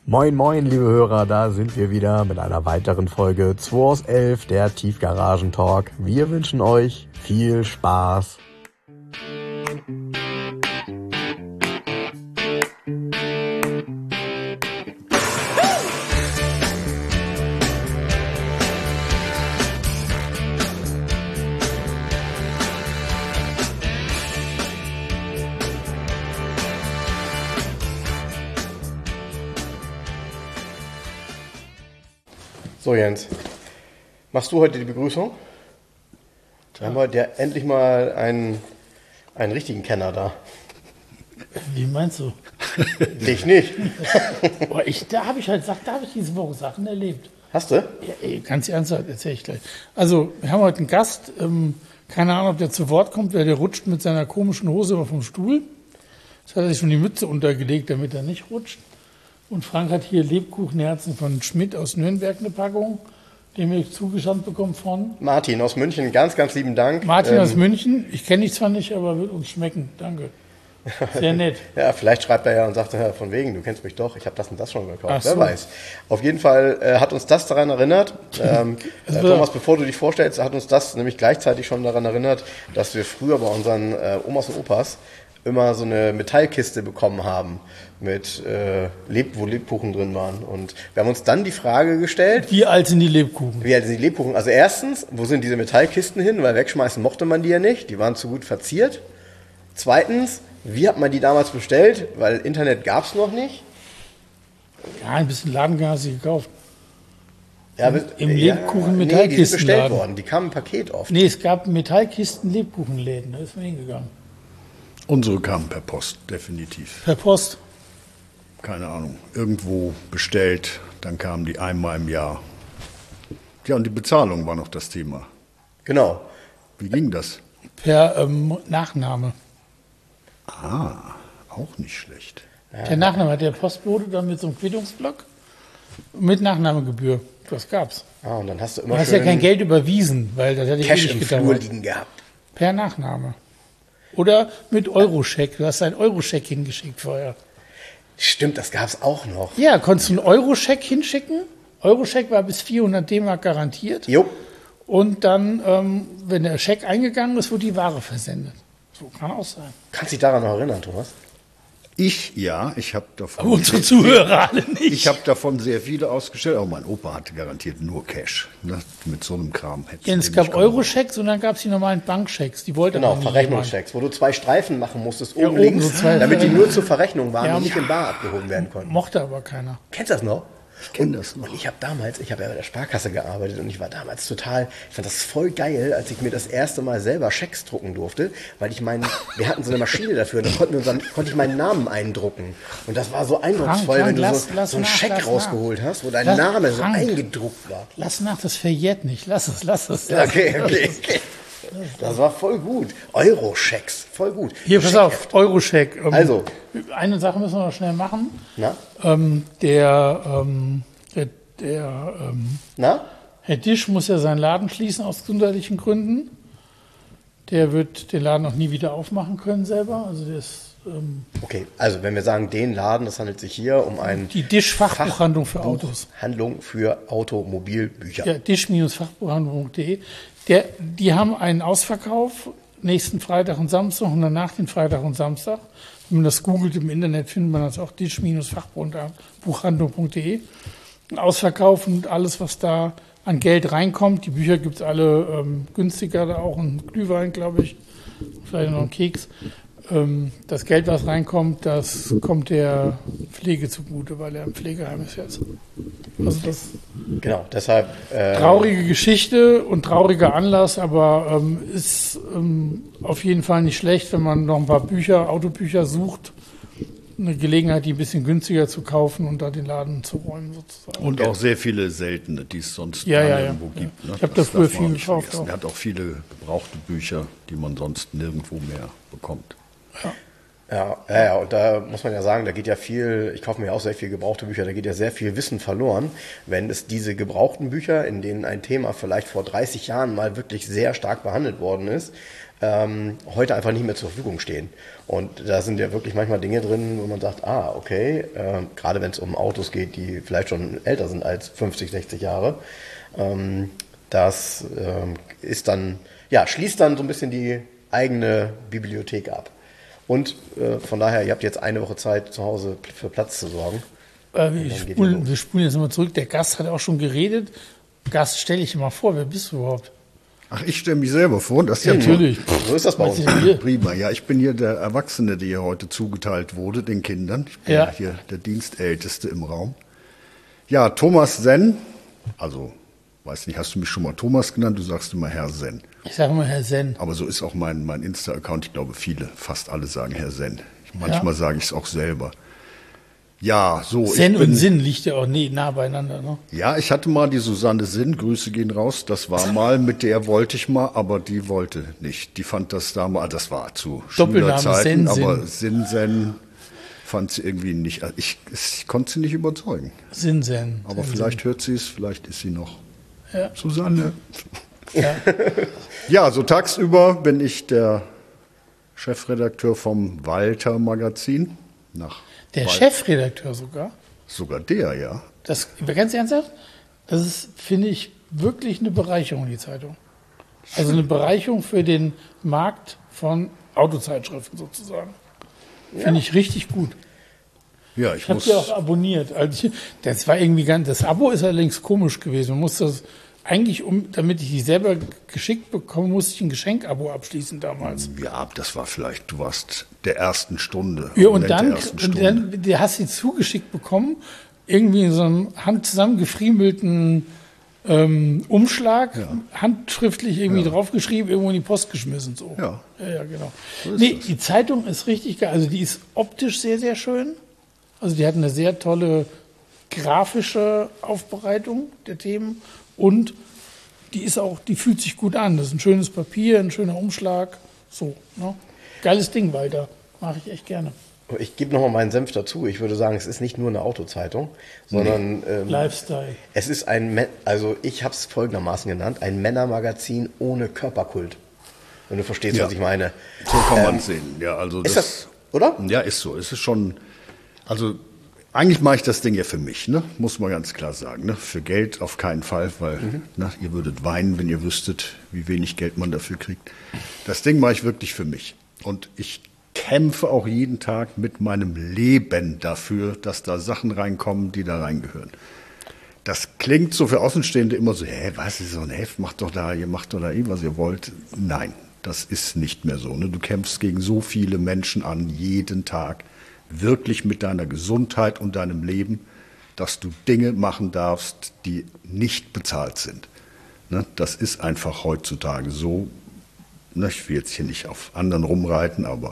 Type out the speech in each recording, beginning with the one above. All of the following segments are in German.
Moin moin, liebe Hörer, da sind wir wieder mit einer weiteren Folge 2 aus 11, der Tiefgaragen-Talk. Wir wünschen euch viel Spaß. So Jens, machst du heute die Begrüßung? Wir haben heute ja endlich mal einen richtigen Kenner da. Wie meinst du? Dich nicht. Boah, da habe ich diese Woche Sachen erlebt. Hast du? Ja, ganz ernsthaft, erzähle ich gleich. Also, wir haben heute einen Gast, keine Ahnung, ob der zu Wort kommt, weil der rutscht mit seiner komischen Hose immer vom Stuhl. Jetzt hat er sich schon die Mütze untergelegt, damit er nicht rutscht. Und Frank hat hier Lebkuchenherzen von Schmidt aus Nürnberg, eine Packung, den wir zugesandt bekommen von Martin aus München, ganz, ganz lieben Dank. Martin aus München, ich kenne dich zwar nicht, aber wird uns schmecken, danke. Sehr nett. Ja, vielleicht schreibt er ja und sagt, ja, von wegen, du kennst mich doch, ich habe das und das schon gekauft. Ach so. Wer weiß. Auf jeden Fall hat uns das daran erinnert, Thomas, bevor du dich vorstellst, hat uns das nämlich gleichzeitig schon daran erinnert, dass wir früher bei unseren Omas und Opas immer so eine Metallkiste bekommen haben, mit wo Lebkuchen drin waren. Und wir haben uns dann die Frage gestellt, Wie alt sind die Lebkuchen? wie alt sind die Lebkuchen? Also erstens, wo sind diese Metallkisten hin? Weil wegschmeißen mochte man die ja nicht, die waren zu gut verziert. Zweitens, wie hat man die damals bestellt? Weil Internet gab es noch nicht. Ja, ein bisschen Ladengang hast du gekauft. Ja, Im Lebkuchen Nee, die sind Metallkistenladen. bestellt worden, die kamen im Paket oft. Nee, es gab Metallkisten Lebkuchenläden, da ist man hingegangen. Unsere kamen per Post, definitiv. Per Post. Keine Ahnung. Irgendwo bestellt, dann kamen die einmal im Jahr. Ja, und die Bezahlung war noch das Thema. Genau. Wie ging das? Per Nachname. Ah, auch nicht schlecht. Der Nachname hat der Postbote dann mit so einem Quittungsblock mit Nachnahmegebühr. Das gab's. Ah, und dann hast du immer Du hast schön ja kein Geld überwiesen, weil das hätte Cash ewig im Flur gedauert. liegen gehabt. Per Nachname. Oder mit Euroscheck. Du hast einen Euroscheck hingeschickt vorher. Stimmt, das gab es auch noch. Ja, konntest du einen Euroscheck hinschicken. Euroscheck war bis 400 D-Mark garantiert. Jo. Und dann, wenn der Scheck eingegangen ist, wurde die Ware versendet. So kann auch sein. Kannst dich daran noch erinnern, Thomas? Ich habe davon. Aber unsere Zuhörer alle nicht. Ich habe davon sehr viele ausgestellt, aber mein Opa hatte garantiert nur Cash. Ne? Mit so einem Kram hätte Ja, es gab Euroschecks und dann gab es die normalen Bankschecks. Die wollte Genau, aber nie Verrechnungschecks, wo du 2 Streifen machen musstest, oben oben links, so 2 damit die nur zur Verrechnung waren Ja, und nicht in Bar abgehoben werden konnten. jemand. Mochte aber keiner. Kennst du das noch? Ich kenne das noch. Und ich habe ja bei der Sparkasse gearbeitet und ich war damals ich fand das voll geil, als ich mir das erste Mal selber Schecks drucken durfte, weil wir hatten so eine Maschine dafür, da konnte ich meinen Namen eindrucken. Und das war so eindrucksvoll, Frank, wenn du lass so einen nach, Scheck lass rausgeholt hast, wo dein Lass- Name so Frank. eingedruckt war. Lass nach, das verjährt nicht. Lass es. Okay. Das war voll gut. Euroschecks, voll gut. Hier, pass auf, Euroscheck. Also. Eine Sache müssen wir noch schnell machen. Na? Herr Disch muss ja seinen Laden schließen aus gesundheitlichen Gründen. Der wird den Laden auch nie wieder aufmachen können selber. Also der ist Okay, also wenn wir sagen den Laden, das handelt sich hier um die Disch-Fachbuchhandlung für Autos. Handlung für Automobilbücher. Ja, disch-fachbuchhandlung.de. Die haben einen Ausverkauf nächsten Freitag und Samstag und danach den Freitag und Samstag. Wenn man das googelt im Internet, findet man das auch disch-fachbuchhandlung.de. Ein Ausverkauf und alles, was da an Geld reinkommt. Die Bücher gibt es alle günstiger, da auch ein Glühwein, glaube ich, vielleicht noch ein Keks. Das Geld, was reinkommt, das kommt der Pflege zugute, weil er im Pflegeheim ist jetzt. Also das Genau, deshalb. traurige Geschichte und trauriger Anlass, aber ist auf jeden Fall nicht schlecht, wenn man noch ein paar Autobücher sucht, eine Gelegenheit, die ein bisschen günstiger zu kaufen und da den Laden zu räumen sozusagen. Und auch sehr viele seltene, die es sonst Ja. nirgendwo gibt. Ne? Ich habe da Das früher darf man viel nicht gekauft. vergessen. Er hat auch viele gebrauchte Bücher, die man sonst nirgendwo mehr bekommt. Ja, und da muss man ja sagen, da geht ja viel, ich kaufe mir auch sehr viel gebrauchte Bücher, da geht ja sehr viel Wissen verloren, wenn es diese gebrauchten Bücher, in denen ein Thema vielleicht vor 30 Jahren mal wirklich sehr stark behandelt worden ist, heute einfach nicht mehr zur Verfügung stehen. Und da sind ja wirklich manchmal Dinge drin, wo man sagt, okay, gerade wenn es um Autos geht, die vielleicht schon älter sind als 50, 60 Jahre, das ist dann, ja, schließt dann so ein bisschen die eigene Bibliothek ab. Und von daher, ihr habt jetzt eine Woche Zeit, zu Hause für Platz zu sorgen. Wir spulen jetzt nochmal zurück. Der Gast hat auch schon geredet. Gast, stell dich mal vor, wer bist du überhaupt? Ach, ich stelle mich selber vor. Das ist ja Natürlich. So ist das bei uns. Prima. Ja, ich bin hier der Erwachsene, der hier heute zugeteilt wurde, den Kindern. Ich bin hier der Dienstälteste im Raum. Ja, Thomas Senn, also, weiß nicht, hast du mich schon mal Thomas genannt? Du sagst immer Herr Senn. Ich sage immer Herr Senn. Aber so ist auch mein Insta-Account. Ich glaube, fast alle sagen Herr Senn. Manchmal sage ich es auch selber. Ja, so. Senn und Sinn liegt ja auch nah beieinander, ne? Ja, ich hatte mal die Susanne Sinn, Grüße gehen raus, das war mal, mit der wollte ich mal, aber die wollte nicht. Die fand das damals, das war zu Schülerzeiten, aber Sinn fand sie irgendwie nicht, ich konnte sie nicht überzeugen. Sinn. Aber vielleicht hört sie es, vielleicht ist sie noch Susanne. Ja. Ja, so tagsüber bin ich der Chefredakteur vom Walter Magazin. Der Chefredakteur sogar? Sogar der, ja. Das, ganz ernsthaft, das ist, finde ich, wirklich eine Bereicherung, die Zeitung. Also eine Bereicherung für den Markt von Autozeitschriften sozusagen. Finde ich richtig gut. Ja, ich habe die auch abonniert. Also das war irgendwie das Abo ist allerdings komisch gewesen. Man muss das eigentlich, damit ich die selber geschickt bekomme, musste ich ein Geschenk-Abo abschließen damals. Ja, das war vielleicht, du warst der ersten Stunde. Ja, und dann hast du sie zugeschickt bekommen, irgendwie in so einem handzusammengefriemelten Umschlag, handschriftlich irgendwie draufgeschrieben, irgendwo in die Post geschmissen. So. Ja, genau. So die Zeitung ist richtig geil. Also die ist optisch sehr, sehr schön. Also die hat eine sehr tolle grafische Aufbereitung der Themen. Und die fühlt sich gut an. Das ist ein schönes Papier, ein schöner Umschlag. So, ne? Geiles Ding, Walter. Mache ich echt gerne. Ich gebe nochmal meinen Senf dazu. Ich würde sagen, es ist nicht nur eine Autozeitung, sondern Lifestyle. Es ist ich habe es folgendermaßen genannt, ein Männermagazin ohne Körperkult. Wenn du verstehst, was ich meine. So kann man es sehen. Ja, also ist das, oder? Ja, ist so. Es ist schon, also eigentlich mache ich das Ding ja für mich, ne? Muss man ganz klar sagen. Ne? Für Geld auf keinen Fall, weil ihr würdet weinen, wenn ihr wüsstet, wie wenig Geld man dafür kriegt. Das Ding mache ich wirklich für mich. Und ich kämpfe auch jeden Tag mit meinem Leben dafür, dass da Sachen reinkommen, die da reingehören. Das klingt so für Außenstehende immer so, was ist so ein Heft, macht doch da, was ihr wollt. Nein, das ist nicht mehr so. Ne? Du kämpfst gegen so viele Menschen an, jeden Tag. Wirklich mit deiner Gesundheit und deinem Leben, dass du Dinge machen darfst, die nicht bezahlt sind. Ne? Das ist einfach heutzutage so. Ne? Ich will jetzt hier nicht auf anderen rumreiten, aber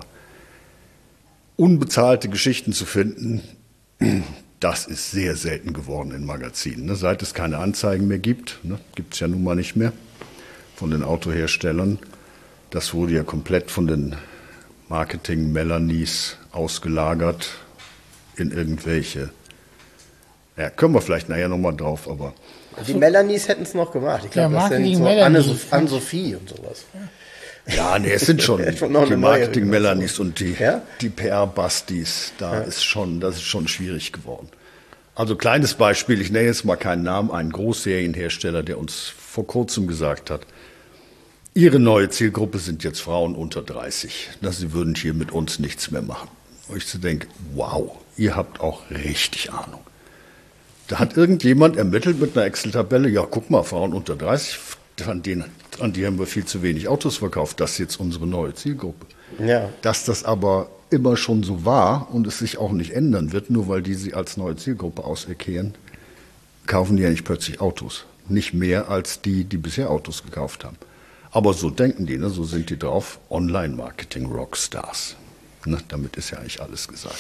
unbezahlte Geschichten zu finden, das ist sehr selten geworden in Magazinen. Ne? Seit es keine Anzeigen mehr gibt, ne? Gibt es ja nun mal nicht mehr, von den Autoherstellern. Das wurde ja komplett von den Marketing-Melanies ausgelagert in irgendwelche, können wir vielleicht nachher nochmal drauf, aber... Die Melanies hätten es noch gemacht. Ich glaube, das sind so Anne-Sophie und sowas. Ja, nee, es sind schon die Marketing-Melanies und die PR-Bastis. Das ist schon schwierig geworden. Also kleines Beispiel, ich nenne jetzt mal keinen Namen, einen Großserienhersteller, der uns vor kurzem gesagt hat, Ihre neue Zielgruppe sind jetzt Frauen unter 30. Sie würden hier mit uns nichts mehr machen. Und ich so denke, wow, ihr habt auch richtig Ahnung. Da hat irgendjemand ermittelt mit einer Excel-Tabelle, ja, guck mal, Frauen unter 30, an die haben wir viel zu wenig Autos verkauft. Das ist jetzt unsere neue Zielgruppe. Ja. Dass das aber immer schon so war und es sich auch nicht ändern wird, nur weil die sie als neue Zielgruppe auserkehren, kaufen die ja nicht plötzlich Autos. Nicht mehr als die bisher Autos gekauft haben. Aber so denken die, ne? So sind die drauf. Online-Marketing-Rockstars. Ne? Damit ist ja eigentlich alles gesagt.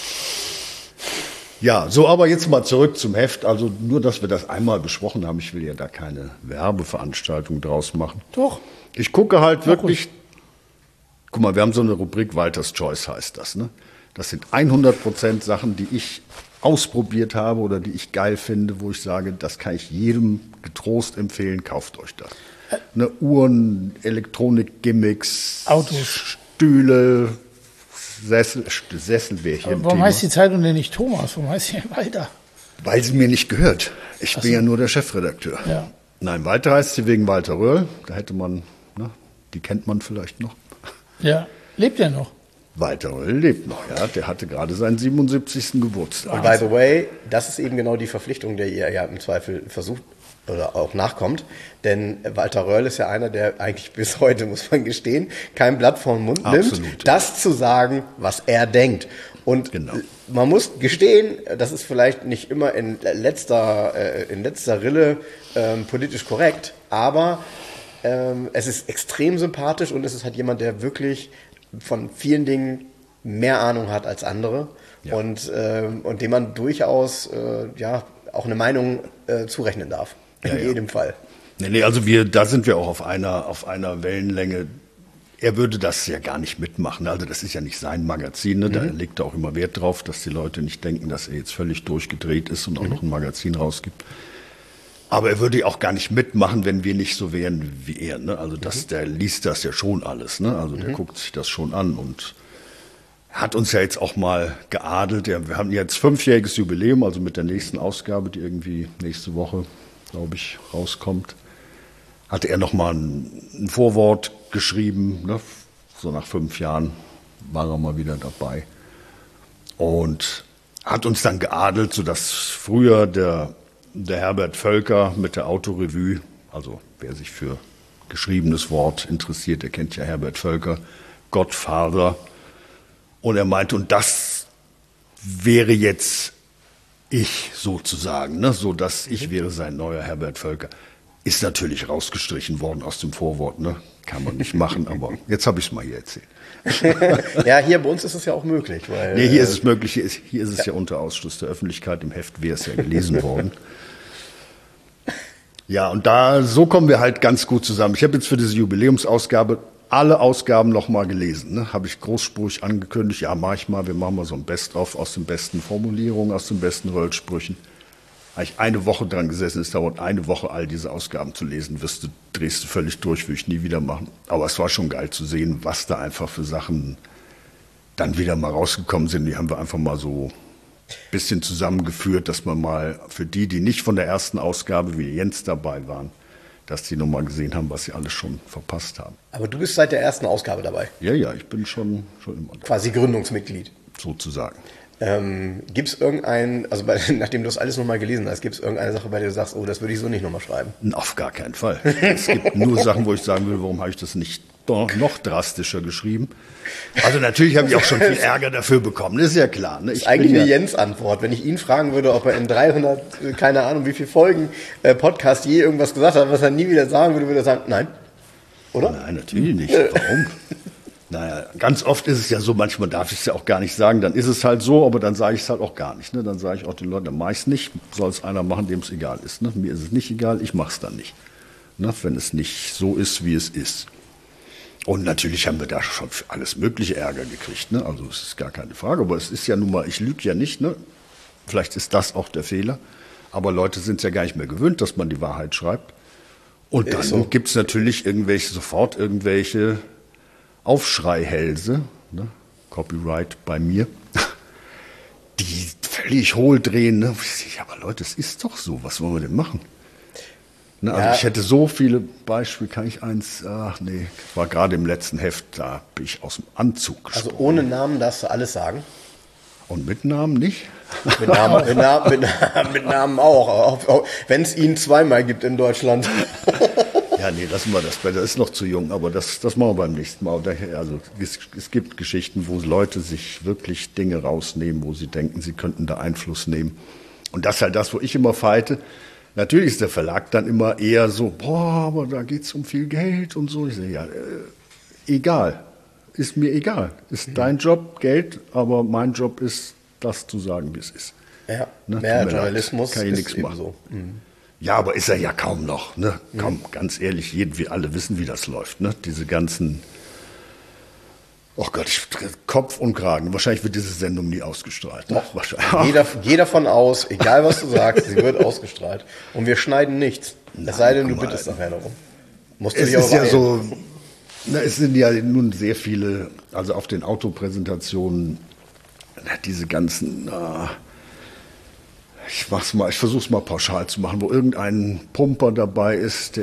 Ja, so, aber jetzt mal zurück zum Heft. Also nur, dass wir das einmal besprochen haben. Ich will ja da keine Werbeveranstaltung draus machen. Doch. Ich gucke halt wirklich. Guck mal, wir haben so eine Rubrik, Walters Choice heißt das. Ne? Das sind 100% Sachen, die ich ausprobiert habe oder die ich geil finde, wo ich sage, das kann ich jedem getrost empfehlen, kauft euch das. Ne, Uhren, Elektronik-Gimmicks, Autos, Stühle, Sessel wäre hier im Warum Thema. heißt die Zeitung denn nicht Thomas? Warum heißt sie Walter? Weil sie mir nicht gehört. Ich bin ja nur der Chefredakteur. Ja. Nein, Walter heißt sie wegen Walter Röhrl. Da hätte man, ne, die kennt man vielleicht noch. Ja, lebt er noch? Walter Röhrl lebt noch, ja. Der hatte gerade seinen 77. Geburtstag. Und by the way, das ist eben genau die Verpflichtung, der ihr ja im Zweifel versucht oder auch nachkommt. Denn Walter Röhrl ist ja einer, der eigentlich bis heute, muss man gestehen, kein Blatt vor den Mund nimmt, das zu sagen, was er denkt. Und man muss gestehen, das ist vielleicht nicht immer in letzter Rille politisch korrekt, aber es ist extrem sympathisch und es ist halt jemand, der wirklich von vielen Dingen mehr Ahnung hat als andere und dem man durchaus auch eine Meinung zurechnen darf. In jedem Fall. Nee, also da sind wir auch auf einer Wellenlänge. Er würde das ja gar nicht mitmachen. Also das ist ja nicht sein Magazin. Ne? Da legt er auch immer Wert drauf, dass die Leute nicht denken, dass er jetzt völlig durchgedreht ist und auch noch ein Magazin rausgibt. Aber er würde auch gar nicht mitmachen, wenn wir nicht so wären wie er. Ne? Also der liest das ja schon alles. Ne? Also der guckt sich das schon an und hat uns ja jetzt auch mal geadelt. Ja, wir haben jetzt 5-jähriges Jubiläum, also mit der nächsten Ausgabe, die irgendwie nächste Woche, glaube ich, rauskommt. Hatte er nochmal ein Vorwort geschrieben, ne? So nach 5 Jahren war er mal wieder dabei. Und hat uns dann geadelt, sodass früher der Herbert Völker mit der Autorevue, also wer sich für geschriebenes Wort interessiert, der kennt ja Herbert Völker, Godfather. Und er meinte, und das wäre jetzt ich sozusagen, ne? So dass ich wäre sein neuer Herbert Völker. Ist natürlich rausgestrichen worden aus dem Vorwort, ne? Kann man nicht machen, aber jetzt habe ich es mal hier erzählt. Ja, hier bei uns ist es ja auch möglich. Weil, nee, hier ist es möglich, hier ist es ja unter Ausschluss der Öffentlichkeit, im Heft wäre es ja gelesen worden. Ja, und so kommen wir halt ganz gut zusammen. Ich habe jetzt für diese Jubiläumsausgabe alle Ausgaben nochmal gelesen. Ne? Habe ich großspurig angekündigt, ja, wir machen mal so ein Best-of aus den besten Formulierungen, aus den besten Röllsprüchen. Habe ich eine Woche dran gesessen, es dauert eine Woche, all diese Ausgaben zu lesen, drehst du völlig durch, würde ich nie wieder machen. Aber es war schon geil zu sehen, was da einfach für Sachen dann wieder mal rausgekommen sind. Die haben wir einfach mal so ein bisschen zusammengeführt, dass man mal für die nicht von der ersten Ausgabe wie Jens dabei waren, dass die nochmal gesehen haben, was sie alles schon verpasst haben. Aber du bist seit der ersten Ausgabe dabei? Ja, ich bin schon immer dabei. Quasi Gründungsmitglied? Sozusagen. Gibt es nachdem du das alles nochmal gelesen hast, gibt es irgendeine Sache, bei der du sagst, oh, das würde ich so nicht nochmal schreiben? Auf gar keinen Fall. Es gibt nur Sachen, wo ich sagen will, warum habe ich das nicht noch drastischer geschrieben? Also natürlich habe ich auch schon viel Ärger dafür bekommen, das ist ja klar. Ne? Das ist eigentlich eine Jens-Antwort. Wenn ich ihn fragen würde, ob er in 300, keine Ahnung wie viele Folgen Podcast je irgendwas gesagt hat, was er nie wieder sagen würde, würde er sagen, nein. Oder? Nein, natürlich nicht. Warum? Naja, ganz oft ist es ja so, manchmal darf ich es ja auch gar nicht sagen, dann ist es halt so, aber dann sage ich es halt auch gar nicht. Ne? Dann sage ich auch den Leuten, dann mache ich es nicht, soll es einer machen, dem es egal ist. Ne? Mir ist es nicht egal, ich mache es dann nicht. Ne? Wenn es nicht so ist, wie es ist. Und natürlich haben wir da schon für alles mögliche Ärger gekriegt. Ne? Also es ist gar keine Frage, aber es ist ja nun mal, ich lüge ja nicht. Ne? Vielleicht ist das auch der Fehler. Aber Leute sind es ja gar nicht mehr gewöhnt, dass man die Wahrheit schreibt. Und dann gibt es natürlich sofort irgendwelche Aufschreihälse, ne? Copyright bei mir, die völlig hohl drehen. Ne? Aber Leute, es ist doch so, was wollen wir denn machen? Ne? Also ich hätte so viele Beispiele, kann ich eins, war gerade im letzten Heft, da bin ich aus dem Anzug gesprungen. Also ohne Namen darfst du alles sagen? Und mit Namen nicht? Mit Namen auch, wenn es ihn zweimal gibt in Deutschland. Ja, nee, lassen wir das. Das ist noch zu jung, aber das machen wir beim nächsten Mal. Also es gibt Geschichten, wo Leute sich wirklich Dinge rausnehmen, wo sie denken, sie könnten da Einfluss nehmen. Und das ist halt das, wo ich immer fighte. Natürlich ist der Verlag dann immer eher so, aber da geht's um viel Geld und so. Ich sage, ja, egal. Ist mir egal. Ist dein Job, Geld, aber mein Job ist, das zu sagen, wie es ist. Ja, ne? Mehr Journalismus kann ich nichts machen. So. Mhm. Ja, aber ist er ja kaum noch. Ne? Komm, ganz ehrlich, wir alle wissen, wie das läuft. Ne? Diese ganzen Oh Gott, Kopf und Kragen. Wahrscheinlich wird diese Sendung nie ausgestrahlt. Doch, wahrscheinlich. Geh davon aus, egal was du sagst, sie wird ausgestrahlt. Und wir schneiden nichts. Es sei denn, du bittest nachher darum. Musst du dich auch so. Es sind ja nun sehr viele, also auf den Autopräsentationen, diese ganzen, ich versuche es mal pauschal zu machen, wo irgendein Pumper dabei ist, der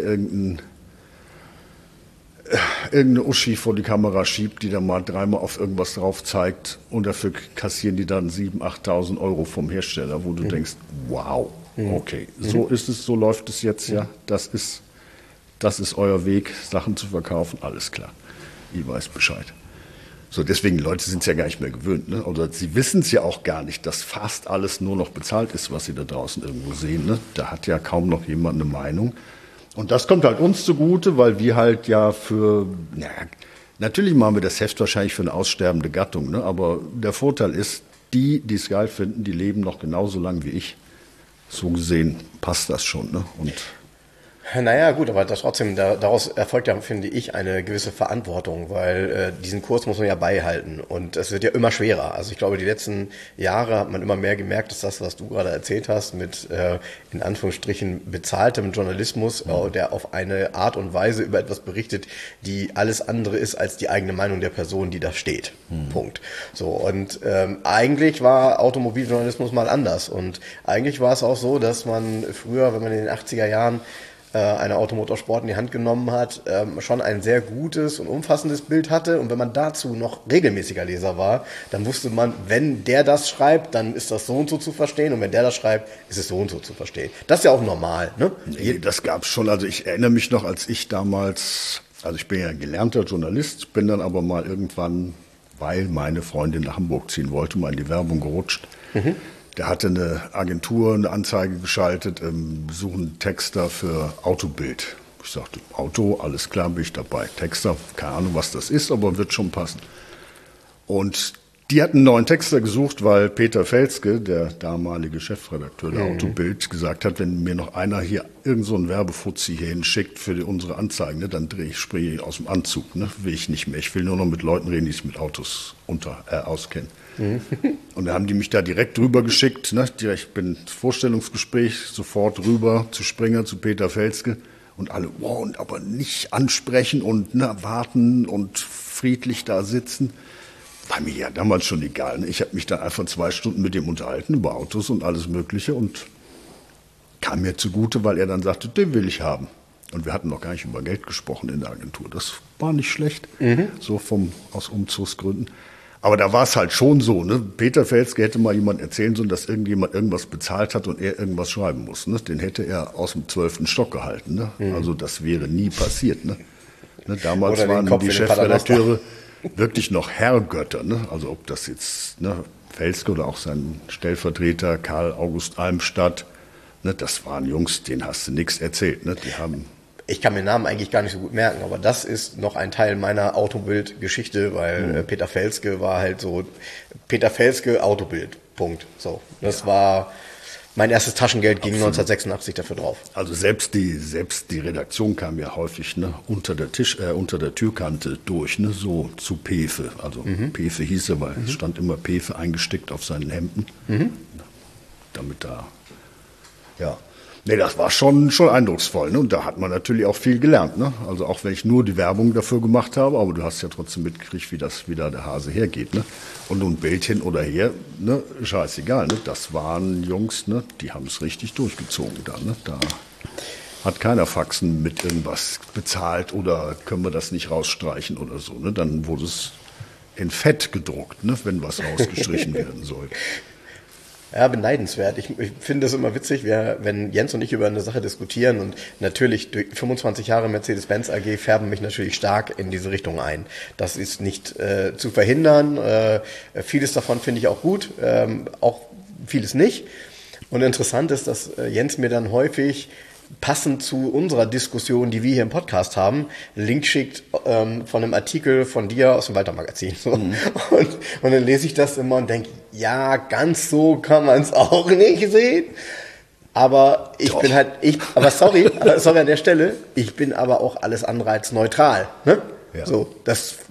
irgendeine Uschi vor die Kamera schiebt, die dann mal dreimal auf irgendwas drauf zeigt und dafür kassieren die dann 7.000, 8.000 Euro vom Hersteller, wo du denkst, wow, okay, so ist es, so läuft es jetzt, ja, das ist euer Weg, Sachen zu verkaufen, alles klar, ich weiß Bescheid. So, deswegen, Leute sind es ja gar nicht mehr gewöhnt, ne? Oder sie wissen es ja auch gar nicht, dass fast alles nur noch bezahlt ist, was sie da draußen irgendwo sehen, ne? Da hat ja kaum noch jemand eine Meinung. Und das kommt halt uns zugute, weil wir halt ja natürlich machen wir das Heft wahrscheinlich für eine aussterbende Gattung, ne? Aber der Vorteil ist, die es geil finden, die leben noch genauso lang wie ich. So gesehen passt das schon, ne? Und naja, gut, aber trotzdem, daraus erfolgt ja, finde ich, eine gewisse Verantwortung, weil diesen Kurs muss man ja beibehalten und es wird ja immer schwerer. Also ich glaube, die letzten Jahre hat man immer mehr gemerkt, dass das, was du gerade erzählt hast, mit in Anführungsstrichen bezahltem Journalismus, der auf eine Art und Weise über etwas berichtet, die alles andere ist als die eigene Meinung der Person, die da steht. Punkt. So, und eigentlich war Automobiljournalismus mal anders und eigentlich war es auch so, dass man früher, wenn man in den 80er Jahren eine Automotorsport in die Hand genommen hat, schon ein sehr gutes und umfassendes Bild hatte. Und wenn man dazu noch regelmäßiger Leser war, dann wusste man, wenn der das schreibt, dann ist das so und so zu verstehen. Und wenn der das schreibt, ist es so und so zu verstehen. Das ist ja auch normal, ne? Nee, das gab's schon. Also ich erinnere mich noch, als ich damals, also ich bin ja gelernter Journalist, bin dann aber mal irgendwann, weil meine Freundin nach Hamburg ziehen wollte, mal in die Werbung gerutscht. Der hatte eine Agentur, eine Anzeige geschaltet, suchen Texter für Autobild. Ich sagte, Auto, alles klar, bin ich dabei. Texter, keine Ahnung, was das ist, aber wird schon passen. Und die hatten einen neuen Texter gesucht, weil Peter Felske, der damalige Chefredakteur der Autobild, gesagt hat, wenn mir noch einer hier irgend so einen Werbefuzzi hier hinschickt für unsere Anzeigen, ne, dann springe ich aus dem Anzug. Ne, will ich nicht mehr. Ich will nur noch mit Leuten reden, die sich mit Autos auskennen. Und da haben die mich da direkt rüber geschickt. Ne? Ich bin ins Vorstellungsgespräch sofort rüber zu Springer, zu Peter Felske. Und alle, wow, und aber nicht ansprechen und warten und friedlich da sitzen. War mir ja damals schon egal. Ne? Ich habe mich dann einfach 2 Stunden mit dem unterhalten über Autos und alles Mögliche und kam mir zugute, weil er dann sagte, den will ich haben. Und wir hatten noch gar nicht über Geld gesprochen in der Agentur. Das war nicht schlecht, so aus Umzugsgründen. Aber da war es halt schon so, ne? Peter Felske hätte mal jemand erzählen sollen, dass irgendjemand irgendwas bezahlt hat und er irgendwas schreiben muss. Ne? Den hätte er aus dem 12. Stock gehalten. Ne? Also das wäre nie passiert. Ne? Damals waren die Chefredakteure wirklich noch Herrgötter. Ne? Also ob das jetzt Felske oder auch sein Stellvertreter Karl August Almstadt, ne? Das waren Jungs, denen hast du nichts erzählt. Ne? Die haben... Ich kann mir Namen eigentlich gar nicht so gut merken, aber das ist noch ein Teil meiner Autobild-Geschichte, weil Peter Felske war halt so, Peter Felske, Autobild, Punkt. So, das war, mein erstes Taschengeld ging 1986 dafür drauf. Also selbst die Redaktion kam ja häufig unter der Türkante durch, so zu Pefe. Also Pefe hieß er, weil es stand immer Pefe eingestickt auf seinen Hemden. Damit da, ja... Nee, das war schon eindrucksvoll. Ne? Und da hat man natürlich auch viel gelernt. Ne? Also auch wenn ich nur die Werbung dafür gemacht habe, aber du hast ja trotzdem mitgekriegt, wie da der Hase hergeht. Ne? Und nun Bild hin oder her, ne? Scheißegal. Ne? Das waren Jungs, ne? Die haben es richtig durchgezogen da. Ne? Da hat keiner Faxen mit irgendwas bezahlt oder können wir das nicht rausstreichen oder so. Ne? Dann wurde es in Fett gedruckt, ne? Wenn was rausgestrichen werden soll. Ja, beneidenswert. Ich finde es immer witzig, wenn Jens und ich über eine Sache diskutieren und natürlich durch 25 Jahre Mercedes-Benz AG färben mich natürlich stark in diese Richtung ein. Das ist nicht zu verhindern. Vieles davon finde ich auch gut, auch vieles nicht. Und interessant ist, dass Jens mir dann häufig passend zu unserer Diskussion, die wir hier im Podcast haben, einen Link schickt von einem Artikel von dir aus dem Walter-Magazin. So. Und dann lese ich das immer und denke, ja, ganz so kann man es auch nicht sehen. Aber sorry an der Stelle, ich bin aber auch alles andere als neutral. Ne? Ja. So, das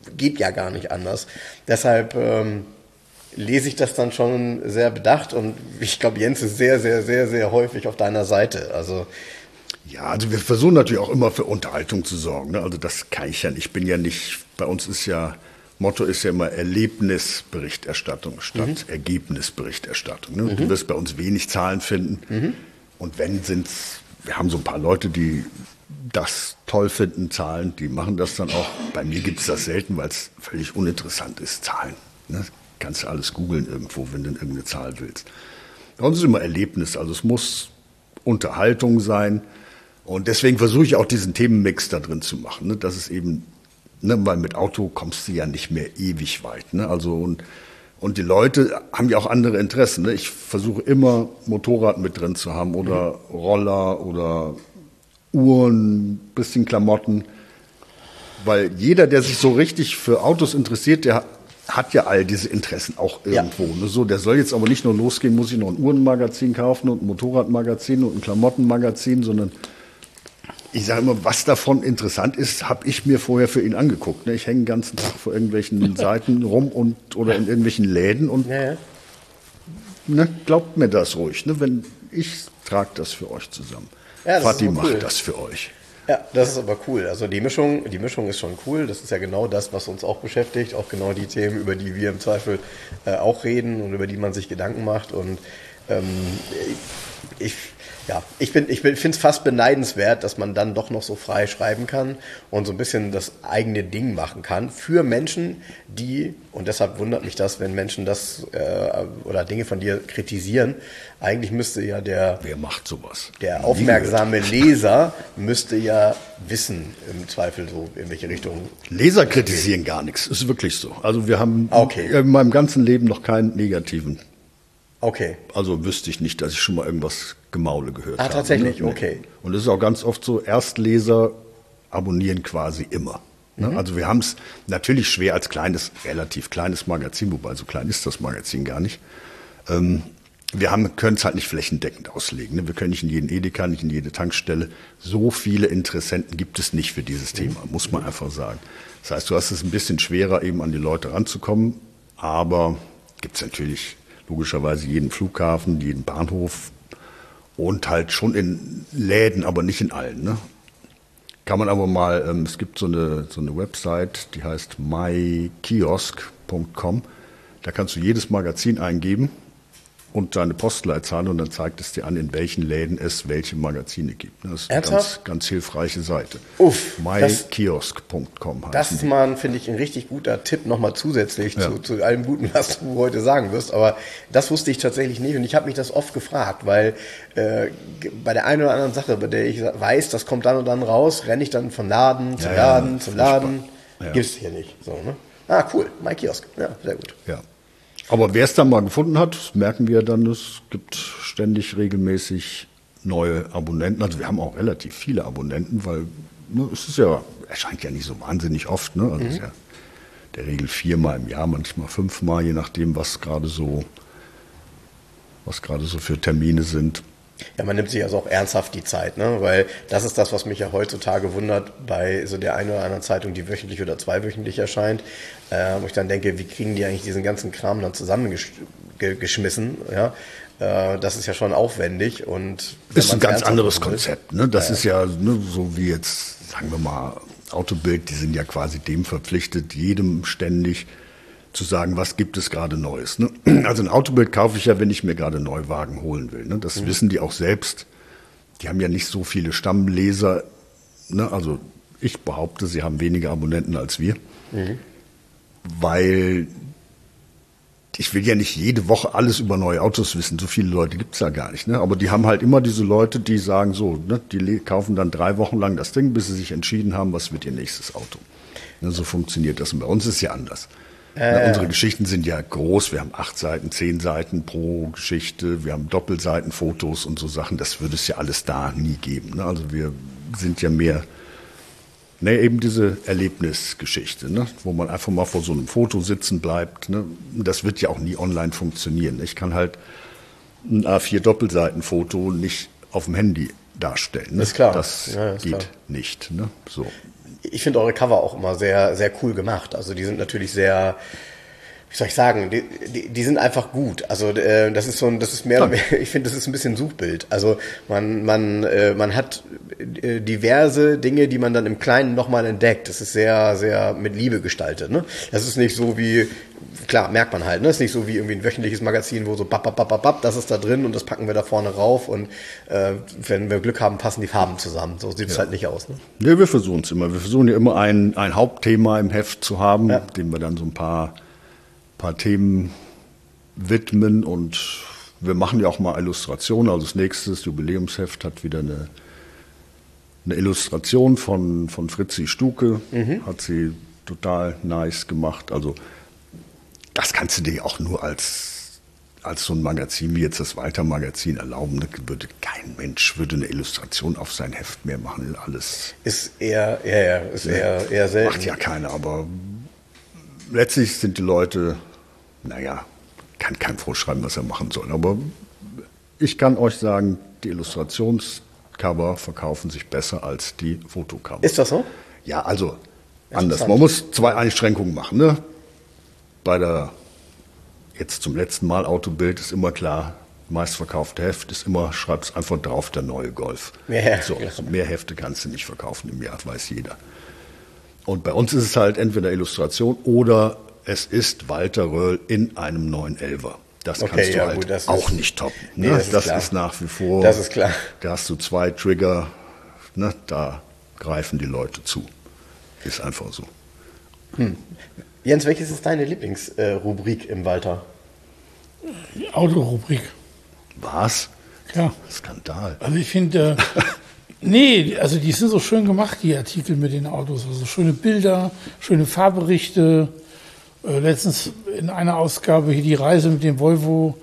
geht ja gar nicht anders. Deshalb lese ich das dann schon sehr bedacht und ich glaube, Jens ist sehr, sehr, sehr, sehr häufig auf deiner Seite. Also ja, also wir versuchen natürlich auch immer für Unterhaltung zu sorgen. Ne? Also das kann ich ja nicht. Ich bin ja nicht, bei uns ist ja, Motto ist ja immer Erlebnisberichterstattung statt Ergebnisberichterstattung. Ne? Du wirst bei uns wenig Zahlen finden. Und wenn wir haben so ein paar Leute, die das toll finden, Zahlen, die machen das dann auch. Bei mir gibt es das selten, weil es völlig uninteressant ist, Zahlen. Ne? Kannst du alles googeln irgendwo, wenn du irgendeine Zahl willst. Bei uns ist immer Erlebnis, also es muss Unterhaltung sein. Und deswegen versuche ich auch diesen Themenmix da drin zu machen, ne? Dass es eben, ne, weil mit Auto kommst du ja nicht mehr ewig weit. Ne? Also und die Leute haben ja auch andere Interessen. Ne? Ich versuche immer Motorrad mit drin zu haben oder Roller oder Uhren, bisschen Klamotten. Weil jeder, der sich so richtig für Autos interessiert, der hat ja all diese Interessen auch irgendwo. Ja. Ne? So, der soll jetzt aber nicht nur losgehen, muss ich noch ein Uhrenmagazin kaufen und ein Motorradmagazin und ein Klamottenmagazin, sondern ich sage immer, was davon interessant ist, habe ich mir vorher für ihn angeguckt. Ne? Ich hänge den ganzen Tag vor irgendwelchen Seiten rum oder in irgendwelchen Läden und ne, glaubt mir das ruhig. Ne? Wenn ich trage das für euch zusammen. Ja, Fatih macht das für euch. Ja, das ist aber cool. Also die Mischung ist schon cool. Das ist ja genau das, was uns auch beschäftigt. Auch genau die Themen, über die wir im Zweifel auch reden und über die man sich Gedanken macht. Und ich finde es fast beneidenswert, dass man dann doch noch so frei schreiben kann und so ein bisschen das eigene Ding machen kann für Menschen, die, und deshalb wundert mich das, wenn Menschen das oder Dinge von dir kritisieren, eigentlich müsste ja Wer macht sowas? Der aufmerksame Leser müsste ja wissen, im Zweifel so, in welche Richtung. Leser kritisieren gar nichts, ist wirklich so. Also wir haben in meinem ganzen Leben noch keinen negativen. Okay. Also wüsste ich nicht, dass ich schon mal irgendwas Gemaule gehört habe. Tatsächlich, ne? Okay. Und es ist auch ganz oft so, Erstleser abonnieren quasi immer. Ne? Also wir haben es natürlich schwer als relativ kleines Magazin, wobei so klein ist das Magazin gar nicht. Wir können es halt nicht flächendeckend auslegen. Ne? Wir können nicht in jeden Edeka, nicht in jede Tankstelle. So viele Interessenten gibt es nicht für dieses Thema, muss man einfach sagen. Das heißt, du hast es ein bisschen schwerer, eben an die Leute ranzukommen. Aber gibt es natürlich logischerweise jeden Flughafen, jeden Bahnhof und halt schon in Läden, aber nicht in allen. Ne? Kann man aber mal, es gibt so eine Website, die heißt mykiosk.com. Da kannst du jedes Magazin eingeben und deine Postleitzahl und dann zeigt es dir an, in welchen Läden es welche Magazine gibt. Das ist eine ganz hilfreiche Seite. mykiosk.com heißt das ist mal, finde ich, ein richtig guter Tipp nochmal zusätzlich zu allem Guten, was du heute sagen wirst. Aber das wusste ich tatsächlich nicht und ich habe mich das oft gefragt, weil bei der einen oder anderen Sache, bei der ich weiß, das kommt dann und dann raus, renne ich dann von Laden zu Laden zu Laden. Ja. Gibt es hier nicht. So, ne? Cool, mykiosk. Ja, sehr gut. Ja. Aber wer es dann mal gefunden hat, merken wir dann, es gibt ständig regelmäßig neue Abonnenten. Also wir haben auch relativ viele Abonnenten, weil es ist erscheint ja nicht so wahnsinnig oft. Ne? Also es ist ja der Regel 4-mal im Jahr, manchmal 5-mal, je nachdem, was gerade so für Termine sind. Ja, man nimmt sich also auch ernsthaft die Zeit, ne? Weil das ist das, was mich ja heutzutage wundert bei so der einen oder anderen Zeitung, die wöchentlich oder zweiwöchentlich erscheint, wo ich dann denke, wie kriegen die eigentlich diesen ganzen Kram dann zusammengeschmissen, ja? Das ist ja schon aufwendig und ist ein ganz anderes Konzept, ne? Das ist ja so wie jetzt, sagen wir mal, Autobild, die sind ja quasi dem verpflichtet, jedem ständig zu sagen, was gibt es gerade Neues. Ne? Also ein Autobild kaufe ich ja, wenn ich mir gerade einen Neuwagen holen will. Ne? Das wissen die auch selbst. Die haben ja nicht so viele Stammleser. Ne? Also ich behaupte, sie haben weniger Abonnenten als wir. Weil ich will ja nicht jede Woche alles über neue Autos wissen. So viele Leute gibt es ja gar nicht. Ne? Aber die haben halt immer diese Leute, die sagen so, ne? Die kaufen dann 3 Wochen lang das Ding, bis sie sich entschieden haben, was wird ihr nächstes Auto. Ne? So funktioniert das. Und bei uns ist es ja anders. Unsere Geschichten sind ja groß, wir haben 8 Seiten, 10 Seiten pro Geschichte, wir haben Doppelseitenfotos und so Sachen, das würde es ja alles da nie geben. Ne? Also wir sind ja mehr, eben diese Erlebnisgeschichte, ne? Wo man einfach mal vor so einem Foto sitzen bleibt. Ne? Das wird ja auch nie online funktionieren. Ich kann halt ein A4-Doppelseitenfoto nicht auf dem Handy darstellen. Ne? Ist klar. Das geht nicht. Ne? So. Ich finde eure Cover auch immer sehr, sehr cool gemacht. Also die sind natürlich sehr, wie soll ich sagen, die sind einfach gut. Also das ist mehr, ich finde, das ist ein bisschen Suchbild. Also man hat diverse Dinge, die man dann im Kleinen nochmal entdeckt. Das ist sehr, sehr mit Liebe gestaltet. Ne? Das ist nicht so wie, klar, merkt man halt, ne? Das ist nicht so wie irgendwie ein wöchentliches Magazin, wo so das ist da drin und das packen wir da vorne rauf und wenn wir Glück haben, passen die Farben zusammen. So sieht es halt nicht aus. Ne? Ja, wir versuchen es immer. Wir versuchen ja immer ein Hauptthema im Heft zu haben, dem wir dann so ein paar Themen widmen, und wir machen ja auch mal Illustrationen. Also das nächste Jubiläumsheft hat wieder eine Illustration von Fritzi Stuke, hat sie total nice gemacht. Also das kannst du dir auch nur als so ein Magazin wie jetzt das Walter-Magazin erlauben. Kein Mensch würde eine Illustration auf sein Heft mehr machen. Alles ist eher selten. Macht ja keiner, aber letztlich sind die Leute, kann keinem vorschreiben, was er machen soll. Aber ich kann euch sagen, die Illustrationscover verkaufen sich besser als die Fotocover. Ist das so? Ja, also anders. Man muss 2 Einschränkungen machen. Ne? Bei der jetzt zum letzten Mal Autobild ist immer klar, meistverkaufte Heft ist immer, schreib's einfach drauf, der neue Golf. Mehr Hefte kannst du nicht verkaufen im Jahr, weiß jeder. Und bei uns ist es halt entweder Illustration oder es ist Walter Röhrl in einem 911er. Das kannst du halt auch nicht toppen. Ne? Nee, das ist nach wie vor. Das ist klar. Da hast du 2 Trigger, ne? Da greifen die Leute zu. Ist einfach so. Jens, welches ist deine Lieblingsrubrik im Walter? Die Autorubrik. Was? Ja. Skandal. Also ich finde, die sind so schön gemacht, die Artikel mit den Autos. Also schöne Bilder, schöne Fahrberichte. Letztens in einer Ausgabe hier die Reise mit dem Volvo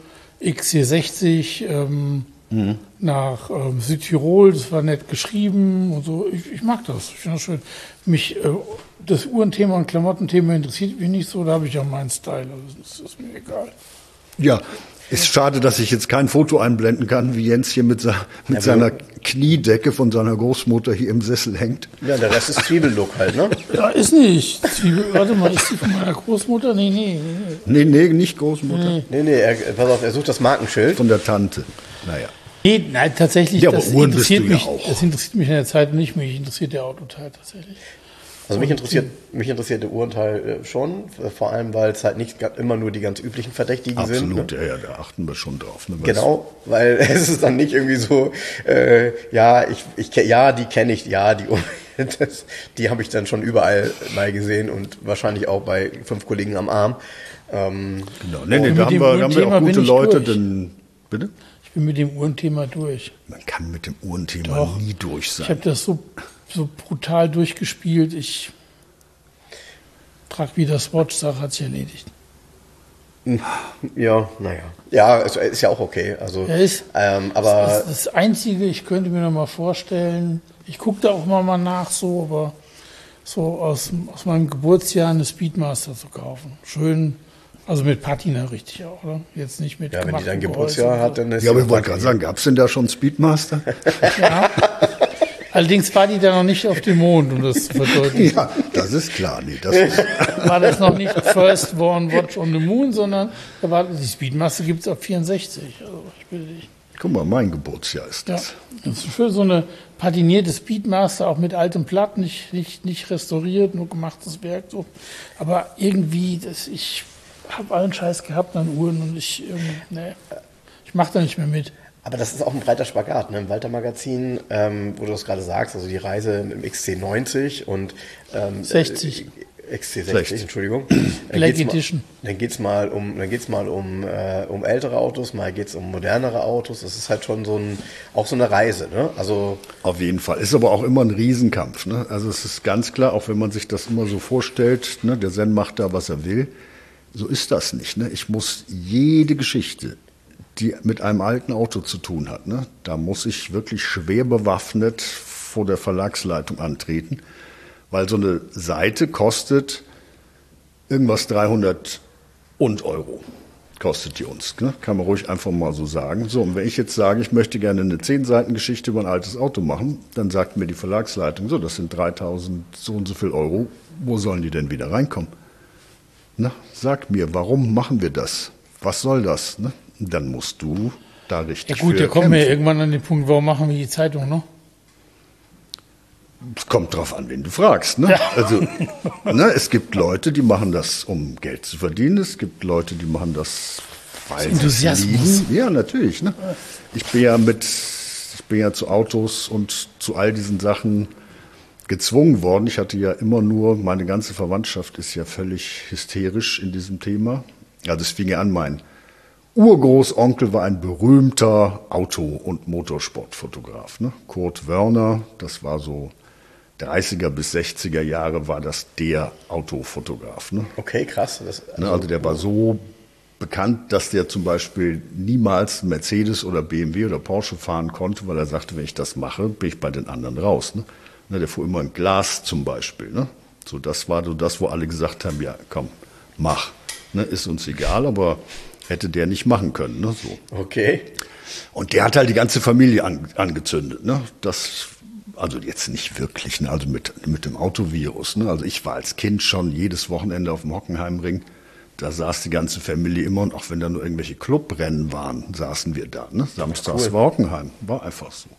XC60 nach Südtirol. Das war nett geschrieben und so. Ich mag das. Ich finde das schön. Das Uhrenthema und Klamottenthema interessiert mich nicht so. Da habe ich auch meinen Style. Also das ist mir egal. Ja, ist schade, dass ich jetzt kein Foto einblenden kann, wie Jens hier mit seiner Kniedecke von seiner Großmutter hier im Sessel hängt. Ja, der Rest ist Zwiebellook halt, ne? Ja, ist nicht. Warte mal, ist die von meiner Großmutter? Nee, nicht Großmutter. Nee, pass auf, er sucht das Markenschild. Von der Tante. Naja. Nein, tatsächlich, ja, das interessiert mich. Ja, das interessiert mich in der Zeit nicht. Mich interessiert der Autoteil tatsächlich. Also mich interessiert der Uhrenteil schon, vor allem, weil es halt nicht immer nur die ganz üblichen Verdächtigen sind. Absolut, ne? Ja, da achten wir schon drauf. Ne? Genau, weil es ist dann nicht irgendwie so, die kenne ich, die habe ich dann schon überall mal gesehen und wahrscheinlich auch bei 5 Kollegen am Arm. Genau, da haben wir auch gute Leute, denn, bitte? Ich bin mit dem Uhrenthema durch. Man kann mit dem Uhrenthema nie durch sein. Ich habe das so brutal durchgespielt. Ich trage wieder Swatch, Sache hat sich erledigt. Ja, Ja, es ist ja auch okay. Also, aber das Einzige, ich könnte mir noch mal vorstellen, ich gucke da auch mal nach, aber so aus meinem Geburtsjahr eine Speedmaster zu kaufen. Schön. Also mit Patina richtig auch, oder? Jetzt nicht mit. Ja, wenn die dein Geburtsjahr hat, dann ist ja, aber ich wollte gerade sagen, gab es denn da schon Speedmaster? Ja. Allerdings war die da noch nicht auf dem Mond, um das zu verdeutlichen. Ja, das ist klar. Nee, war das noch nicht First Born Watch on the Moon, sondern die Speedmaster gibt es ab 64. Also ich bitte dich. Guck mal, mein Geburtsjahr ist das. Ja, das ist schön, so eine patinierte Speedmaster, auch mit altem Blatt, nicht restauriert, nur gemachtes Werk. So. Aber irgendwie, ich habe allen Scheiß gehabt an Uhren und ich mache da nicht mehr mit. Aber das ist auch ein breiter Spagat, ne? Im Walter-Magazin, wo du das gerade sagst, also die Reise im XC90 und 60. XC60, Entschuldigung. Black Edition. Dann geht's mal um ältere Autos, mal geht's um modernere Autos. Das ist halt schon auch so eine Reise, ne? Also auf jeden Fall. Ist aber auch immer ein Riesenkampf, ne? Also es ist ganz klar, auch wenn man sich das immer so vorstellt, ne? Der Zen macht da, was er will. So ist das nicht, ne? Ich muss jede Geschichte, die mit einem alten Auto zu tun hat, ne? Da muss ich wirklich schwer bewaffnet vor der Verlagsleitung antreten, weil so eine Seite kostet irgendwas 300 Euro. kostet die uns. Ne? Kann man ruhig einfach mal so sagen. So, und wenn ich jetzt sage, ich möchte gerne eine 10-Seiten-Geschichte über ein altes Auto machen, dann sagt mir die Verlagsleitung, so, das sind 3.000 so und so viel Euro. Wo sollen die denn wieder reinkommen? Na, sag mir, warum machen wir das? Was soll das? Ne? Dann musst du da richtig Ja gut, da kommen wir ja irgendwann an den Punkt, warum machen wir die Zeitung, ne? Es kommt drauf an, wen du fragst. Ne? Ja. Also, ne, es gibt Leute, die machen das, um Geld zu verdienen. Es gibt Leute, die machen das, weil sie es lieben. Ja, natürlich. Ne? Ich bin ja zu Autos und zu all diesen Sachen gezwungen worden. Ich hatte ja immer nur, meine ganze Verwandtschaft ist ja völlig hysterisch in diesem Thema. Also es fing ja an, mein Urgroßonkel war ein berühmter Auto- und Motorsportfotograf. Ne? Kurt Wörner, das war so 30er bis 60er Jahre war das der Autofotograf. Ne? Okay, krass. Also der war so bekannt, dass der zum Beispiel niemals Mercedes oder BMW oder Porsche fahren konnte, weil er sagte, wenn ich das mache, bin ich bei den anderen raus. Ne? Der fuhr immer ein Glas zum Beispiel. Ne? So, das war so das, wo alle gesagt haben, ja komm, mach. Ne? Ist uns egal, aber hätte der nicht machen können. Ne? So. Okay. Und der hat halt die ganze Familie angezündet. Ne? Das, also jetzt nicht wirklich, ne? Also mit dem Autovirus. Ne? Also ich war als Kind schon jedes Wochenende auf dem Hockenheimring. Da saß die ganze Familie immer und auch wenn da nur irgendwelche Clubrennen waren, saßen wir da. Ne? Samstags cool. War Hockenheim. War einfach so.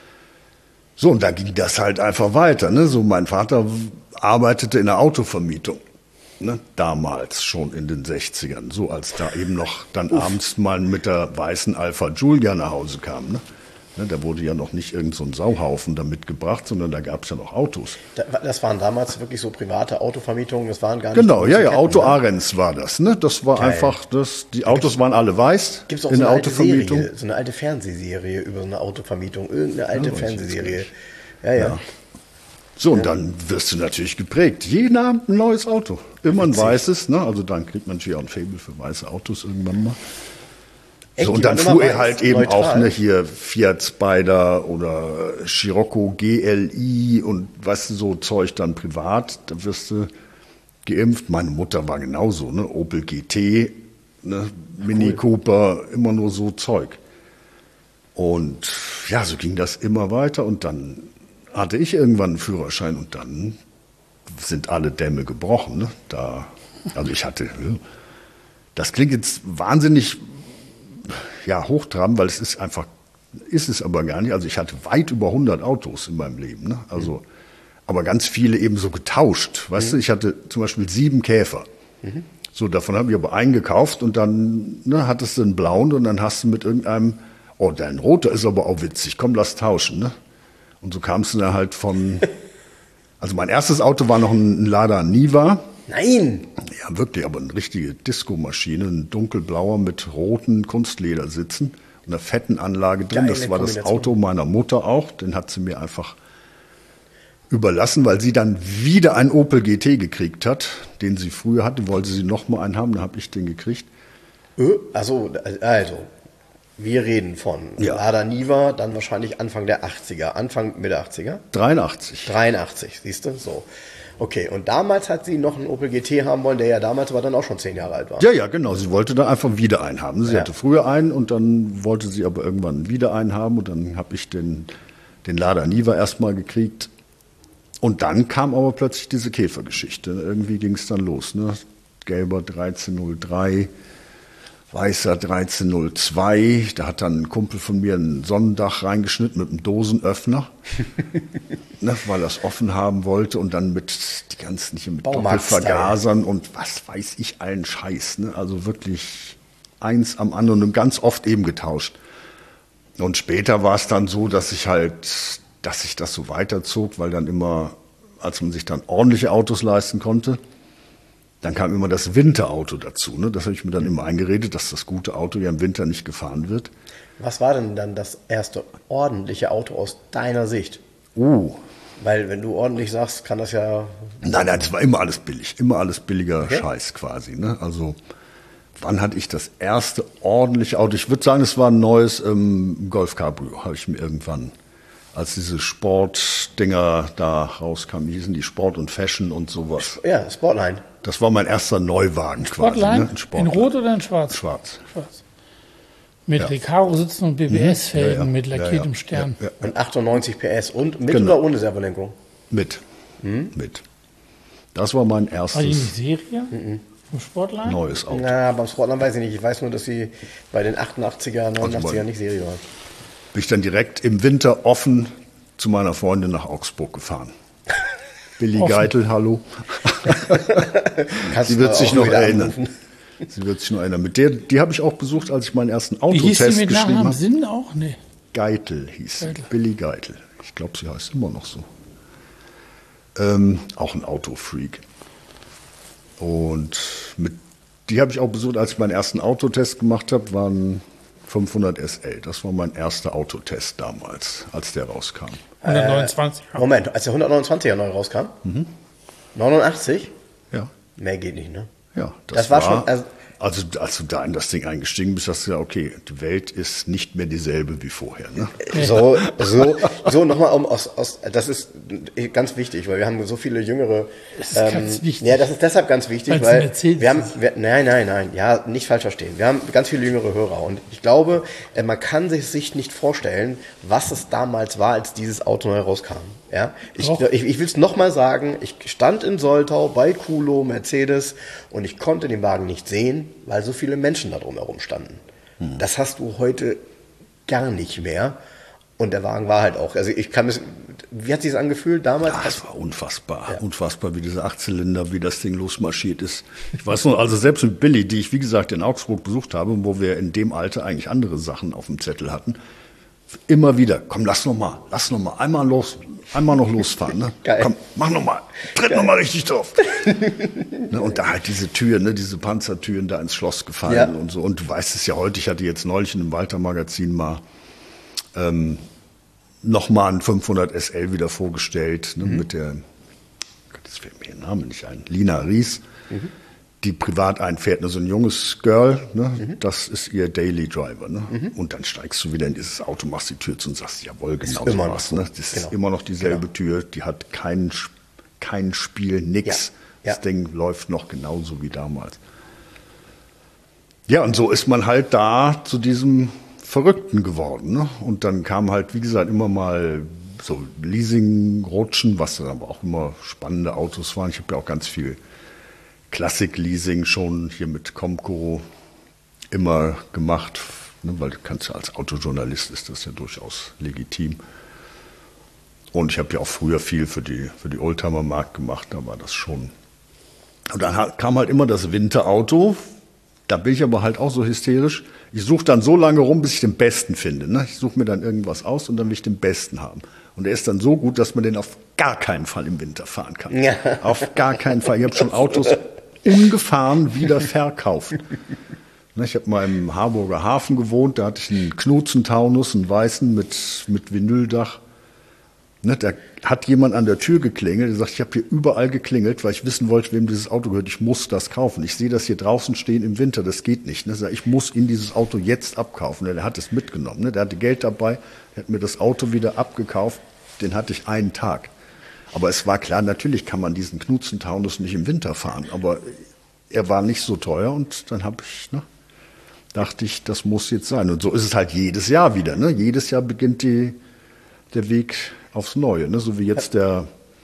So, und da ging das halt einfach weiter. Ne? So, mein Vater arbeitete in der Autovermietung. Ne, damals schon in den 60ern, so als da eben noch dann abends mal mit der weißen Alfa Giulia nach Hause kam. Ne? Da wurde ja noch nicht irgend so ein Sauhaufen da mitgebracht, sondern da gab es ja noch Autos. Das waren damals wirklich so private Autovermietungen, das waren gar nicht... Genau, ja, Auto Ahrens war das. Ne? Das war geil. Einfach, die Autos waren alle weiß. Gibt es auch in so eine Autovermietung? So eine alte Fernsehserie über so eine Autovermietung, irgendeine alte Fernsehserie. Ja. So, und dann wirst du natürlich geprägt. Jeden Abend ein neues Auto. Immer ein weißes, ne? Also dann kriegt man natürlich auch ein Faible für weiße Autos irgendwann mal. Echt? So, und dann fuhr er halt eben neutral. Auch hier Fiat Spider oder Scirocco GLI und weißt du, so Zeug dann privat. Da wirst du geimpft. Meine Mutter war genauso, ne? Opel GT, ne? Mini Cooper, immer nur so Zeug. Und ja, so ging das immer weiter und dann hatte ich irgendwann einen Führerschein und dann sind alle Dämme gebrochen. Ne? Also ich hatte, das klingt jetzt wahnsinnig hochtrabend, weil es ist einfach, ist es aber gar nicht. Also ich hatte weit über 100 Autos in meinem Leben. Ne? Also, aber ganz viele eben so getauscht. Weißt du, ich hatte zum Beispiel 7 Käfer. So, davon habe ich aber einen gekauft und dann hattest du einen blauen und dann hast du mit irgendeinem, oh, dein roter ist aber auch witzig, komm, lass tauschen. Ne? Und so kamst du dann halt also mein erstes Auto war noch ein Lada Niva. Nein! Ja, wirklich, aber eine richtige Disco-Maschine, ein dunkelblauer mit roten Kunstledersitzen und einer fetten Anlage drin. Geile das war das Auto meiner Mutter auch, den hat sie mir einfach überlassen, weil sie dann wieder einen Opel GT gekriegt hat, den sie früher hatte, wollte sie noch mal einen haben, dann habe ich den gekriegt. Also, wir reden von Lada Niva, dann wahrscheinlich Anfang der 80er, Anfang Mitte 80er? 83, siehst du, so. Okay, und damals hat sie noch einen Opel GT haben wollen, der ja damals aber dann auch schon 10 Jahre alt war. Ja, genau, sie wollte dann einfach wieder einen haben. Sie hatte früher einen und dann wollte sie aber irgendwann wieder einen haben und dann habe ich den Lada Niva erstmal gekriegt. Und dann kam aber plötzlich diese Käfergeschichte. Irgendwie ging es dann los, ne? Gelber 1303, weißer 1302. Da hat dann ein Kumpel von mir ein Sonnendach reingeschnitten mit einem Dosenöffner, ne, weil er es offen haben wollte. Und dann mit die ganzen hier mit Doppelvergasern und was weiß ich, allen Scheiß. Ne? Also wirklich eins am anderen und ganz oft eben getauscht. Und später war es dann so, dass ich das so weiterzog, weil dann immer, als man sich dann ordentliche Autos leisten konnte, dann kam immer das Winterauto dazu. Ne? Das habe ich mir dann immer eingeredet, dass das gute Auto ja im Winter nicht gefahren wird. Was war denn dann das erste ordentliche Auto aus deiner Sicht? Weil wenn du ordentlich sagst, kann das ja... Nein, das war immer alles billig. Immer alles billiger Scheiß quasi. Ne? Also wann hatte ich das erste ordentliche Auto? Ich würde sagen, es war ein neues Golf Cabrio, habe ich mir irgendwann... als diese Sportdinger da rauskamen. Wie hießen die? Sport und Fashion und sowas. Ja, Sportline. Das war mein erster Neuwagen Sportline? quasi. Ne? Sportline. In Rot oder in Schwarz? Schwarz. Mit Recaro-Sitzen und BBS-Felgen mit lackiertem Stern. Ja. Und 98 PS und mit oder ohne Servolenkung? Mit. Mit. Das war mein erstes. War die nicht Serie? Im Sportline? Neues Auto. Na, beim Sportline weiß ich nicht. Ich weiß nur, dass sie bei den 88er, 89er nicht Serie war. Bin ich dann direkt im Winter offen zu meiner Freundin nach Augsburg gefahren. Billy Geitel, hallo. Sie wird sich noch erinnern. Sie wird sich noch erinnern. Mit der, die habe ich auch besucht, als ich meinen ersten Autotest geschrieben habe. Hieß sie mit Sinn auch? Nee. Geitel hieß sie. Billy Geitel. Ich glaube, sie heißt immer noch so. Auch ein Autofreak. Und die habe ich auch besucht, als ich meinen ersten Autotest gemacht habe, waren 500 SL. Das war mein erster Autotest damals, als der rauskam. 129. Moment, als der 129er neu rauskam? 89? Ja. Mehr geht nicht, ne? Ja, das war schon. Also als du da in das Ding eingestiegen bist, hast du ja, okay, die Welt ist nicht mehr dieselbe wie vorher. Ne? So nochmal das ist ganz wichtig, weil wir haben so viele jüngere. Das ist ganz wichtig. Ja, das ist deshalb ganz wichtig, weil nein, ja, nicht falsch verstehen. Wir haben ganz viele jüngere Hörer und ich glaube, man kann sich nicht vorstellen, was es damals war, als dieses Auto neu rauskam. Ja, ich will es nochmal sagen, ich stand in Soltau bei Kulo, Mercedes und ich konnte den Wagen nicht sehen, weil so viele Menschen da drumherum standen. Das hast du heute gar nicht mehr und der Wagen war halt auch, also wie hat sich das angefühlt damals? Das war unfassbar, unfassbar, wie diese 8-Zylinder, wie das Ding losmarschiert ist. Ich weiß noch, also selbst mit Billy, die ich wie gesagt in Augsburg besucht habe, wo wir in dem Alter eigentlich andere Sachen auf dem Zettel hatten, immer wieder, komm, lass noch mal, einmal noch losfahren, ne? Geil. Komm, mach noch mal, tritt noch mal richtig drauf. Ne, und da halt diese Türen, ne, diese Panzertüren da ins Schloss gefallen und so. Und du weißt es ja heute, ich hatte jetzt neulich in einem Walter-Magazin mal nochmal ein 500 SL wieder vorgestellt, ne, mit der, das fällt mir ihr Name nicht ein, Lina Ries, die privat einfährt, ne, so ein junges Girl, ne, das ist ihr Daily Driver. Ne? Und dann steigst du wieder in dieses Auto, machst die Tür zu und sagst, jawohl, genau so was. Ne? Das ist immer noch dieselbe Tür, die hat kein Spiel, nix. Ja. Das Ding läuft noch genauso wie damals. Ja, und so ist man halt da zu diesem Verrückten geworden. Ne? Und dann kam halt, wie gesagt, immer mal so Leasing-Rutschen, was dann aber auch immer spannende Autos waren. Ich habe ja auch ganz viel Klassik-Leasing schon hier mit Comco immer gemacht, ne, weil du kannst ja als Autojournalist, ist das ja durchaus legitim. Und ich habe ja auch früher viel für die Oldtimer-Markt gemacht, da war das schon. Und dann kam halt immer das Winterauto, da bin ich aber halt auch so hysterisch. Ich suche dann so lange rum, bis ich den Besten finde. Ne? Ich suche mir dann irgendwas aus und dann will ich den Besten haben. Und der ist dann so gut, dass man den auf gar keinen Fall im Winter fahren kann. Ja. Auf gar keinen Fall. Ich habe schon Autos ungefahren wieder verkauft. Ich habe mal im Harburger Hafen gewohnt, da hatte ich einen Knutzen-Taunus, einen weißen mit Vinyldach. Da hat jemand an der Tür geklingelt, der sagt, ich habe hier überall geklingelt, weil ich wissen wollte, wem dieses Auto gehört. Ich muss das kaufen. Ich sehe das hier draußen stehen im Winter, das geht nicht. Ich muss ihm dieses Auto jetzt abkaufen. Der hat es mitgenommen. Der hatte Geld dabei, der hat mir das Auto wieder abgekauft. Den hatte ich einen Tag. Aber es war klar, natürlich kann man diesen Knutzen-Taunus nicht im Winter fahren. Aber er war nicht so teuer und dann dachte ich, das muss jetzt sein. Und so ist es halt jedes Jahr wieder. Ne? Jedes Jahr beginnt der Weg aufs Neue. Ne? So wie jetzt der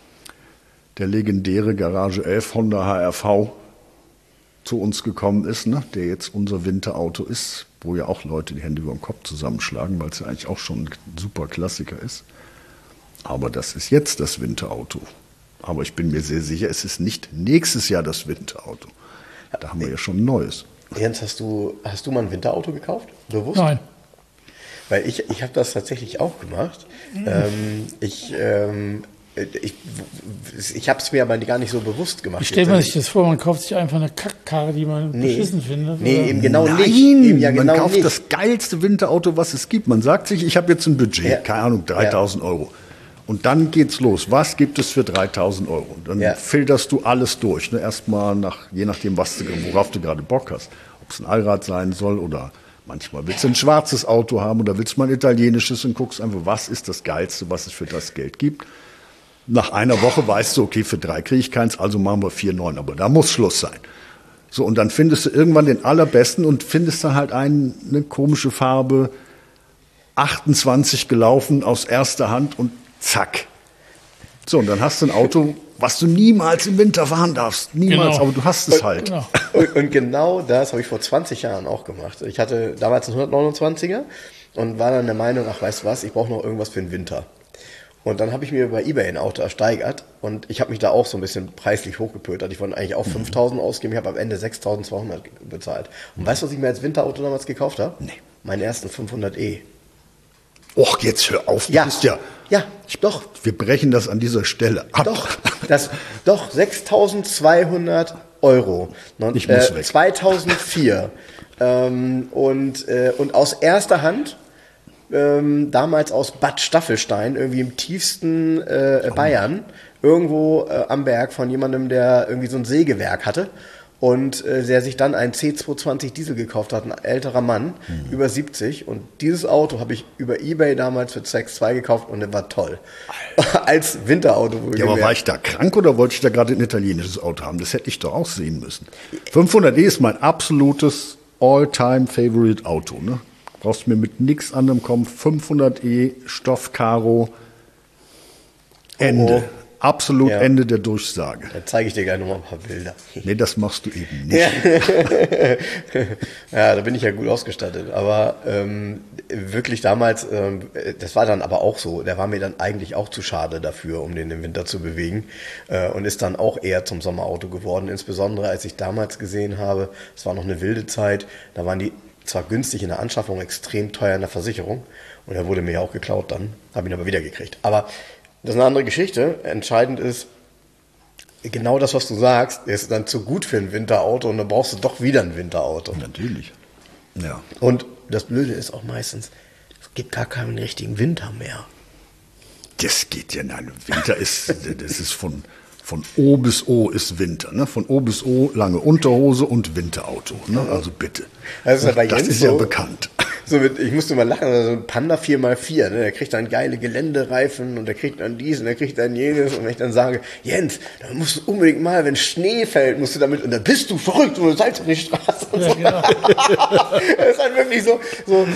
legendäre Garage 11 Honda HR-V zu uns gekommen ist, ne? Der jetzt unser Winterauto ist, wo ja auch Leute die Hände über den Kopf zusammenschlagen, weil es ja eigentlich auch schon ein super Klassiker ist. Aber das ist jetzt das Winterauto. Aber ich bin mir sehr sicher, es ist nicht nächstes Jahr das Winterauto. Da haben wir ja schon ein neues. Jens, hast du mal ein Winterauto gekauft? Bewusst? Nein. Weil ich habe das tatsächlich auch gemacht. Ich habe es mir aber gar nicht so bewusst gemacht. Wie stellt man sich das vor? Man kauft sich einfach eine Kackkarre, die man beschissen findet? Nee, oder? eben genau Nein, nicht. Eben man kauft das geilste Winterauto, was es gibt. Man sagt sich, ich habe jetzt ein Budget, keine Ahnung, 3.000 Euro. Und dann geht's los. Was gibt es für 3.000 Euro? Und dann filterst du alles durch. Ne? Erstmal je nachdem, worauf du gerade Bock hast. Ob es ein Allrad sein soll oder Manchmal willst du ein schwarzes Auto haben oder willst du mal ein italienisches und guckst einfach, was ist das Geilste, was es für das Geld gibt. Nach einer Woche weißt du, okay, für 3 kriege ich keins, also machen wir 4,9, aber da muss Schluss sein. So, und dann findest du irgendwann den allerbesten und findest dann halt eine komische Farbe, 28 gelaufen aus erster Hand und zack. So, und dann hast du ein Auto, was du niemals im Winter fahren darfst. Niemals, aber du hast es halt. Genau. Und genau das habe ich vor 20 Jahren auch gemacht. Ich hatte damals einen 129er und war dann der Meinung, ach, weißt du was, ich brauche noch irgendwas für den Winter. Und dann habe ich mir bei eBay ein Auto ersteigert und ich habe mich da auch so ein bisschen preislich hochgepötert. Ich wollte eigentlich auch 5.000 ausgeben, ich habe am Ende 6.200 bezahlt. Und weißt du, was ich mir als Winterauto damals gekauft habe? Nee. Meinen ersten 500e. Och, jetzt hör auf. Ja, bist ja. Ja, doch. Wir brechen das an dieser Stelle ab. Doch, 6.200 Euro. Ich muss weg. 2004. Und aus erster Hand, damals aus Bad Staffelstein, irgendwie im tiefsten Bayern, irgendwo am Berg von jemandem, der irgendwie so ein Sägewerk hatte. Und der sich dann einen C220 Diesel gekauft hat, ein älterer Mann, über 70. Und dieses Auto habe ich über eBay damals für 6,2 gekauft und der war toll. Als Winterauto. Ja, aber war ich da krank oder wollte ich da gerade ein italienisches Auto haben? Das hätte ich doch auch sehen müssen. 500e ist mein absolutes All-Time-Favorite-Auto. Ne? Brauchst mir mit nichts anderem kommen. 500e, Stoffkaro, Ende. Absolut ja. Ende der Durchsage. Da zeige ich dir gleich nochmal ein paar Bilder. Nee, das machst du eben nicht. Ja, da bin ich ja gut ausgestattet. Aber wirklich damals, das war dann aber auch so, der war mir dann eigentlich auch zu schade dafür, um den im Winter zu bewegen. Und ist dann auch eher zum Sommerauto geworden. Insbesondere als ich damals gesehen habe, es war noch eine wilde Zeit, da waren die zwar günstig in der Anschaffung, extrem teuer in der Versicherung. Und er wurde mir ja auch geklaut dann, habe ihn aber wieder gekriegt. Aber das ist eine andere Geschichte. Entscheidend ist, genau das, was du sagst, ist dann zu gut für ein Winterauto und dann brauchst du doch wieder ein Winterauto. Natürlich. Ja. Und das Blöde ist auch meistens, es gibt gar keinen richtigen Winter mehr. Das geht ja, nein, Winter ist, das ist von O bis O ist Winter, ne? Von O bis O lange Unterhose und Winterauto, ne? Also bitte. Das ist, ja bei Jens ja bekannt. So ich musste mal lachen, also ein Panda 4x4, ne? Der kriegt dann geile Geländereifen und der kriegt dann dies und der kriegt dann jenes. Und wenn ich dann sage, Jens, da musst du unbedingt mal, wenn Schnee fällt, musst du damit, und dann bist du verrückt und du Salz auf die Straße. Und so. Genau. Das ist halt wirklich so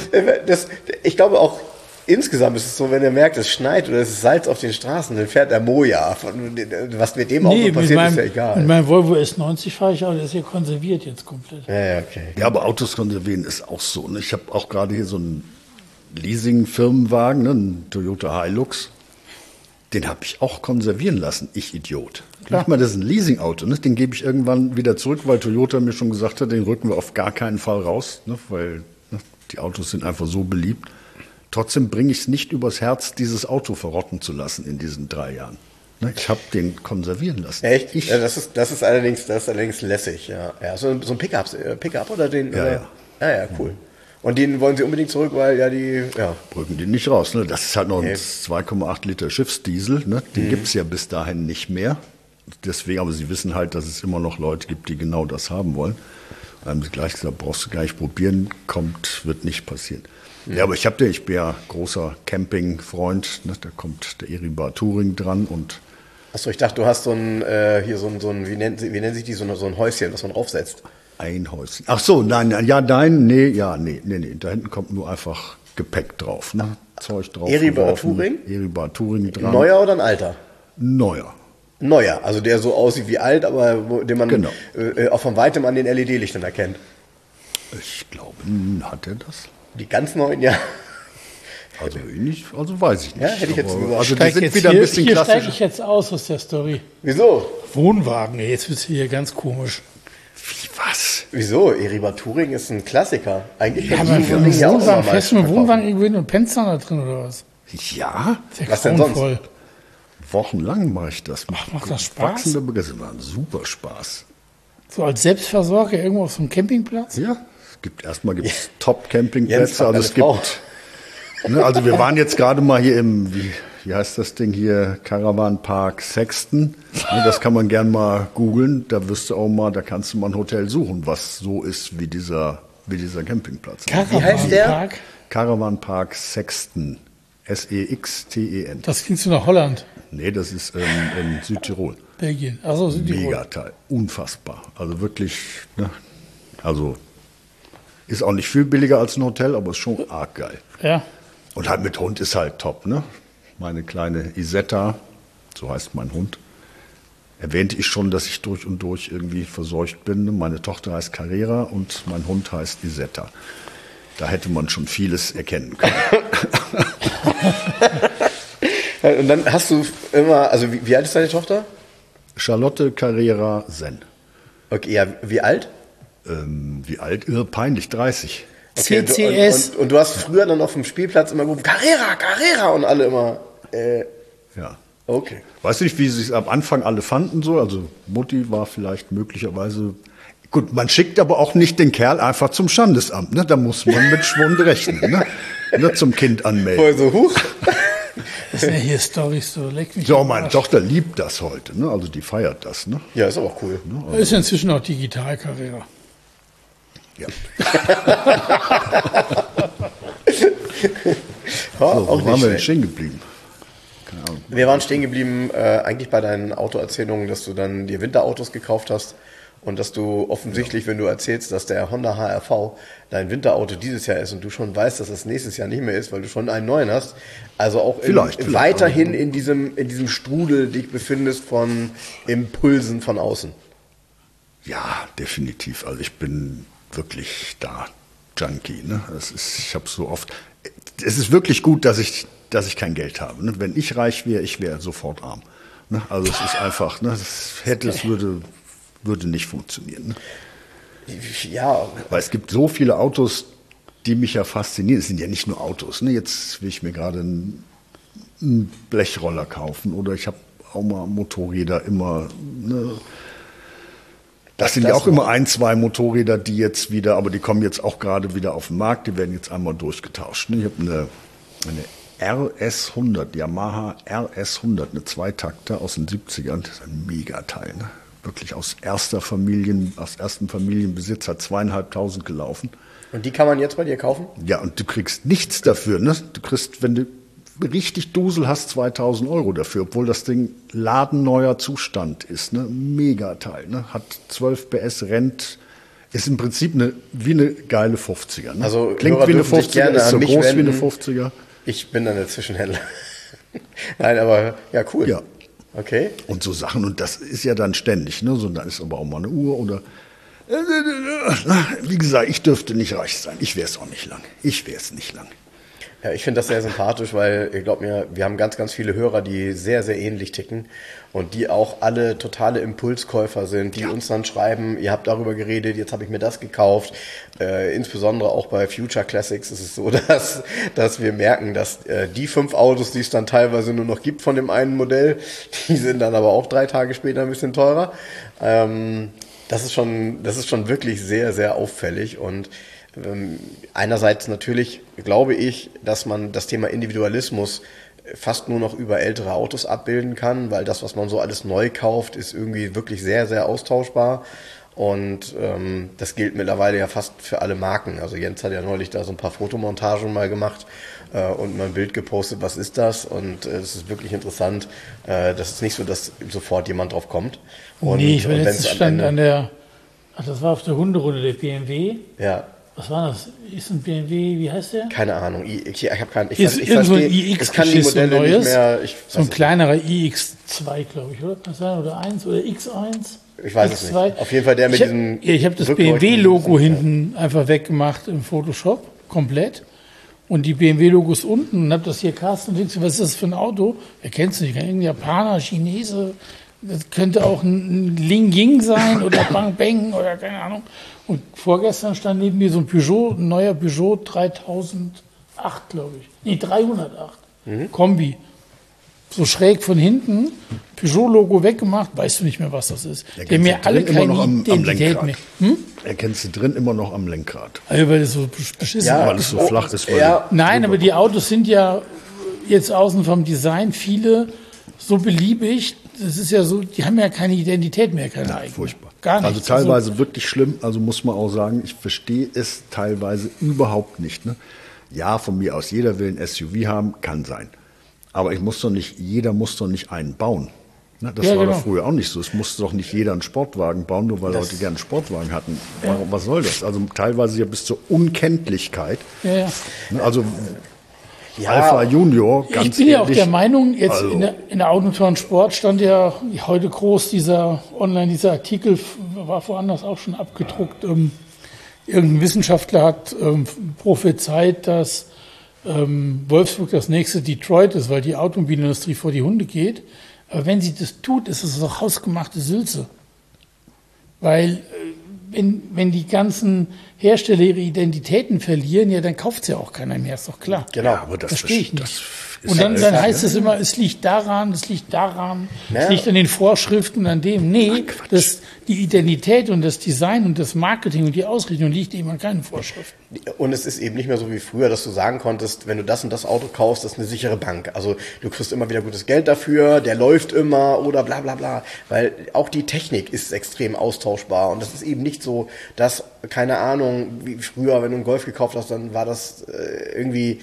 ich glaube auch, insgesamt ist es so, wenn er merkt, es schneit oder es ist Salz auf den Straßen, dann fährt er Moja. Was mit dem Auto passiert, ist ja egal. Mit meinem Volvo S90 fahre ich auch, der ist hier konserviert jetzt komplett. Ja, okay. Ja, aber Autos konservieren ist auch so. Ne? Ich habe auch gerade hier so einen Leasing-Firmenwagen, ne? Einen Toyota Hilux. Den habe ich auch konservieren lassen, ich Idiot. Manchmal, das ist ein Leasing-Auto, ne? Den gebe ich irgendwann wieder zurück, weil Toyota mir schon gesagt hat, den rücken wir auf gar keinen Fall raus, ne? Weil die Autos sind einfach so beliebt. Trotzdem bringe ich es nicht übers Herz, dieses Auto verrotten zu lassen in diesen 3 Jahren. Ich habe den konservieren lassen. Echt? Ja, das ist allerdings lässig. Ja. Ja, so ein Pickup oder den? Ja. Ja, cool. Und den wollen Sie unbedingt zurück, weil Rücken die nicht raus. Ne? Das ist halt noch ein 2,8 Liter Schiffsdiesel. Ne? Den gibt's ja bis dahin nicht mehr. Deswegen, aber Sie wissen halt, dass es immer noch Leute gibt, die genau das haben wollen. Da haben Sie gleich gesagt, brauchst du gar nicht probieren, wird nicht passieren. Ja, aber ich bin ja großer Camping-Freund, ne? Da kommt der Eribar Touring dran und. Achso, ich dachte, du hast so ein, wie nennt sich die, so ein Häuschen, was man draufsetzt. Ein Häuschen. Ach so, nein, nee. Da hinten kommt nur einfach Gepäck drauf, ne? Zeug drauf. Eribar Touring? Eribar Touring dran. Neuer oder ein alter? Neuer, also der so aussieht wie alt, aber den man auch von weitem an den LED-Lichtern erkennt. Ich glaube, hat er das? Die ganz neuen, ja. Also weiß ich nicht. Ja, hätte ich jetzt gesagt. Also die sind wieder ein bisschen klassisch. Hier steige ich jetzt aus der Story. Wieso? Wohnwagen, jetzt wird es hier ganz komisch. Wie, was? Wieso? Eribar Touring ist ein Klassiker. Eigentlich ja, aber Wohnwagen, fährst du mit Wohnwagen irgendwo hin und pennst da drin oder was? Ja. Was denn sonst? Wochenlang mache ich das. Macht das Spaß? Das war ein super Spaß. So als Selbstversorger irgendwo auf so einem Campingplatz? Ja. Erstmal gibt es Top-Campingplätze. Also es gibt. Ne, also wir waren jetzt gerade mal hier im, wie heißt das Ding hier, Caravan Park Sexton. Ne, das kann man gern mal googeln. Da kannst du mal ein Hotel suchen, was so ist wie dieser wie dieser Campingplatz. Wie heißt der? Caravan Park Sexten. Sexten. Das klingt so nach Holland. Nee, das ist in Südtirol. Belgien. Also Südtirol. Mega Teil. Unfassbar. Also wirklich, ne? Also ist auch nicht viel billiger als ein Hotel, aber ist schon arg geil. Ja. Und halt mit Hund ist halt top, ne? Meine kleine Isetta, so heißt mein Hund, erwähnte ich schon, dass ich durch und durch irgendwie verseucht bin. Meine Tochter heißt Carrera und mein Hund heißt Isetta. Da hätte man schon vieles erkennen können. Und dann hast du immer, also wie alt ist deine Tochter? Charlotte Carrera Zen. Okay, ja, wie alt? Wie alt? Peinlich, 30. Okay, CCS. Und du hast früher dann auf dem Spielplatz immer gerufen, Carrera und alle immer. Ja. Okay. Weißt du nicht, wie sie es am Anfang alle fanden so? Also Mutti war vielleicht möglicherweise... Gut, man schickt aber auch nicht den Kerl einfach zum Standesamt. Ne? Da muss man mit Schwund rechnen. Ne? Nicht zum Kind anmelden. Vorher so, huch. Das sind ja hier Storys, so leck mich. So, meine Tochter liebt das heute. Ne? Also die feiert das. Ne? Ja, ist aber auch cool. Ne? Also ist ja inzwischen auch Digital-Carrera. Ja. Wo waren wir denn stehen geblieben? Keine Ahnung. Wir waren stehen geblieben eigentlich bei deinen Autoerzählungen, dass du dann dir Winterautos gekauft hast und dass du offensichtlich, wenn du erzählst, dass der Honda HR-V dein Winterauto dieses Jahr ist und du schon weißt, dass es nächstes Jahr nicht mehr ist, weil du schon einen neuen hast, also auch weiterhin in diesem Strudel dich befindest von Impulsen von außen. Ja, definitiv. Also ich bin wirklich da Junkie. Ne? Ich habe so oft. Es ist wirklich gut, dass ich kein Geld habe. Ne? Wenn ich reich wäre, ich wäre sofort arm. Ne? Also es ist einfach. Ne? Es würde nicht funktionieren. Ne? Ja. Weil es gibt so viele Autos, die mich ja faszinieren. Es sind ja nicht nur Autos. Ne? Jetzt will ich mir gerade einen Blechroller kaufen oder ich habe auch mal Motorräder immer. Ne? Das sind ja auch immer 1, 2 Motorräder, die jetzt wieder, aber die kommen jetzt auch gerade wieder auf den Markt, die werden jetzt einmal durchgetauscht. Ich habe eine RS100, Yamaha RS100, eine Zweitakter aus den 70ern, das ist ein Megateil, ne? Wirklich aus ersten Familienbesitz, hat 2.500 gelaufen. Und die kann man jetzt bei dir kaufen? Ja, und du kriegst nichts dafür, ne? Du kriegst, wenn du richtig Dusel hast, 2.000 € dafür, obwohl das Ding ladenneuer Zustand ist. Ne? Megateil. Ne? Hat 12 PS, rennt, ist im Prinzip wie eine geile 50er. Ne? Also klingt Hörer wie eine dürfen sich 50er, gerne ist so an mich groß wenden. wie eine 50er. Ich bin dann der Zwischenhändler. Nein, aber ja, cool. Ja. Okay. Und so Sachen, und das ist ja dann ständig. Ne? So, da ist aber auch mal eine Uhr oder... Wie gesagt, ich dürfte nicht reich sein. Ich wäre es auch nicht lang. Ja, ich finde das sehr sympathisch, weil, ihr glaubt mir, wir haben ganz, ganz viele Hörer, die sehr, sehr ähnlich ticken und die auch alle totale Impulskäufer sind, die uns dann schreiben, ihr habt darüber geredet, jetzt habe ich mir das gekauft. Insbesondere auch bei Future Classics ist es so, dass wir merken, dass die 5 Autos, die es dann teilweise nur noch gibt von dem einen Modell, die sind dann aber auch 3 Tage später ein bisschen teurer. Das ist schon wirklich sehr, sehr auffällig und einerseits natürlich glaube ich, dass man das Thema Individualismus fast nur noch über ältere Autos abbilden kann, weil das, was man so alles neu kauft, ist irgendwie wirklich sehr, sehr austauschbar. Und das gilt mittlerweile ja fast für alle Marken. Also Jens hat ja neulich da so ein paar Fotomontagen mal gemacht und mal ein Bild gepostet, was ist das? Und es ist wirklich interessant. Das ist nicht so, dass sofort jemand drauf kommt. Und, nee, ich war letztens stand das war auf der Hunderunde, der BMW. Ja. Was war das? Ist ein BMW, wie heißt der? Keine Ahnung. Ich habe keine. Ich ist irgend so ein iX, ich kann die Modelle so nicht mehr. So ein kleinerer iX2, glaube ich, oder? Kann das sein? Oder 1 oder X1? Ich weiß es nicht. Auf jeden Fall der mit diesem. Ich habe das BMW-Logo hinten einfach weggemacht im Photoshop, komplett. Und die BMW-Logos unten und habe das hier Carsten und denkst, was ist das für ein Auto? Wer kennt es nicht? Irgendein Japaner, Chinese. Das könnte auch ein Ling Ying sein oder Bang Bang oder keine Ahnung. Und vorgestern stand neben mir so ein neuer Peugeot 3008, glaube ich. Nee, 308. Kombi. So schräg von hinten, Peugeot-Logo weggemacht, weißt du nicht mehr, was das ist. Der mir alle keine Identität mehr. Erkennst du drin immer noch am Lenkrad. Also, weil das so beschissen ja, weil es so flach ist. Nein, aber die Autos sind ja jetzt außen vom Design viele so beliebig, das ist ja so, die haben ja keine Identität mehr, keine eigene. Furchtbar. Gar nicht. Also teilweise wirklich schlimm, also muss man auch sagen, ich verstehe es teilweise überhaupt nicht. Ne? Ja, von mir aus, jeder will ein SUV haben, kann sein. Aber jeder muss doch nicht einen bauen. Ne? Das war doch früher auch nicht so. Es musste doch nicht jeder einen Sportwagen bauen, nur weil Leute gerne einen Sportwagen hatten. Was soll das? Also teilweise ja bis zur Unkenntlichkeit. Ja. Also Alpha Junior, ganz ich bin ja auch der Meinung, jetzt also, in der Auto und Sport stand ja heute groß dieser Artikel, war woanders auch schon abgedruckt. Irgendein Wissenschaftler hat prophezeit, dass Wolfsburg das nächste Detroit ist, weil die Automobilindustrie vor die Hunde geht. Aber wenn sie das tut, ist es doch hausgemachte Sülze. Weil wenn die ganzen Hersteller ihre Identitäten verlieren, ja, dann kauft es ja auch keiner mehr, ist doch klar. Genau, aber das verstehe ich nicht. Und dann heißt es immer, es liegt daran, es liegt an den Vorschriften, an dem. Nee, die Identität und das Design und das Marketing und die Ausrichtung liegt eben an keinen Vorschriften. Und es ist eben nicht mehr so wie früher, dass du sagen konntest, wenn du das und das Auto kaufst, das ist eine sichere Bank. Also du kriegst immer wieder gutes Geld dafür, der läuft immer oder bla bla bla. Weil auch die Technik ist extrem austauschbar. Und das ist eben nicht so, dass, keine Ahnung, wie früher, wenn du einen Golf gekauft hast, dann war das irgendwie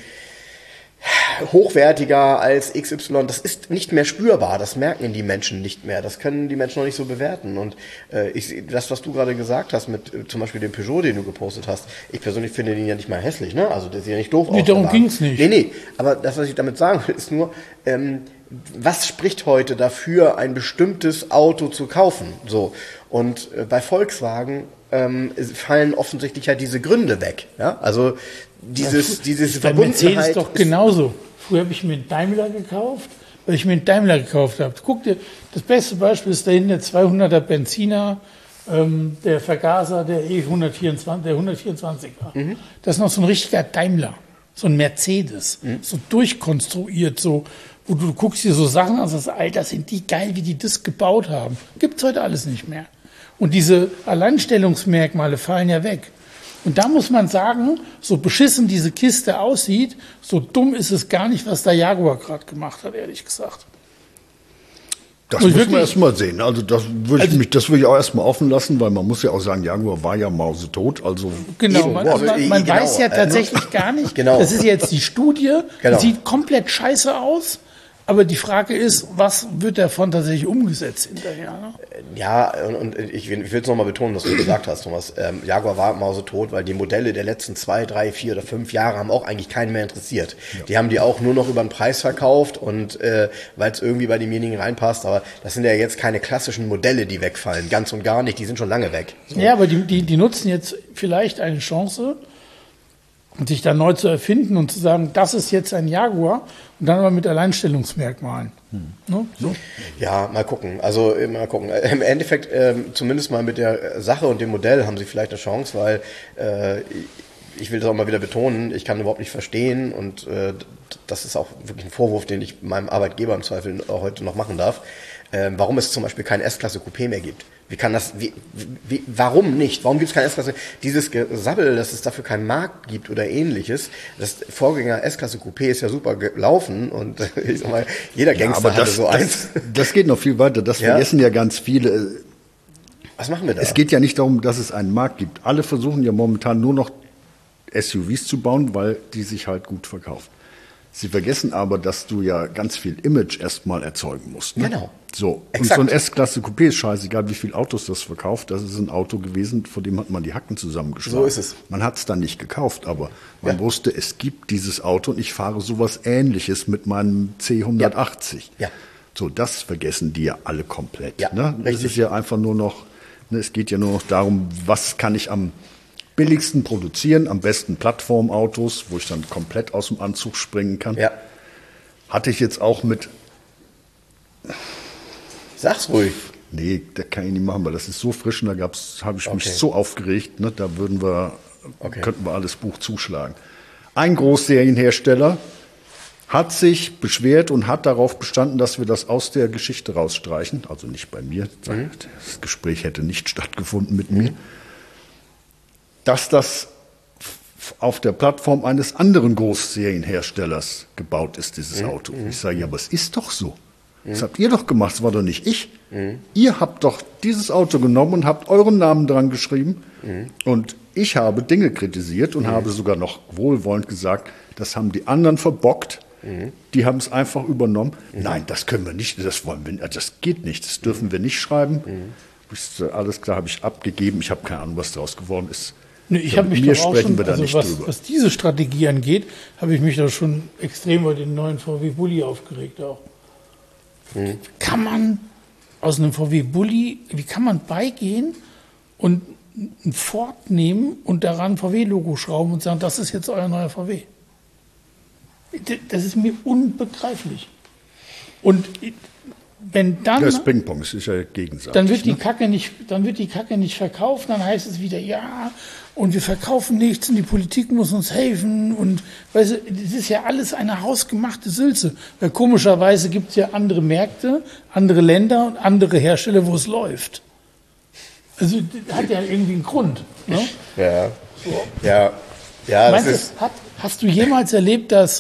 hochwertiger als XY, das ist nicht mehr spürbar, das merken die Menschen nicht mehr, das können die Menschen noch nicht so bewerten und das, was du gerade gesagt hast mit zum Beispiel dem Peugeot, den du gepostet hast, ich persönlich finde den ja nicht mal hässlich, ne? Also der sieht ja nicht doof aus. Nee, darum ging's nicht. Nee, aber das, was ich damit sagen will, ist nur, was spricht heute dafür, ein bestimmtes Auto zu kaufen? So. Und bei Volkswagen fallen offensichtlich halt diese Gründe weg. Ja? Also diese Verbundenheit. Mercedes doch genauso. Früher habe ich mir einen Daimler gekauft, weil ich mir einen Daimler gekauft habe. Guck dir, das beste Beispiel ist dahin der 200er Benziner, der Vergaser, der E124, der 124er. Mhm. Das ist noch so ein richtiger Daimler, so ein Mercedes, so durchkonstruiert, so, wo du guckst dir so Sachen an und sagst, Alter, sind die geil, wie die das gebaut haben. Gibt's heute alles nicht mehr. Und diese Alleinstellungsmerkmale fallen ja weg. Und da muss man sagen, so beschissen diese Kiste aussieht, so dumm ist es gar nicht, was der Jaguar gerade gemacht hat, ehrlich gesagt. Das muss man erst mal sehen. Also das würde ich auch erst mal offen lassen, weil man muss ja auch sagen, Jaguar war ja mausetot. Also genau, man weiß ja tatsächlich gar nicht. Genau. Das ist jetzt die Studie, die sieht komplett scheiße aus. Aber die Frage ist, was wird davon tatsächlich umgesetzt hinterher? Ne? Ja, und ich will es nochmal betonen, was du gesagt hast, Thomas. Jaguar war mausetot, weil die Modelle der letzten 2, 3, 4 oder 5 Jahre haben auch eigentlich keinen mehr interessiert. Ja. Die haben die auch nur noch über den Preis verkauft und weil es irgendwie bei demjenigen reinpasst. Aber das sind ja jetzt keine klassischen Modelle, die wegfallen. Ganz und gar nicht. Die sind schon lange weg. So. Ja, aber die nutzen jetzt vielleicht eine Chance, sich da neu zu erfinden und zu sagen, das ist jetzt ein Jaguar und dann aber mit Alleinstellungsmerkmalen. Ne? So. Ja, mal gucken. Also mal gucken. Im Endeffekt, zumindest mal mit der Sache und dem Modell haben sie vielleicht eine Chance, weil ich will das auch mal wieder betonen, ich kann überhaupt nicht verstehen und das ist auch wirklich ein Vorwurf, den ich meinem Arbeitgeber im Zweifel auch heute noch machen darf, warum es zum Beispiel kein S-Klasse Coupé mehr gibt. Warum nicht? Warum gibt es kein S-Klasse? Dieses Gesabbel, dass es dafür keinen Markt gibt oder ähnliches. Das Vorgänger S-Klasse Coupé ist ja super gelaufen und ich sag mal, jeder Gangster hatte so eins. Das geht noch viel weiter. Das vergessen ja ganz viele. Was machen wir da? Es geht ja nicht darum, dass es einen Markt gibt. Alle versuchen ja momentan nur noch SUVs zu bauen, weil die sich halt gut verkaufen. Sie vergessen aber, dass du ja ganz viel Image erstmal erzeugen musst. Ne? Genau. So. Und so ein S-Klasse Coupé ist scheißegal, wie viele Autos das verkauft. Das ist ein Auto gewesen, vor dem hat man die Hacken zusammengeschlagen. So ist es. Man hat es dann nicht gekauft, aber man wusste, es gibt dieses Auto und ich fahre sowas Ähnliches mit meinem C180. Ja. So, das vergessen die ja alle komplett. Ja, ne? richtig. Es ist ja einfach nur noch, ne, es geht ja nur noch darum, was kann ich am billigsten produzieren, am besten Plattformautos, wo ich dann komplett aus dem Anzug springen kann. Ja. Hatte ich jetzt auch mit... Sag's ruhig. Nee, das kann ich nicht machen, weil das ist so frisch und da habe ich mich so aufgeregt, ne, da könnten wir alles Buch zuschlagen. Ein Großserienhersteller hat sich beschwert und hat darauf bestanden, dass wir das aus der Geschichte rausstreichen. Also nicht bei mir, das Gespräch hätte nicht stattgefunden mit mir. Dass das auf der Plattform eines anderen Großserienherstellers gebaut ist, dieses Auto. Ich sage, ja, aber es ist doch so. Das habt ihr doch gemacht, das war doch nicht ich. Ihr habt doch dieses Auto genommen und habt euren Namen dran geschrieben. Und ich habe Dinge kritisiert und habe sogar noch wohlwollend gesagt, das haben die anderen verbockt. Die haben es einfach übernommen. Nein, das können wir nicht, das wollen wir, das geht nicht, das dürfen wir nicht schreiben. Alles klar, habe ich abgegeben. Ich habe keine Ahnung, was daraus geworden ist. Nee, ich habe mich doch auch schon, also was diese Strategie angeht, habe ich mich doch schon extrem über den neuen VW Bulli aufgeregt auch. Kann man aus einem VW Bulli, wie kann man beigehen und ein Ford nehmen und daran VW-Logo schrauben und sagen, das ist jetzt euer neuer VW? Das ist mir unbegreiflich. Und wenn dann, das Ping-Pong ist ja gegenseitig. Dann wird die Kacke nicht verkauft, dann heißt es wieder, ja, und wir verkaufen nichts und die Politik muss uns helfen. Und weißt du, das ist ja alles eine hausgemachte Sülze. Weil komischerweise gibt es ja andere Märkte, andere Länder und andere Hersteller, wo es läuft. Also das hat ja irgendwie einen Grund. Ne? Ja. So. Ja. Meinst du, hast du jemals erlebt, dass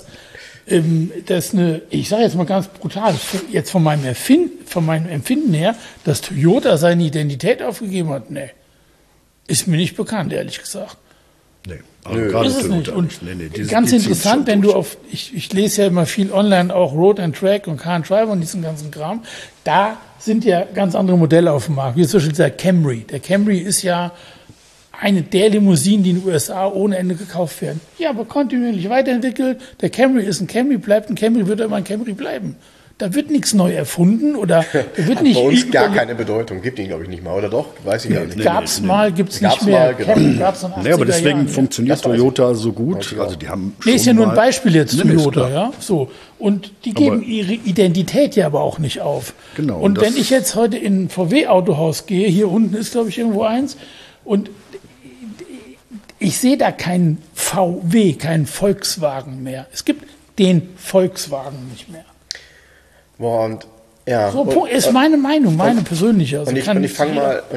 ich sage jetzt mal ganz brutal, jetzt von meinem Empfinden her, dass Toyota seine Identität aufgegeben hat? Nee. Ist mir nicht bekannt, ehrlich gesagt. Nee, also gerade ist es Toyota nicht. Und nee, ganz interessant, wenn du ich lese ja immer viel online, auch Road and Track und Car and Driver und diesen ganzen Kram, da sind ja ganz andere Modelle auf dem Markt, wie zum Beispiel der Camry. Der Camry ist ja eine der Limousinen, die in den USA ohne Ende gekauft werden. Ja, aber kontinuierlich weiterentwickelt. Der Camry ist ein Camry, bleibt ein Camry, wird immer ein Camry bleiben. Da wird nichts neu erfunden oder da wird nicht. Bei uns gar keine Bedeutung, gibt ihn, glaube ich, nicht mal, oder doch? Weiß ich gar nicht. Gab's mal, gibt's nicht mehr. Genau. Gab's in 80er Nee, aber deswegen Jahren, funktioniert Toyota so gut. Also die haben nee, ist ja nur ein Beispiel jetzt, Toyota, ja. So. Und die geben ihre Identität ja aber auch nicht auf. Genau. Und wenn ich jetzt heute in ein VW-Autohaus gehe, hier unten ist, glaube ich, irgendwo eins, und ich sehe da keinen VW, keinen Volkswagen mehr. Es gibt den Volkswagen nicht mehr. Boah, und ja. So ist meine Meinung, meine persönliche. Also und ich fange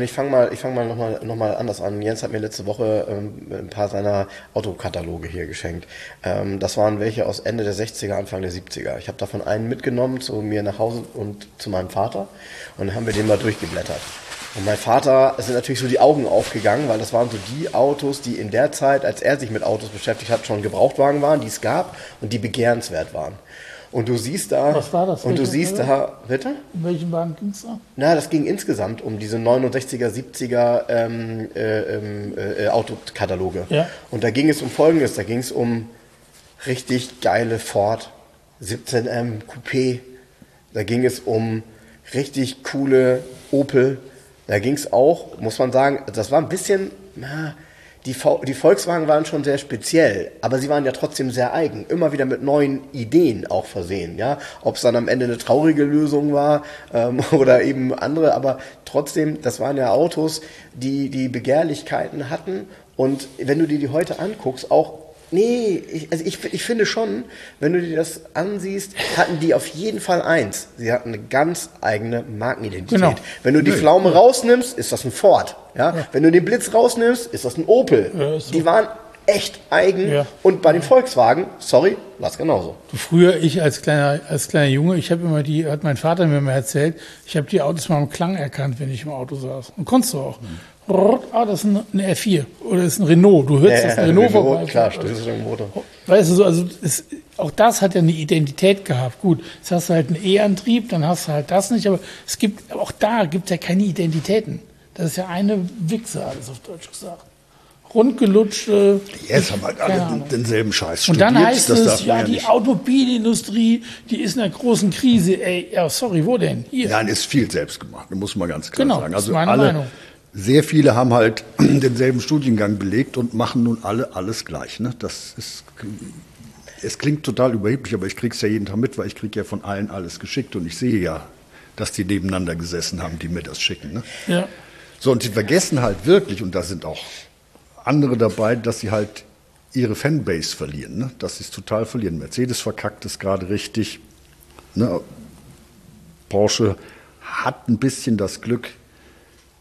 mal noch mal anders an. Jens hat mir letzte Woche ein paar seiner Autokataloge hier geschenkt. Das waren welche aus Ende der 60er, Anfang der 70er. Ich habe davon einen mitgenommen zu mir nach Hause und zu meinem Vater und dann haben wir den mal durchgeblättert. Und mein Vater, es sind natürlich so die Augen aufgegangen, weil das waren so die Autos, die in der Zeit, als er sich mit Autos beschäftigt hat, schon Gebrauchtwagen waren, die es gab und die begehrenswert waren. Und du siehst da... Was war das? Und du siehst da... Bitte? In welchen Wagen ging es da? Na, das ging insgesamt um diese 69er, 70er Autokataloge. Ja. Und da ging es um Folgendes. Da ging es um richtig geile Ford 17M Coupé. Da ging es um richtig coole Opel. Da ging es auch, muss man sagen, das war ein bisschen... Die Volkswagen waren schon sehr speziell, aber sie waren ja trotzdem sehr eigen, immer wieder mit neuen Ideen auch versehen, ja, ob es dann am Ende eine traurige Lösung war oder eben andere, aber trotzdem, das waren ja Autos, die Begehrlichkeiten hatten und wenn du dir die heute anguckst, auch ich finde schon, wenn du dir das ansiehst, hatten die auf jeden Fall eins. Sie hatten eine ganz eigene Markenidentität. Genau. Wenn du die Pflaume rausnimmst, ist das ein Ford. Ja? Wenn du den Blitz rausnimmst, ist das ein Opel. Ja, so. Die waren echt eigen. Ja. Und bei den Volkswagen, war es genauso. Früher, ich als kleiner Junge, hat mein Vater mir mal erzählt, ich habe die Autos mal im Klang erkannt, wenn ich im Auto saß. Und konntest du auch. Das ist ein R4 oder das ist ein Renault. Du hörst das Renault vorbei. Klar, das ist ein Motor. Weißt du so, also auch das hat ja eine Identität gehabt. Gut, jetzt hast du halt einen E-Antrieb, dann hast du halt das nicht, aber auch da gibt es ja keine Identitäten. Das ist ja eine Wichse, alles auf Deutsch gesagt. Rundgelutschte. Jetzt haben wir alle denselben Scheiß studiert. Und dann heißt es, die Automobilindustrie, die ist in einer großen Krise. Ey, ja, sorry, wo denn? Hier. Nein, ist viel selbst gemacht, muss man ganz klar sagen. Also das ist meine Meinung. Sehr viele haben halt denselben Studiengang belegt und machen nun alle alles gleich. Ne? Es klingt total überheblich, aber ich kriege es ja jeden Tag mit, weil ich kriege ja von allen alles geschickt und ich sehe ja, dass die nebeneinander gesessen haben, die mir das schicken. Ne? Ja. So, und sie vergessen halt wirklich, und da sind auch andere dabei, dass sie halt ihre Fanbase verlieren, ne? Dass sie es total verlieren. Mercedes verkackt es gerade richtig. Ne? Porsche hat ein bisschen das Glück,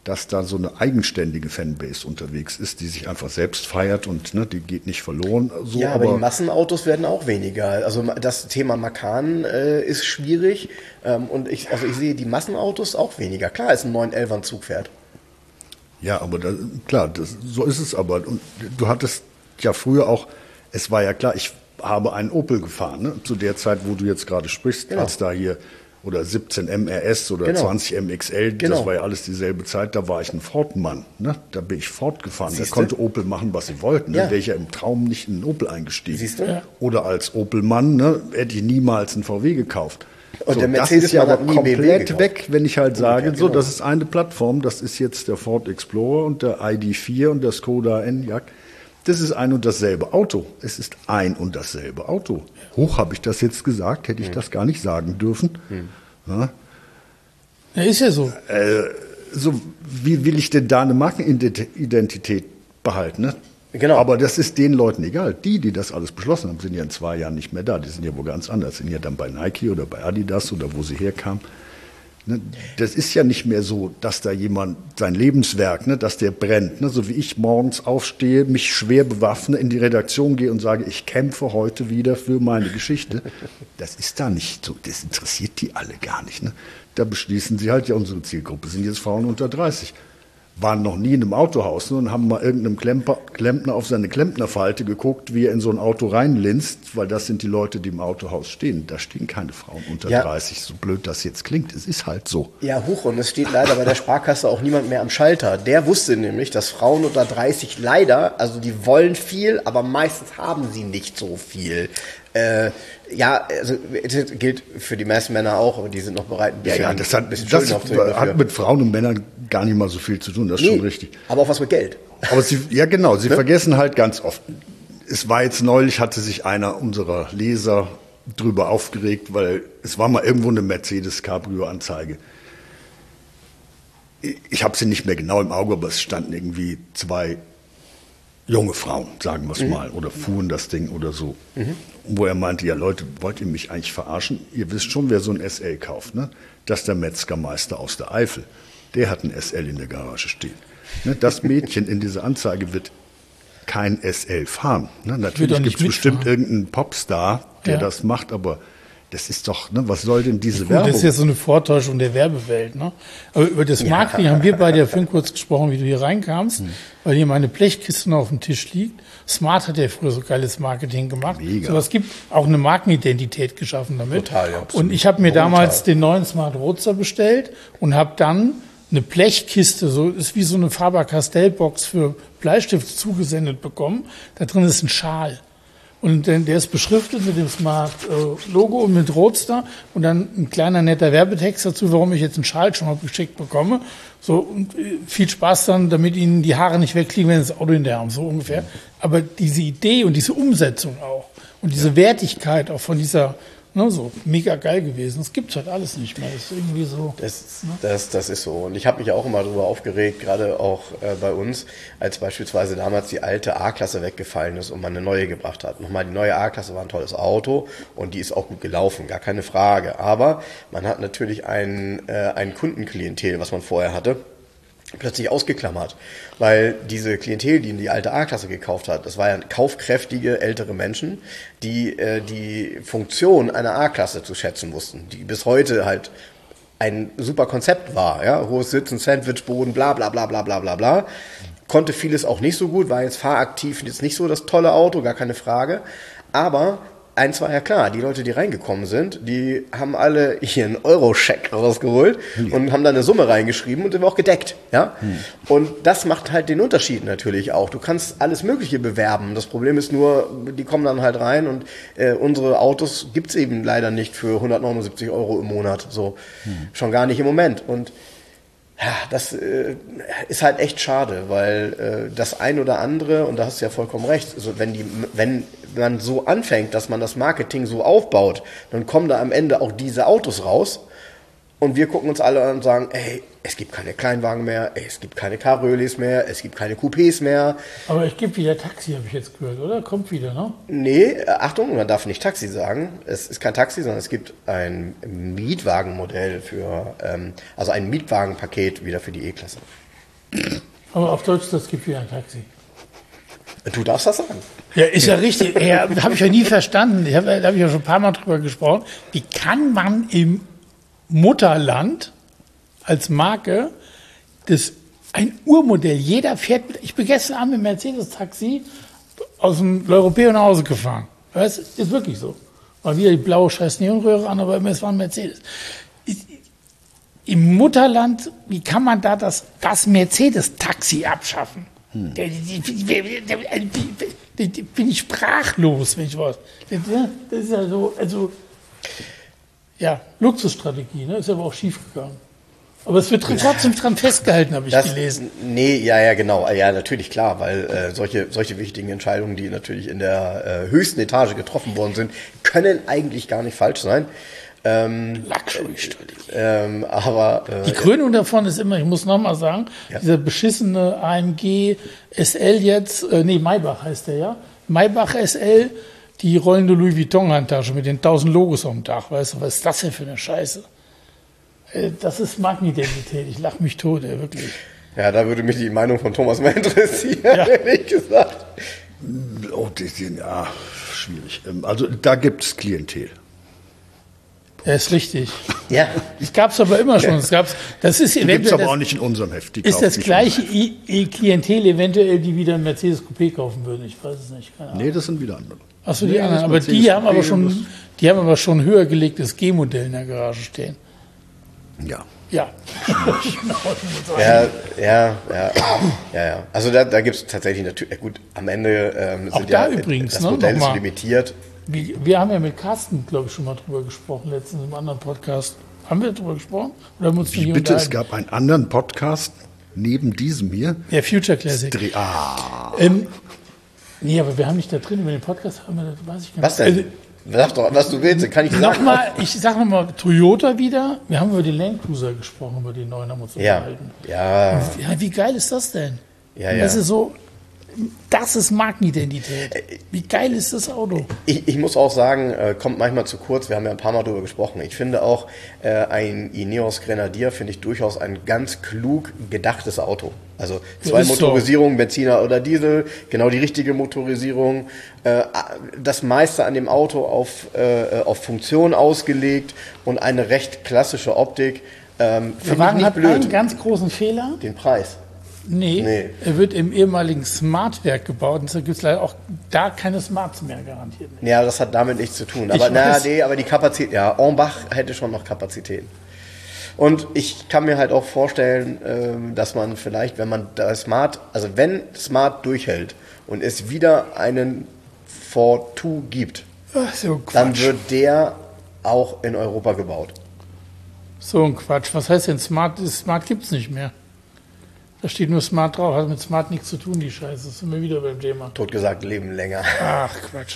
dass da so eine eigenständige Fanbase unterwegs ist, die sich einfach selbst feiert und ne, die geht nicht verloren. So, ja, aber die Massenautos werden auch weniger. Also das Thema Macan ist schwierig und ich sehe die Massenautos auch weniger. Klar, ist ein 911er ein Zug fährt. Ja, aber so ist es aber. Und du hattest ja früher auch, es war ja klar, ich habe einen Opel gefahren, ne, zu der Zeit, wo du jetzt gerade sprichst, genau. als da hier oder 17 MRS oder genau. 20 MXL, genau. Das war ja alles dieselbe Zeit, da war ich ein Ford-Mann. Ne? Da bin ich Ford gefahren. Siehste? Da konnte Opel machen, was sie wollten. Ja. Da wäre ich ja im Traum nicht in einen Opel eingestiegen. Siehst du? Ja. Oder als Opel-Mann ne, hätte ich niemals einen VW gekauft. Und so, der das ist ja aber nie komplett weg, wenn ich halt sage, genau. das ist eine Plattform, das ist jetzt der Ford Explorer und der ID.4 und der Skoda Enyaq. Das ist ein und dasselbe Auto. Es ist ein und dasselbe Auto. Hoch habe ich das jetzt gesagt, hätte ich das gar nicht sagen dürfen. Ja. Ja, ist ja so. So, wie will ich denn da eine Markenidentität behalten? Ne? Genau. Aber das ist den Leuten egal. Die das alles beschlossen haben, sind ja in 2 Jahren nicht mehr da. Die sind ja wohl ganz anders. Sind ja dann bei Nike oder bei Adidas oder wo sie herkamen. Ne? Das ist ja nicht mehr so, dass da jemand sein Lebenswerk, ne, dass der brennt. Ne? So wie ich morgens aufstehe, mich schwer bewaffne, in die Redaktion gehe und sage, ich kämpfe heute wieder für meine Geschichte. Das ist da nicht so. Das interessiert die alle gar nicht. Ne? Da beschließen sie halt, ja, unsere Zielgruppe sind jetzt Frauen unter 30. Waren noch nie in einem Autohaus und haben mal irgendeinem Klempner auf seine Klempnerfalte geguckt, wie er in so ein Auto reinlinst, weil das sind die Leute, die im Autohaus stehen. Da stehen keine Frauen unter 30, so blöd das jetzt klingt. Es ist halt so. Ja, huch, und es steht leider bei der Sparkasse auch niemand mehr am Schalter. Der wusste nämlich, dass Frauen unter 30 leider, also die wollen viel, aber meistens haben sie nicht so viel. Ja, also das gilt für die meisten Männer auch, aber die sind noch bereit, ein bisschen, das hat mit Frauen und Männern gar nicht mal so viel zu tun, das ist schon richtig. Aber auch was mit Geld. Aber sie vergessen halt ganz oft. Es war jetzt neulich, hatte sich einer unserer Leser drüber aufgeregt, weil es war mal irgendwo eine Mercedes-Cabrio-Anzeige. Ich habe sie nicht mehr genau im Auge, aber es standen irgendwie 2 junge Frauen, sagen wir es mal, oder fuhren das Ding oder so. Wo er meinte, ja Leute, wollt ihr mich eigentlich verarschen? Ihr wisst schon, wer so ein SL kauft, ne? Das ist der Metzgermeister aus der Eifel. Der hat ein SL in der Garage stehen. Ne? Das Mädchen in dieser Anzeige wird kein SL fahren. Ne? Natürlich gibt es bestimmt irgendeinen Popstar, der das macht, aber das ist doch, ne, was soll denn diese Werbung? Das ist ja so eine Vortäuschung der Werbewelt. Ne? Aber über das Marketing haben wir beide ja vorhin kurz gesprochen, wie du hier reinkamst, weil hier meine Blechkiste noch auf dem Tisch liegt. Smart hat ja früher so geiles Marketing gemacht. Mega. So, es gibt auch eine Markenidentität geschaffen damit. Total, ja, und ich habe mir damals den neuen Smart Roadster bestellt und habe dann eine Blechkiste, so ist wie so eine Faber-Castell-Box für Bleistift zugesendet bekommen. Da drin ist ein Schal. Und der ist beschriftet mit dem Smart-Logo und mit Roadster und dann ein kleiner netter Werbetext dazu, warum ich jetzt einen Schal schon mal geschickt bekomme. So, und viel Spaß dann, damit Ihnen die Haare nicht wegfliegen, wenn Sie das Auto in der haben, so ungefähr. Aber diese Idee und diese Umsetzung auch und diese Wertigkeit auch von dieser, ne, so mega geil gewesen. Das gibt's halt alles nicht mehr. Das ist irgendwie so. Das ist so. Und ich habe mich auch immer darüber aufgeregt, gerade auch bei uns, als beispielsweise damals die alte A-Klasse weggefallen ist und man eine neue gebracht hat. Nochmal, die neue A-Klasse war ein tolles Auto und die ist auch gut gelaufen, gar keine Frage. Aber man hat natürlich ein Kundenklientel, was man vorher hatte, plötzlich ausgeklammert, weil diese Klientel, die in die alte A-Klasse gekauft hat, das war ja kaufkräftige ältere Menschen, die die Funktion einer A-Klasse zu schätzen wussten, die bis heute halt ein super Konzept war, ja, hohes Sitzen, Sandwichboden, bla bla bla bla bla bla bla, konnte vieles auch nicht so gut, war jetzt fahraktiv jetzt nicht so das tolle Auto, gar keine Frage, aber eins war ja klar, die Leute, die reingekommen sind, die haben alle ihren Euro-Scheck rausgeholt und haben da eine Summe reingeschrieben und sind auch gedeckt. Ja? Und das macht halt den Unterschied natürlich auch. Du kannst alles Mögliche bewerben. Das Problem ist nur, die kommen dann halt rein und unsere Autos gibt's eben leider nicht für 179 € im Monat. So. Schon gar nicht im Moment. Und ja, das ist halt echt schade, weil das ein oder andere, und da hast du ja vollkommen recht, also wenn man so anfängt, dass man das Marketing so aufbaut, dann kommen da am Ende auch diese Autos raus und wir gucken uns alle an und sagen, ey, es gibt keine Kleinwagen mehr, ey, es gibt keine Cabriolets mehr, es gibt keine Coupés mehr. Aber es gibt wieder Taxi, habe ich jetzt gehört, oder? Kommt wieder, ne? Nee, Achtung, man darf nicht Taxi sagen. Es ist kein Taxi, sondern es gibt ein Mietwagenmodell für, also ein Mietwagenpaket wieder für die E-Klasse. Aber auf Deutsch, das gibt wieder ein Taxi. Du darfst das sagen. Ja, ist ja richtig. Ja, habe ich ja nie verstanden. Da habe ich ja schon ein paar Mal drüber gesprochen. Wie kann man im Mutterland als Marke ein Urmodell, jeder fährt, ich bin gestern Abend mit Mercedes-Taxi aus dem L'Europeo nach Hause gefahren. Das ist wirklich so. War wieder die blaue scheiß Neonröhre an, aber es war ein Mercedes. Im Mutterland, wie kann man da das Mercedes-Taxi abschaffen? Bin ich sprachlos, wenn ich was. Das ist ja so, also, ja, Luxusstrategie, ne? Ist aber auch schief gegangen. Aber es wird trotzdem dran festgehalten, habe ich gelesen. Nee, ja, genau. Ja, natürlich, klar, weil solche wichtigen Entscheidungen, die natürlich in der höchsten Etage getroffen worden sind, können eigentlich gar nicht falsch sein. Luxury-Strategie. Aber die Krönung davon ist immer, ich muss nochmal sagen, dieser beschissene AMG SL jetzt, Maybach heißt der, ja? Maybach SL, die rollende Louis Vuitton-Handtasche mit den 1000 Logos auf dem Dach. Weißt du, was ist das denn für eine Scheiße? Das ist Markenidentität. Ich lache mich tot, wirklich. Ja, da würde mich die Meinung von Thomas mal interessieren, ehrlich gesagt. Oh, ja, schwierig. Also da gibt es Klientel. Ja, ist richtig. Ja. Das gab es aber immer schon. Das ist eventuell. Gibt's aber auch nicht in unserem Heft. Ist das gleiche Klientel eventuell, die wieder ein Mercedes Coupé kaufen würden? Ich weiß es nicht. Keine Ahnung. Nee, das sind wieder andere. Achso, die anderen. Aber die haben aber schon höher gelegtes G-Modell in der Garage stehen. Ja. Ja. Ja. Also da gibt es tatsächlich natürlich, gut, am Ende sind übrigens, das Modell ist limitiert. Wir haben ja mit Carsten, glaube ich, schon mal drüber gesprochen, letztens im anderen Podcast. Haben wir darüber gesprochen? Oder haben wir uns Wie bitte, es gab einen anderen Podcast neben diesem hier? Ja, Future Classic. Nee, aber wir haben nicht da drin, über den Podcast haben wir, weiß ich gar nicht. Was denn? Sag doch, was du willst, dann kann ich sagen. Ich sag nochmal Toyota wieder. Wir haben über die Land Cruiser gesprochen, über die neuen haben wir uns unterhalten. Ja. Wie geil ist das denn? Ja. Das ist so, das ist Markenidentität. Wie geil ist das Auto? Ich muss auch sagen, kommt manchmal zu kurz, wir haben ja ein paar Mal darüber gesprochen. Ich finde auch, ein Ineos Grenadier finde ich durchaus ein ganz klug gedachtes Auto. Also 2 Motorisierungen, Benziner oder Diesel, genau die richtige Motorisierung. Das meiste an dem Auto auf Funktion ausgelegt und eine recht klassische Optik. Der Wagen hat einen ganz großen Fehler. Den Preis. Nee, er wird im ehemaligen Smart-Werk gebaut. Und deshalb gibt es leider auch da keine Smarts mehr garantiert. Ja, das hat damit nichts zu tun. Aber die Kapazität, Hornbach hätte schon noch Kapazitäten. Und ich kann mir halt auch vorstellen, dass man vielleicht, wenn Smart durchhält und es wieder einen Ford 2 gibt, dann wird der auch in Europa gebaut. So ein Quatsch. Was heißt denn Smart? Smart gibt es nicht mehr. Da steht nur Smart drauf. Hat mit Smart nichts zu tun, die Scheiße. Das sind wir wieder beim Thema. Totgesagt, leben länger. Ach, Quatsch.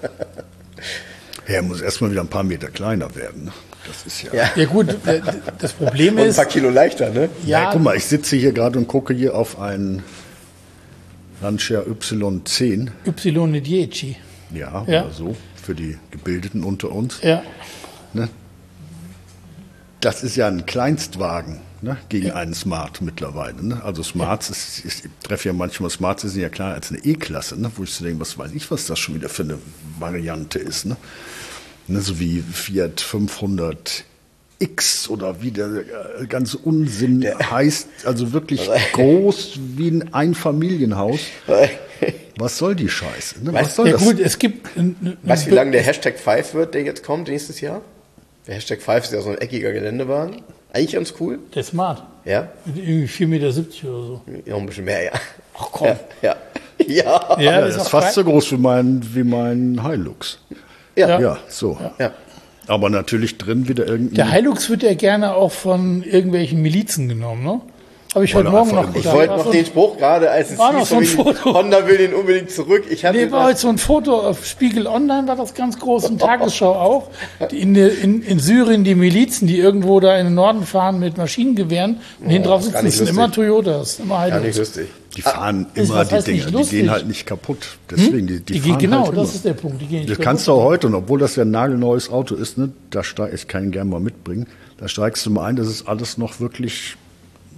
Er muss erstmal wieder ein paar Meter kleiner werden. Ne? Das ist ja gut, das Problem ist... Und ein paar Kilo leichter, ne? Ja, guck mal, ich sitze hier gerade und gucke hier auf einen Lancia Y10. Y10. Ja, oder so, für die Gebildeten unter uns. Ja. Ne? Das ist ja ein Kleinstwagen, ne, gegen einen Smart mittlerweile. Ne? Also Smarts, ich treffe ja manchmal Smarts, die sind ja kleiner als eine E-Klasse, ne? Wo ich so denke, was weiß ich, was das schon wieder für eine Variante ist. Ne? So wie Fiat 500X oder wie der ganze Unsinn heißt, also wirklich groß wie ein Einfamilienhaus. Was soll die Scheiße? Ne? Was soll das? Gut, es gibt... Weißt du, wie lange der Hashtag 5 wird, der jetzt kommt nächstes Jahr? Der Hashtag 5 ist ja so ein eckiger Geländewagen. Eigentlich ganz cool. Der Smart. Ja. Irgendwie 4,70 Meter oder so. Ja, ein bisschen mehr, ja. Ach komm. Ja, das ist fast so groß wie mein Hilux. Ja, so. Ja. Aber natürlich drin wieder irgendwie. Der Hilux wird ja gerne auch von irgendwelchen Milizen genommen, ne? Habe ich heute Morgen noch. Ich wollte noch den Spruch gerade, als es hieß, so ein Foto. Honda will den unbedingt zurück. War heute so ein Foto auf Spiegel Online, war das ganz groß, und Tagesschau auch. In Syrien die Milizen, die irgendwo da in den Norden fahren mit Maschinengewehren und hinten drauf sitzen, das sind immer Toyotas, immer Hilux. Gar nicht lustig. Die fahren immer die Dinger, die gehen halt nicht kaputt. Deswegen, die fahren genau, halt das immer. ist der Punkt. Die gehen nicht das kannst du auch heute, und obwohl das ja ein nagelneues Auto ist, ne, ich kann ihn gerne mal mitbringen, da steigst du mal ein, das ist alles noch wirklich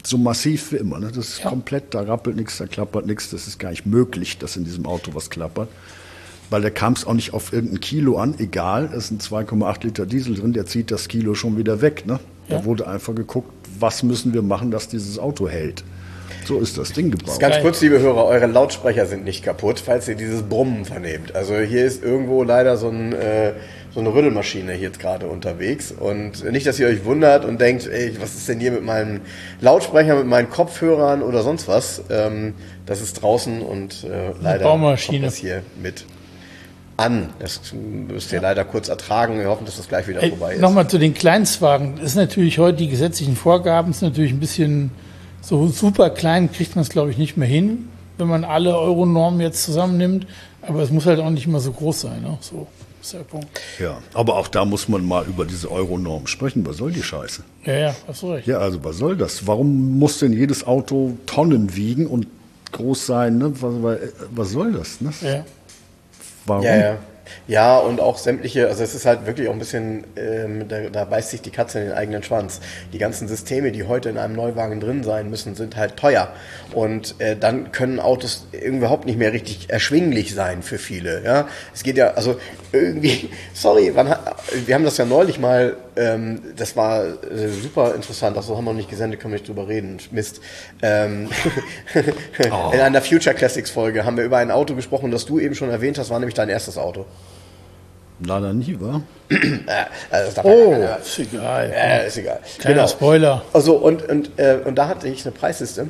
so massiv wie immer. Ne? Das ist komplett, da rappelt nichts, da klappert nichts. Das ist gar nicht möglich, dass in diesem Auto was klappert. Weil da kam es auch nicht auf irgendein Kilo an. Egal, es sind 2,8 Liter Diesel drin, der zieht das Kilo schon wieder weg. Ne? Da wurde einfach geguckt, was müssen wir machen, dass dieses Auto hält. So ist das Ding gebaut. Ganz kurz, liebe Hörer, eure Lautsprecher sind nicht kaputt, falls ihr dieses Brummen vernehmt. Also hier ist irgendwo leider so eine Rüttelmaschine hier jetzt gerade unterwegs. Und nicht, dass ihr euch wundert und denkt, ey, was ist denn hier mit meinen Lautsprechern, mit meinen Kopfhörern oder sonst was. Das ist draußen und leider kommt das hier mit an. Das müsst ihr leider kurz ertragen. Wir hoffen, dass das gleich wieder vorbei ist. Nochmal zu den Kleinstwagen. Das ist natürlich heute die gesetzlichen Vorgaben, ist natürlich ein bisschen so super klein, kriegt man es, glaube ich, nicht mehr hin, wenn man alle Euronormen jetzt zusammennimmt. Aber es muss halt auch nicht immer so groß sein. Ne? So ist der Punkt. Ja, aber auch da muss man mal über diese Euronormen sprechen. Was soll die Scheiße? Ja, hast du recht. Ja, also was soll das? Warum muss denn jedes Auto Tonnen wiegen und groß sein? Ne? Was soll das? Ne? Ja. Warum? Ja, und auch sämtliche, also es ist halt wirklich auch ein bisschen, da beißt sich die Katze in den eigenen Schwanz. Die ganzen Systeme, die heute in einem Neuwagen drin sein müssen, sind halt teuer. Und dann können Autos überhaupt nicht mehr richtig erschwinglich sein für viele. Ja? Es geht ja, also irgendwie, sorry, wir haben das ja neulich mal, das war super interessant, das haben wir noch nicht gesendet, können wir nicht drüber reden, Mist. In einer Future Classics Folge haben wir über ein Auto gesprochen, das du eben schon erwähnt hast, war nämlich dein erstes Auto. Leider nie, wa? Ist egal. Ist egal. Kleiner Spoiler. Also und da hatte ich eine Preisliste.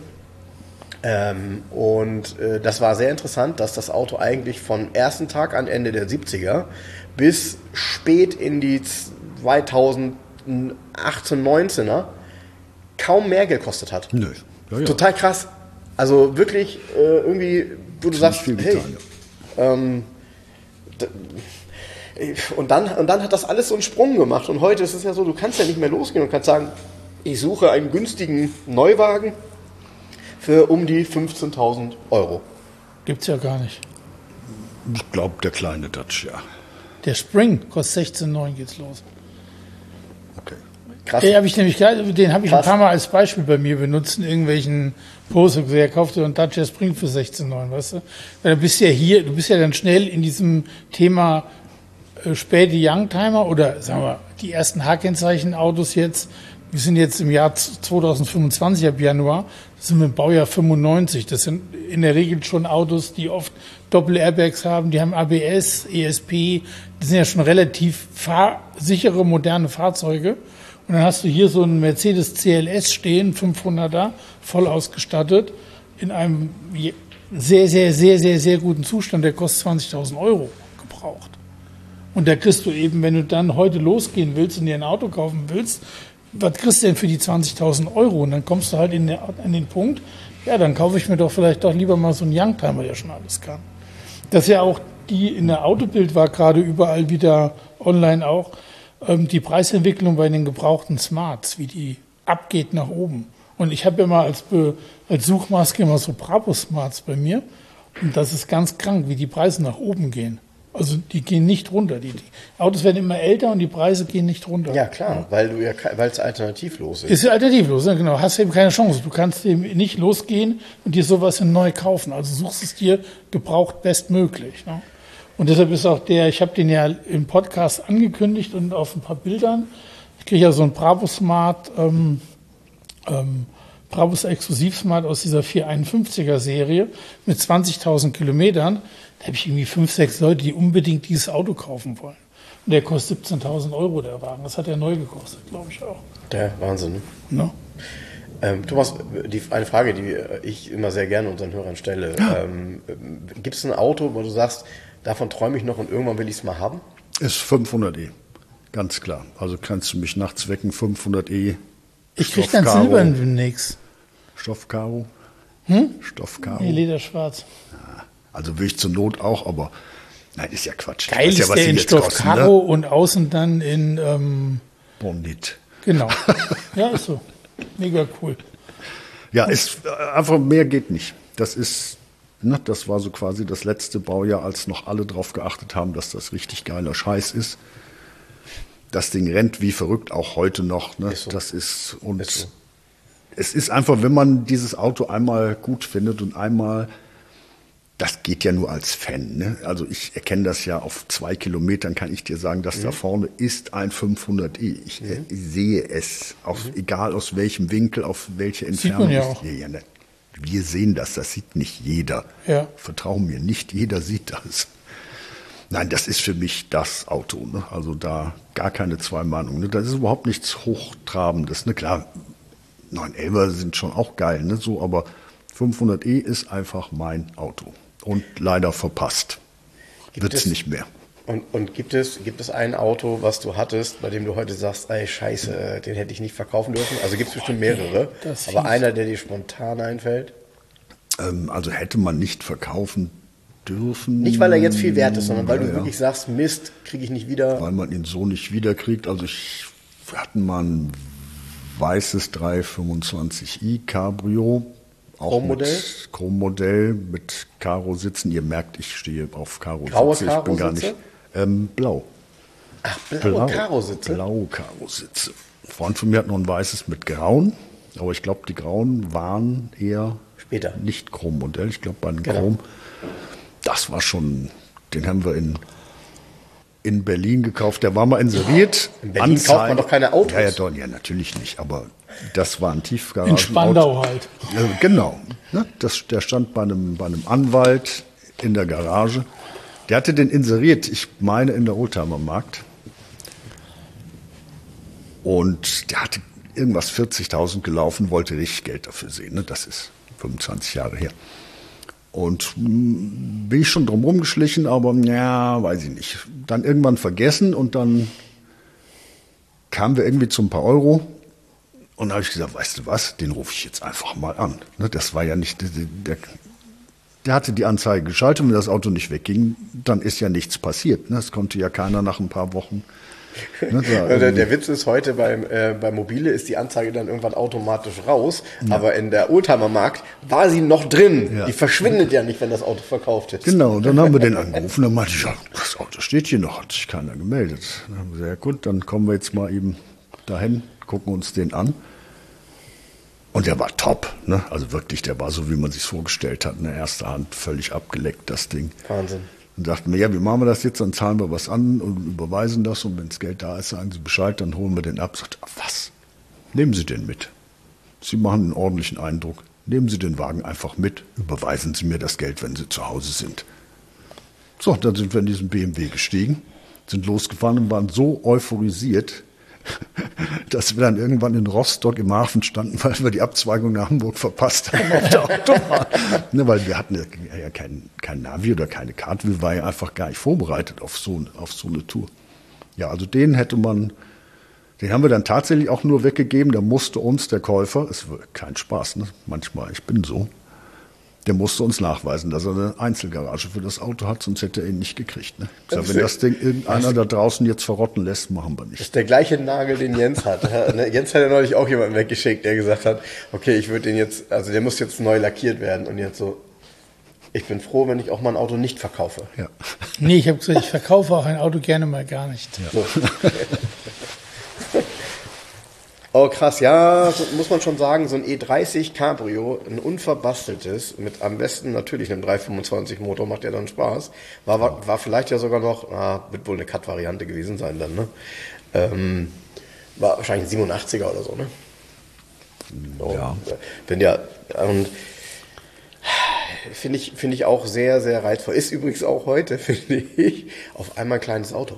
Das war sehr interessant, dass das Auto eigentlich von ersten Tag an Ende der 70er bis spät in die 2018, 19er kaum mehr gekostet hat. Nö. Ja. Total krass. Also wirklich irgendwie, wo du sagst, viel hey, getan, und dann hat das alles so einen Sprung gemacht. Und heute ist es ja so, du kannst ja nicht mehr losgehen und kannst sagen, ich suche einen günstigen Neuwagen für um die 15.000 Euro. Gibt's ja gar nicht. Ich glaube, der kleine Dutch, ja. Der Spring kostet 16,9 geht's los. Okay. Krass. Den habe ich ein paar Mal als Beispiel bei mir benutzt, in irgendwelchen Posts. Er kaufte einen Dacia Spring für 16,9, weißt du? Weil du bist ja dann schnell in diesem Thema späte Youngtimer oder sagen wir die ersten H-Kennzeichen-Autos jetzt. Wir sind jetzt im Jahr 2025 ab Januar, das sind wir im Baujahr 95. Das sind in der Regel schon Autos, die oft Doppel-Airbags haben, die haben ABS, ESP, die sind ja schon relativ sichere, moderne Fahrzeuge. Und dann hast du hier so einen Mercedes CLS stehen, 500er, voll ausgestattet, in einem sehr, sehr, sehr, sehr, sehr guten Zustand, der kostet 20.000 Euro gebraucht. Und da kriegst du eben, wenn du dann heute losgehen willst und dir ein Auto kaufen willst, was kriegst du denn für die 20.000 Euro? Und dann kommst du halt an den Punkt, ja, dann kaufe ich mir doch vielleicht doch lieber mal so einen Youngtimer, der schon alles kann. Das ist ja auch in der Autobild war gerade überall wieder online auch, die Preisentwicklung bei den gebrauchten Smarts, wie die abgeht nach oben. Und ich habe immer als Suchmaske immer so Brabus-Smarts bei mir. Und das ist ganz krank, wie die Preise nach oben gehen. Also die gehen nicht runter. Die Autos werden immer älter und die Preise gehen nicht runter. Ja, klar, weil es alternativlos ist. Ist ja alternativlos, ne? Genau. Hast eben keine Chance. Du kannst eben nicht losgehen und dir sowas neu kaufen. Also suchst es dir gebraucht bestmöglich. Ne? Und deshalb ist auch ich habe den ja im Podcast angekündigt und auf ein paar Bildern. Ich kriege ja so ein Brabus Smart, Brabus Exklusiv Smart aus dieser 451er Serie mit 20.000 Kilometern. Da habe ich irgendwie 5, 6 Leute, die unbedingt dieses Auto kaufen wollen. Und der kostet 17.000 Euro, der Wagen. Das hat er neu gekostet, glaube ich auch. Der Wahnsinn. No? Thomas, eine Frage, die ich immer sehr gerne unseren Hörern stelle. Ja. Gibt es ein Auto, wo du sagst, davon träume ich noch und irgendwann will ich es mal haben? Ist 500e, ganz klar. Also kannst du mich nachts wecken, 500e. Ich krieg dann Silbern demnächst. Stoffkaro? Stoffkaro? Nee, Lederschwarz. Ja, also will ich zur Not auch, aber nein, ist ja Quatsch. Geil ist ja, der in Stoffkaro und außen dann in Bondit. Genau. Ja, ist so. Mega cool. Ja, ist einfach mehr geht nicht. Das ist, das war so quasi das letzte Baujahr, als noch alle drauf geachtet haben, dass das richtig geiler Scheiß ist. Das Ding rennt wie verrückt, auch heute noch. Ne? Ist so. Das ist und ist so. es ist einfach, wenn man dieses Auto einmal gut findet und einmal, das geht ja nur als Fan. Ne? Also ich erkenne das ja auf 2 Kilometern, kann ich dir sagen, dass da vorne ist ein 500e. Ich sehe es, egal aus welchem Winkel, auf welche Entfernung. Sieht man ja auch. Wir sehen das sieht nicht jeder. Ja. Vertrau mir, nicht jeder sieht das. Nein, das ist für mich das Auto. Ne? Also da gar keine zwei Meinungen. Ne? Das ist überhaupt nichts Hochtrabendes. Ne? Klar, 911er sind schon auch geil, ne? So, aber 500e ist einfach mein Auto. Und leider verpasst. Wird es nicht mehr. Und gibt es ein Auto, was du hattest, bei dem du heute sagst, ey, scheiße, den hätte ich nicht verkaufen dürfen? Also gibt es bestimmt mehrere, aber einer, der dir spontan einfällt? Also hätte man nicht verkaufen dürfen. Nicht, weil er jetzt viel wert ist, sondern weil du wirklich sagst, Mist, kriege ich nicht wieder. Weil man ihn so nicht wiederkriegt. Also wir hatten mal ein weißes 325i Cabrio. Chrommodell mit Karo-Sitzen. Ihr merkt, ich stehe auf Karo-Sitze. Graue Ich bin gar nicht. Blau. Ach, blaue Karo-Sitze? Blaue Karo-Sitze. Freund von mir hat noch ein weißes mit Grauen. Aber ich glaube, die Grauen waren eher später. Nicht Chrommodell. Ich glaube, bei den Chrom. Das war schon, den haben wir in Berlin gekauft. Der war mal inseriert. In Berlin kauft man doch keine Autos. Ja, natürlich nicht. Aber das war ein Tiefgaragen. In Spandau halt. Genau. Ne? Der stand bei einem Anwalt in der Garage. Der hatte den inseriert, ich meine in der Oldtimer-Markt. Und der hatte irgendwas 40.000 gelaufen, wollte richtig Geld dafür sehen. Ne? Das ist 25 Jahre her. Und bin ich schon drum rumgeschlichen, aber ja, weiß ich nicht. Dann irgendwann vergessen und dann kamen wir irgendwie zu ein paar Euro. Und da habe ich gesagt, weißt du was, den rufe ich jetzt einfach mal an. Das war ja nicht, der hatte die Anzeige geschaltet, wenn das Auto nicht wegging, dann ist ja nichts passiert. Das konnte ja keiner nach ein paar Wochen. Der Witz ist heute, bei Mobile ist die Anzeige dann irgendwann automatisch raus, aber in der Oldtimer-Markt war sie noch drin. Ja. Die verschwindet ja nicht, wenn das Auto verkauft ist. Genau, und dann haben wir den angerufen, dann meinte ich, ja, das Auto steht hier noch, hat sich keiner gemeldet. Dann haben wir gesagt, ja gut, dann kommen wir jetzt mal eben dahin, gucken uns den an. Und der war top, ne? Also wirklich, der war so, wie man sich vorgestellt hat, in der ersten Hand völlig abgeleckt, das Ding. Wahnsinn. Und dachten wir, ja, wie machen wir das jetzt? Dann zahlen wir was an und überweisen das. Und wenn das Geld da ist, sagen Sie Bescheid, dann holen wir den ab. Sagt, was? Nehmen Sie den mit. Sie machen einen ordentlichen Eindruck. Nehmen Sie den Wagen einfach mit. Überweisen Sie mir das Geld, wenn Sie zu Hause sind. So, dann sind wir in diesen BMW gestiegen, sind losgefahren und waren so euphorisiert, dass wir dann irgendwann in Rostock im Hafen standen, weil wir die Abzweigung nach Hamburg verpasst haben auf der Autobahn. Ne, weil wir hatten ja kein Navi oder keine Karte, wir waren ja einfach gar nicht vorbereitet auf so eine Tour. Ja, also den haben wir dann tatsächlich auch nur weggegeben, da musste uns der Käufer, es war kein Spaß, ne? Manchmal, ich bin so, der musste uns nachweisen, dass er eine Einzelgarage für das Auto hat, sonst hätte er ihn nicht gekriegt. Ne? Sag, wenn das Ding irgendeiner da draußen jetzt verrotten lässt, machen wir nicht. Das ist der gleiche Nagel, den Jens hat. Jens hat ja neulich auch jemanden weggeschickt, der gesagt hat, okay, ich würde den jetzt, also der muss jetzt neu lackiert werden. Und jetzt so, ich bin froh, wenn ich auch mal ein Auto nicht verkaufe. Ja. Nee, ich habe gesagt, ich verkaufe auch ein Auto gerne mal gar nicht. Ja. So. Oh krass, ja, so muss man schon sagen, so ein E30 Cabrio, ein unverbasteltes, mit am besten natürlich einem 325 Motor, macht ja dann Spaß, war vielleicht ja sogar noch, wird wohl eine Cut-Variante gewesen sein dann, ne? War wahrscheinlich ein 87er oder so, ne? So, ja. Und finde ich auch sehr, sehr reizvoll. Ist übrigens auch heute, finde ich, auf einmal ein kleines Auto.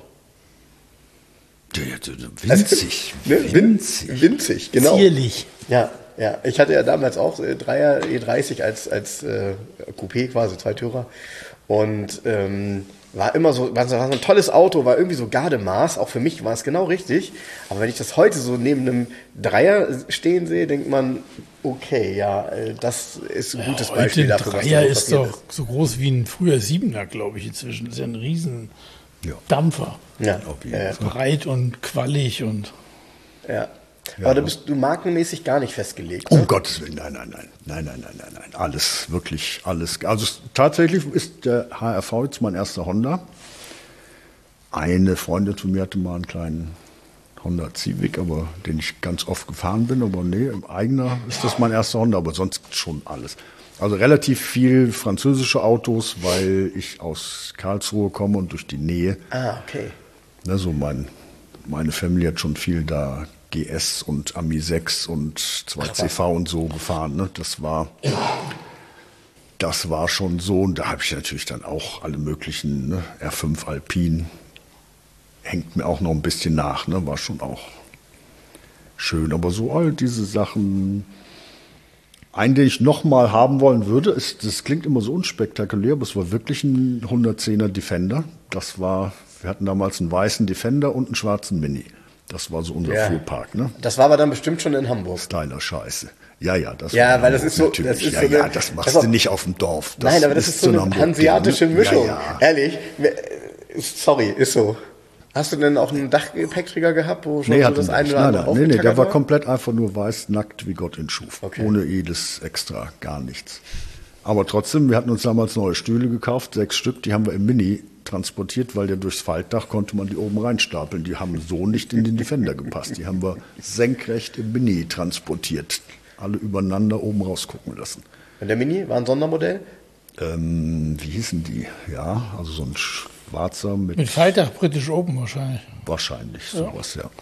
Winzig. Winzig, genau. Zierlich. Ja. Ich hatte ja damals auch Dreier E30 als Coupé quasi, Zweitürer. Und war immer so, war so ein tolles Auto, war irgendwie so Gardemaß. Auch für mich war es genau richtig. Aber wenn ich das heute so neben einem Dreier stehen sehe, denkt man, okay, ja, das ist ein gutes Beispiel dafür, was da ist doch so groß wie ein früher Siebener, glaube ich, inzwischen. Das ist ja ein riesen Dampfer. Ja. Breit und quallig und. Ja. Aber da bist du markenmäßig gar nicht festgelegt. Um Gottes Willen, nein. Alles, wirklich alles. Also tatsächlich ist der HRV jetzt mein erster Honda. Eine Freundin von mir hatte mal einen kleinen Honda Civic, aber den ich ganz oft gefahren bin. Aber nee, im eigener ist das mein erster Honda, aber sonst schon alles. Also relativ viel französische Autos, weil ich aus Karlsruhe komme und durch die Nähe. Ah, okay. Ne, so meine Familie hat schon viel da GS und Ami 6 und 2CV und so gefahren. Ne? Das war schon so. Und da habe ich natürlich dann auch alle möglichen, ne? R5 Alpine. Hängt mir auch noch ein bisschen nach. Ne? War schon auch schön. Aber so all diese Sachen. Einen, den ich nochmal haben wollen würde, das klingt immer so unspektakulär, aber es war wirklich ein 110er Defender. Wir hatten damals einen weißen Defender und einen schwarzen Mini. Das war so unser Fuhrpark. Ne? Das war aber dann bestimmt schon in Hamburg. Styler-Scheiße. Ja, das ja, weil das ist so, natürlich. Das ist das machst du nicht auf dem Dorf. Nein, aber das ist so eine hanseatische Mischung. Ja. Ehrlich, sorry, ist so. Hast du denn auch einen Dachgepäckträger gehabt, wo schon so das eine oder andere aufgetackert Nee, der war komplett einfach nur weiß, nackt, wie Gott ihn schuf. Okay. Ohne jedes Extra, gar nichts. Aber trotzdem, wir hatten uns damals neue Stühle gekauft, 6 Stück, die haben wir im Mini transportiert, weil der durchs Faltdach konnte man die oben reinstapeln. Die haben so nicht in den Defender gepasst. Die haben wir senkrecht im Mini transportiert. Alle übereinander oben rausgucken lassen. Und der Mini war ein Sondermodell? Wie hießen die? Ja, also so ein schwarzer mit Faltdach, British Open wahrscheinlich. Wahrscheinlich, sowas, ja.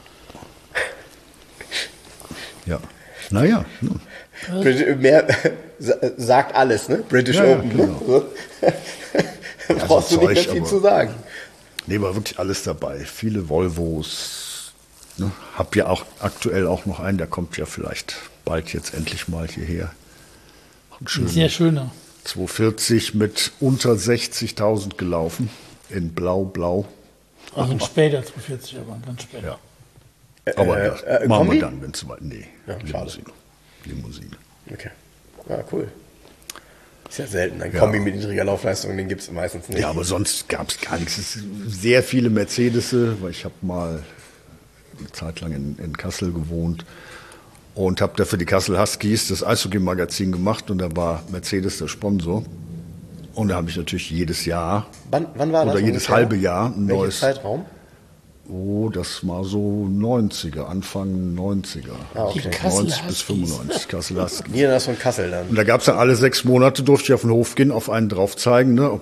Ja, naja. Mehr sagt alles, ne? British Open. Genau. Da brauchst du nicht mehr viel zu sagen. Nee, war wirklich alles dabei. Viele Volvos. Ne? Hab ja auch aktuell auch noch einen, der kommt ja vielleicht bald jetzt endlich mal hierher. Ein sehr schöner. 240 mit unter 60.000 gelaufen. In blau. Also später 240, aber ganz später. Ja. Aber das machen wir dann, wenn es soweit. Nee, ja, Limousine. Okay. Ja, cool. Ist ja selten. Ein Kombi mit niedriger Laufleistung, den gibt es meistens nicht. Ja, aber sonst gab es gar nichts. Es sind sehr viele Mercedes, weil ich habe mal eine Zeit lang in Kassel gewohnt und habe da für die Kassel Huskies das Eishockey-Magazin gemacht und da war Mercedes der Sponsor. Und da habe ich natürlich jedes Jahr wann war das oder jedes halbe Jahr ein neues Zeitraum? Oh, das war so 90er, Anfang 90er. Ah, okay. 90 bis 95, Kassel Husky. Niederlassung Kassel dann. Und da gab es dann alle 6 Monate, durfte ich auf den Hof gehen, auf einen drauf zeigen, ne, ob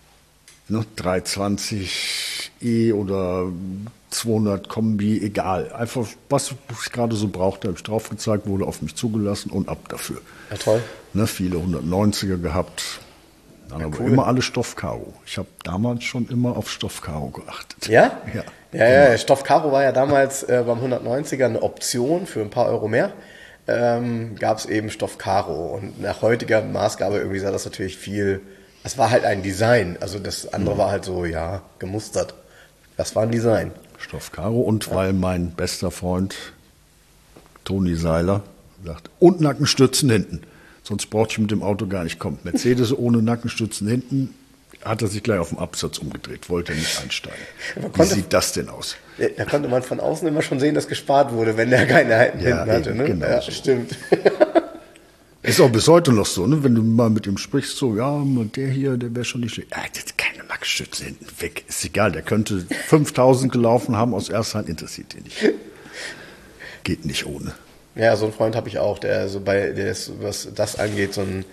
320e oder 200 Kombi, egal. Einfach, was ich gerade so brauchte, habe ich drauf gezeigt, wurde auf mich zugelassen und ab dafür. Ja, toll. Ne, viele 190er gehabt. Dann aber cool. Immer alle Stoffkaro. Ich habe damals schon immer auf Stoffkaro geachtet. Ja? Ja. Ja, Stoffkaro war ja damals beim 190er eine Option für ein paar Euro mehr. Gab es eben Stoffkaro. Und nach heutiger Maßgabe irgendwie sah das natürlich viel. Es war halt ein Design. Also das andere war halt so, ja, gemustert. Das war ein Design. Stoffkaro und weil mein bester Freund Toni Seiler sagt, und Nackenstützen hinten. Sonst brauchte ich mit dem Auto gar nicht kommen. Mercedes ohne Nackenstützen hinten, hat er sich gleich auf dem Absatz umgedreht, wollte nicht einsteigen. Wie sieht das denn aus? Da konnte man von außen immer schon sehen, dass gespart wurde, wenn der keine hinten hatte. Ne? Genau ja, so. Stimmt. Ist auch bis heute noch so, ne? Wenn du mal mit ihm sprichst, so, ja, der hier, der wäre schon nicht schlecht. Ja, jetzt keine Nackenstützen hinten weg. Ist egal, der könnte 5.000 gelaufen haben, aus erster Hand interessiert ihn nicht. Geht nicht ohne. Ja, so einen Freund habe ich auch, der ist, was das angeht, so ein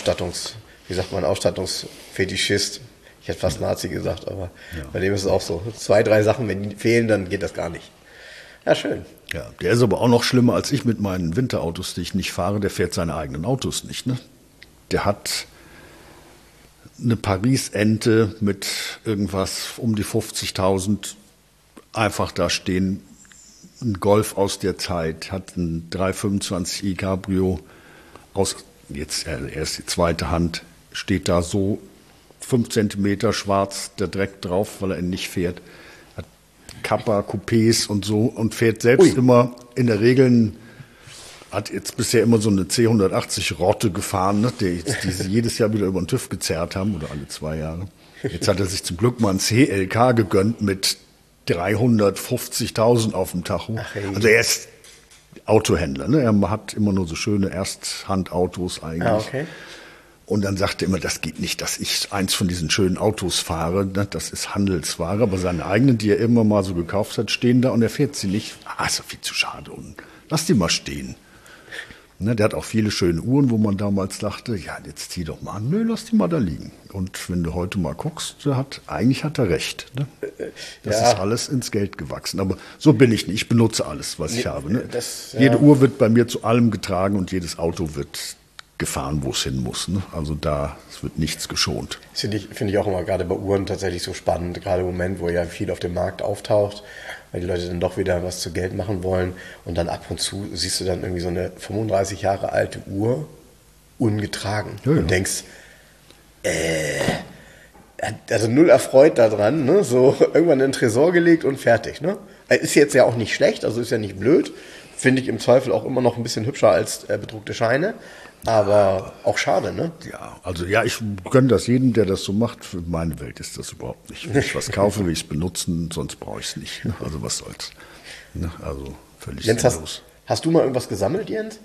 Ausstattungsfetischist. Ich hätte fast Nazi gesagt, aber bei dem ist es auch so. 2, 3 Sachen, wenn die fehlen, dann geht das gar nicht. Ja, schön. Ja, der ist aber auch noch schlimmer als ich mit meinen Winterautos, die ich nicht fahre. Der fährt seine eigenen Autos nicht, ne? Der hat eine Paris-Ente mit irgendwas um die 50.000 einfach da stehen. Ein Golf aus der Zeit, hat ein 325i Cabrio aus, jetzt er ist die zweite Hand, steht da so 5 Zentimeter schwarz, der Dreck drauf, weil er ihn nicht fährt. Hat Kappa, Coupés und so und fährt selbst immer in der Regel, hat jetzt bisher immer so eine C180 Rotte gefahren, ne, die sie jedes Jahr wieder über den TÜV gezerrt haben oder alle 2 Jahre. Jetzt hat er sich zum Glück mal ein CLK gegönnt mit 350.000 auf dem Tacho. Also er ist Autohändler, ne? Er hat immer nur so schöne Ersthandautos eigentlich. Ah, okay. Und dann sagte er immer, das geht nicht, dass ich eins von diesen schönen Autos fahre, ne? Das ist Handelsware. Aber seine eigenen, die er immer mal so gekauft hat, stehen da und er fährt sie nicht. Ist doch viel zu schade und lass die mal stehen. Ne, der hat auch viele schöne Uhren, wo man damals dachte, ja, jetzt zieh doch mal an. Nö, lass die mal da liegen. Und wenn du heute mal guckst, eigentlich hat er recht. Ne? Das ist alles ins Geld gewachsen. Aber so bin ich nicht. Ich benutze alles, was ich habe. Ne? Jede Uhr wird bei mir zu allem getragen und jedes Auto wird gefahren, wo es hin muss. Ne? Also es wird nichts geschont. Das finde ich auch immer gerade bei Uhren tatsächlich so spannend, gerade im Moment, wo ja viel auf dem Markt auftaucht, weil die Leute dann doch wieder was zu Geld machen wollen und dann ab und zu siehst du dann irgendwie so eine 35 Jahre alte Uhr ungetragen und denkst, also null erfreut daran, ne? So irgendwann in den Tresor gelegt und fertig. Ne? Ist jetzt ja auch nicht schlecht, also ist ja nicht blöd, finde ich im Zweifel auch immer noch ein bisschen hübscher als bedruckte Scheine. Aber auch schade, ne? Ja, also ich gönne das jedem, der das so macht. Für meine Welt ist das überhaupt nicht. Wenn ich was kaufe, will ich es benutzen, sonst brauche ich es nicht. Also was soll's. Also völlig sinnlos. Hast du mal irgendwas gesammelt, Jens?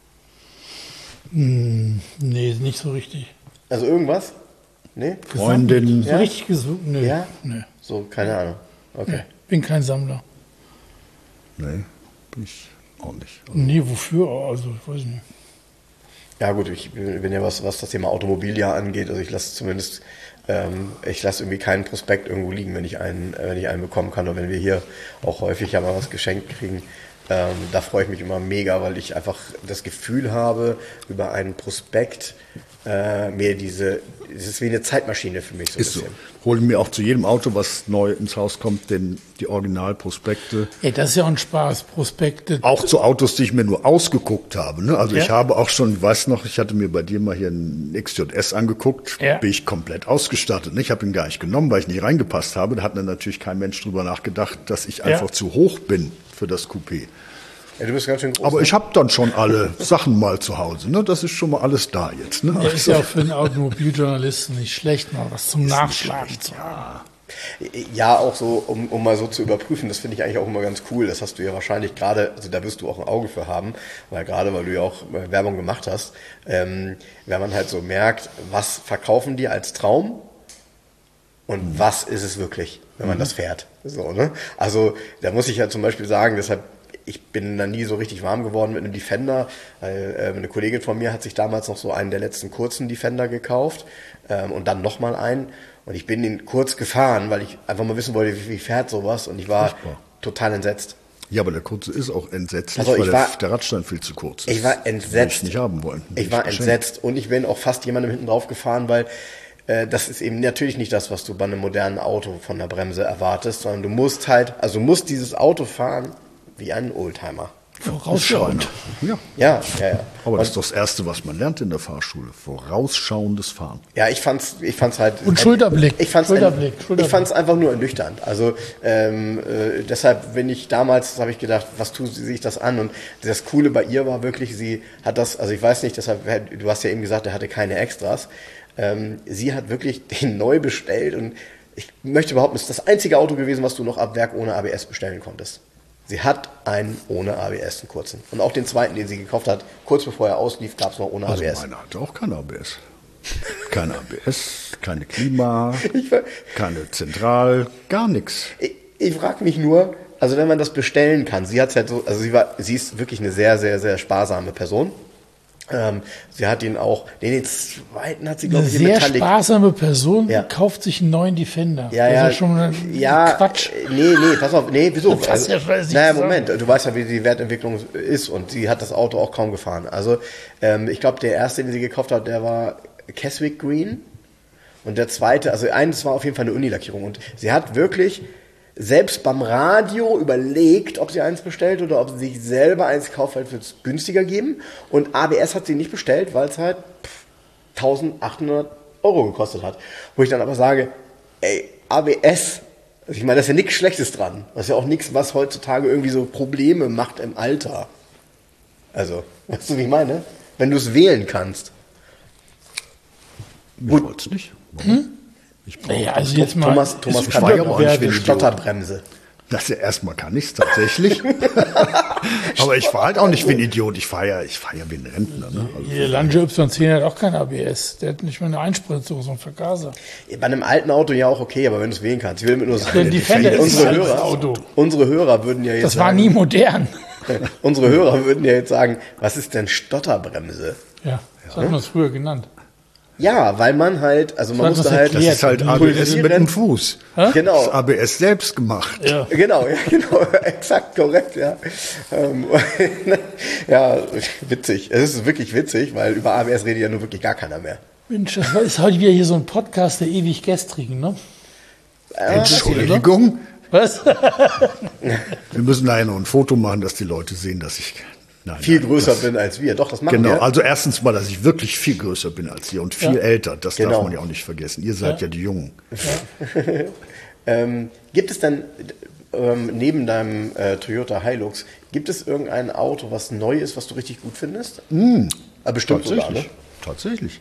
Nee, nicht so richtig. Also irgendwas? Nee? Freundin. So richtig gesucht? Nee. Ja? Nee. So, keine Ahnung. Okay. Bin kein Sammler. Nee, bin ich auch nicht. Also nee, wofür? Also, ich weiß nicht. Ja gut, ich bin ja was das Thema Automobiljahr angeht, also ich lasse irgendwie keinen Prospekt irgendwo liegen, wenn ich einen bekommen kann, und wenn wir hier auch häufig ja mal was geschenkt kriegen, da freue ich mich immer mega, weil ich einfach das Gefühl habe, über einen Prospekt mir das ist wie eine Zeitmaschine für mich so ein bisschen. So. Hole mir auch zu jedem Auto, was neu ins Haus kommt, die Originalprospekte. Ey, das ist ja auch ein Spaß, Prospekte. Auch zu Autos, die ich mir nur ausgeguckt habe. Ne? Also ich habe auch schon, weiß noch, ich hatte mir bei dir mal hier einen XJS angeguckt, bin ich komplett ausgestattet. Ne? Ich habe ihn gar nicht genommen, weil ich nicht reingepasst habe. Da hat dann natürlich kein Mensch drüber nachgedacht, dass ich einfach zu hoch bin für das Coupé. Ja, du bist ganz schön groß. Aber ich habe dann schon alle Sachen mal zu Hause. Ne? Das ist schon mal alles da jetzt. Ne? Ja, ist ja auch für einen Automobiljournalisten nicht schlecht, mal was zum Nachschlagen zu haben. Ja, auch so, um mal so zu überprüfen, das finde ich eigentlich auch immer ganz cool. Das hast du ja wahrscheinlich gerade, also da wirst du auch ein Auge für haben, weil du ja auch Werbung gemacht hast, wenn man halt so merkt, was verkaufen die als Traum und was ist es wirklich, wenn man das fährt. So, ne? Also da muss ich ja zum Beispiel sagen, deshalb, ich bin da nie so richtig warm geworden mit einem Defender, weil eine Kollegin von mir hat sich damals noch so einen der letzten kurzen Defender gekauft und dann nochmal einen. Und ich bin den kurz gefahren, weil ich einfach mal wissen wollte, wie fährt sowas. Und ich war total entsetzt. Ja, aber der kurze ist auch entsetzlich, also weil der Radstand viel zu kurz ist. Ich war entsetzt. Ich nicht haben wollen. Ich war entsetzt. Und ich bin auch fast jemandem hinten drauf gefahren, weil das ist eben natürlich nicht das, was du bei einem modernen Auto von der Bremse erwartest, sondern du musst dieses Auto fahren wie ein Oldtimer. Vorausschauend. Ja. Aber das ist doch das Erste, was man lernt in der Fahrschule. Vorausschauendes Fahren. Ja, ich fand's halt... Und Schulterblick. Ich fand's einfach nur ernüchternd. Also deshalb, habe ich gedacht, was tut sie sich das an? Und das Coole bei ihr war wirklich, sie hat das, also ich weiß nicht, deshalb, du hast ja eben gesagt, er hatte keine Extras. Sie hat wirklich den neu bestellt und ich möchte behaupten, es ist das einzige Auto gewesen, was du noch ab Werk ohne ABS bestellen konntest. Sie hat einen ohne ABS, einen kurzen. Und auch den zweiten, den sie gekauft hat, kurz bevor er auslief, gab es noch ohne ABS. Also meine hatte auch kein ABS. Kein ABS, keine Klima, keine Zentral, gar nichts. Ich frage mich nur, also wenn man das bestellen kann, sie hat's halt so, also sie ist wirklich eine sehr, sehr, sehr sparsame Person. Sie hat ihn auch, den zweiten hat sie, glaube ich, eine sehr sparsame Person kauft sich einen neuen Defender. Ja, das ist schon Quatsch. Nee, pass auf, wieso? Moment, du weißt ja, wie die Wertentwicklung ist und sie hat das Auto auch kaum gefahren. Also ich glaube, der erste, den sie gekauft hat, der war Keswick Green und der zweite, also eines war auf jeden Fall eine Unilackierung und sie hat wirklich selbst beim Radio überlegt, ob sie eins bestellt oder ob sie sich selber eins kauft, weil es wird günstiger geben. Und ABS hat sie nicht bestellt, weil es halt 1.800 € gekostet hat. Wo ich dann aber sage, ABS, also ich meine, da ist ja nichts Schlechtes dran. Das ist ja auch nichts, was heutzutage irgendwie so Probleme macht im Alter. Also, weißt du, wie ich meine? Wenn du es wählen kannst. Gut. Ich wollte es nicht. Ich brauche also jetzt mal Thomas kann ja auch nicht für die Stotterbremse. Das erstmal kann ich es tatsächlich. Aber ich fahre halt auch nicht wie ein Idiot. Ich fahre ja wie ein Rentner. Ne? Also der Lancia Y10 hat auch kein ABS. Der hat nicht mal eine Einspritzung, so ein Vergaser. Bei einem alten Auto ja auch okay, aber wenn du es wählen kannst. Ich will damit nur sagen, unsere Hörer würden ja jetzt das war nie modern. Unsere Hörer würden ja jetzt sagen, was ist denn Stotterbremse? Ja, das hat man es früher genannt. Ja, weil man halt, also man musste halt... Das ist halt ABS mit dem Fuß. Genau. Das ist ABS selbst gemacht. Ja. Genau, exakt, korrekt, ja. Ja, witzig. Es ist wirklich witzig, weil über ABS redet ja nur wirklich gar keiner mehr. Mensch, das ist heute wieder hier so ein Podcast der ewig Gestrigen, ne? Entschuldigung. Was? Wir müssen nachher noch ein Foto machen, dass die Leute sehen, dass ich... Viel größer bin als wir. Doch, das machen wir. Genau, also erstens mal, dass ich wirklich viel größer bin als ihr und viel älter. Das darf man ja auch nicht vergessen. Ihr seid ja die Jungen. Ja. Gibt es dann neben deinem Toyota Hilux, gibt es irgendein Auto, was neu ist, was du richtig gut findest? Bestimmt sogar, ne? Tatsächlich.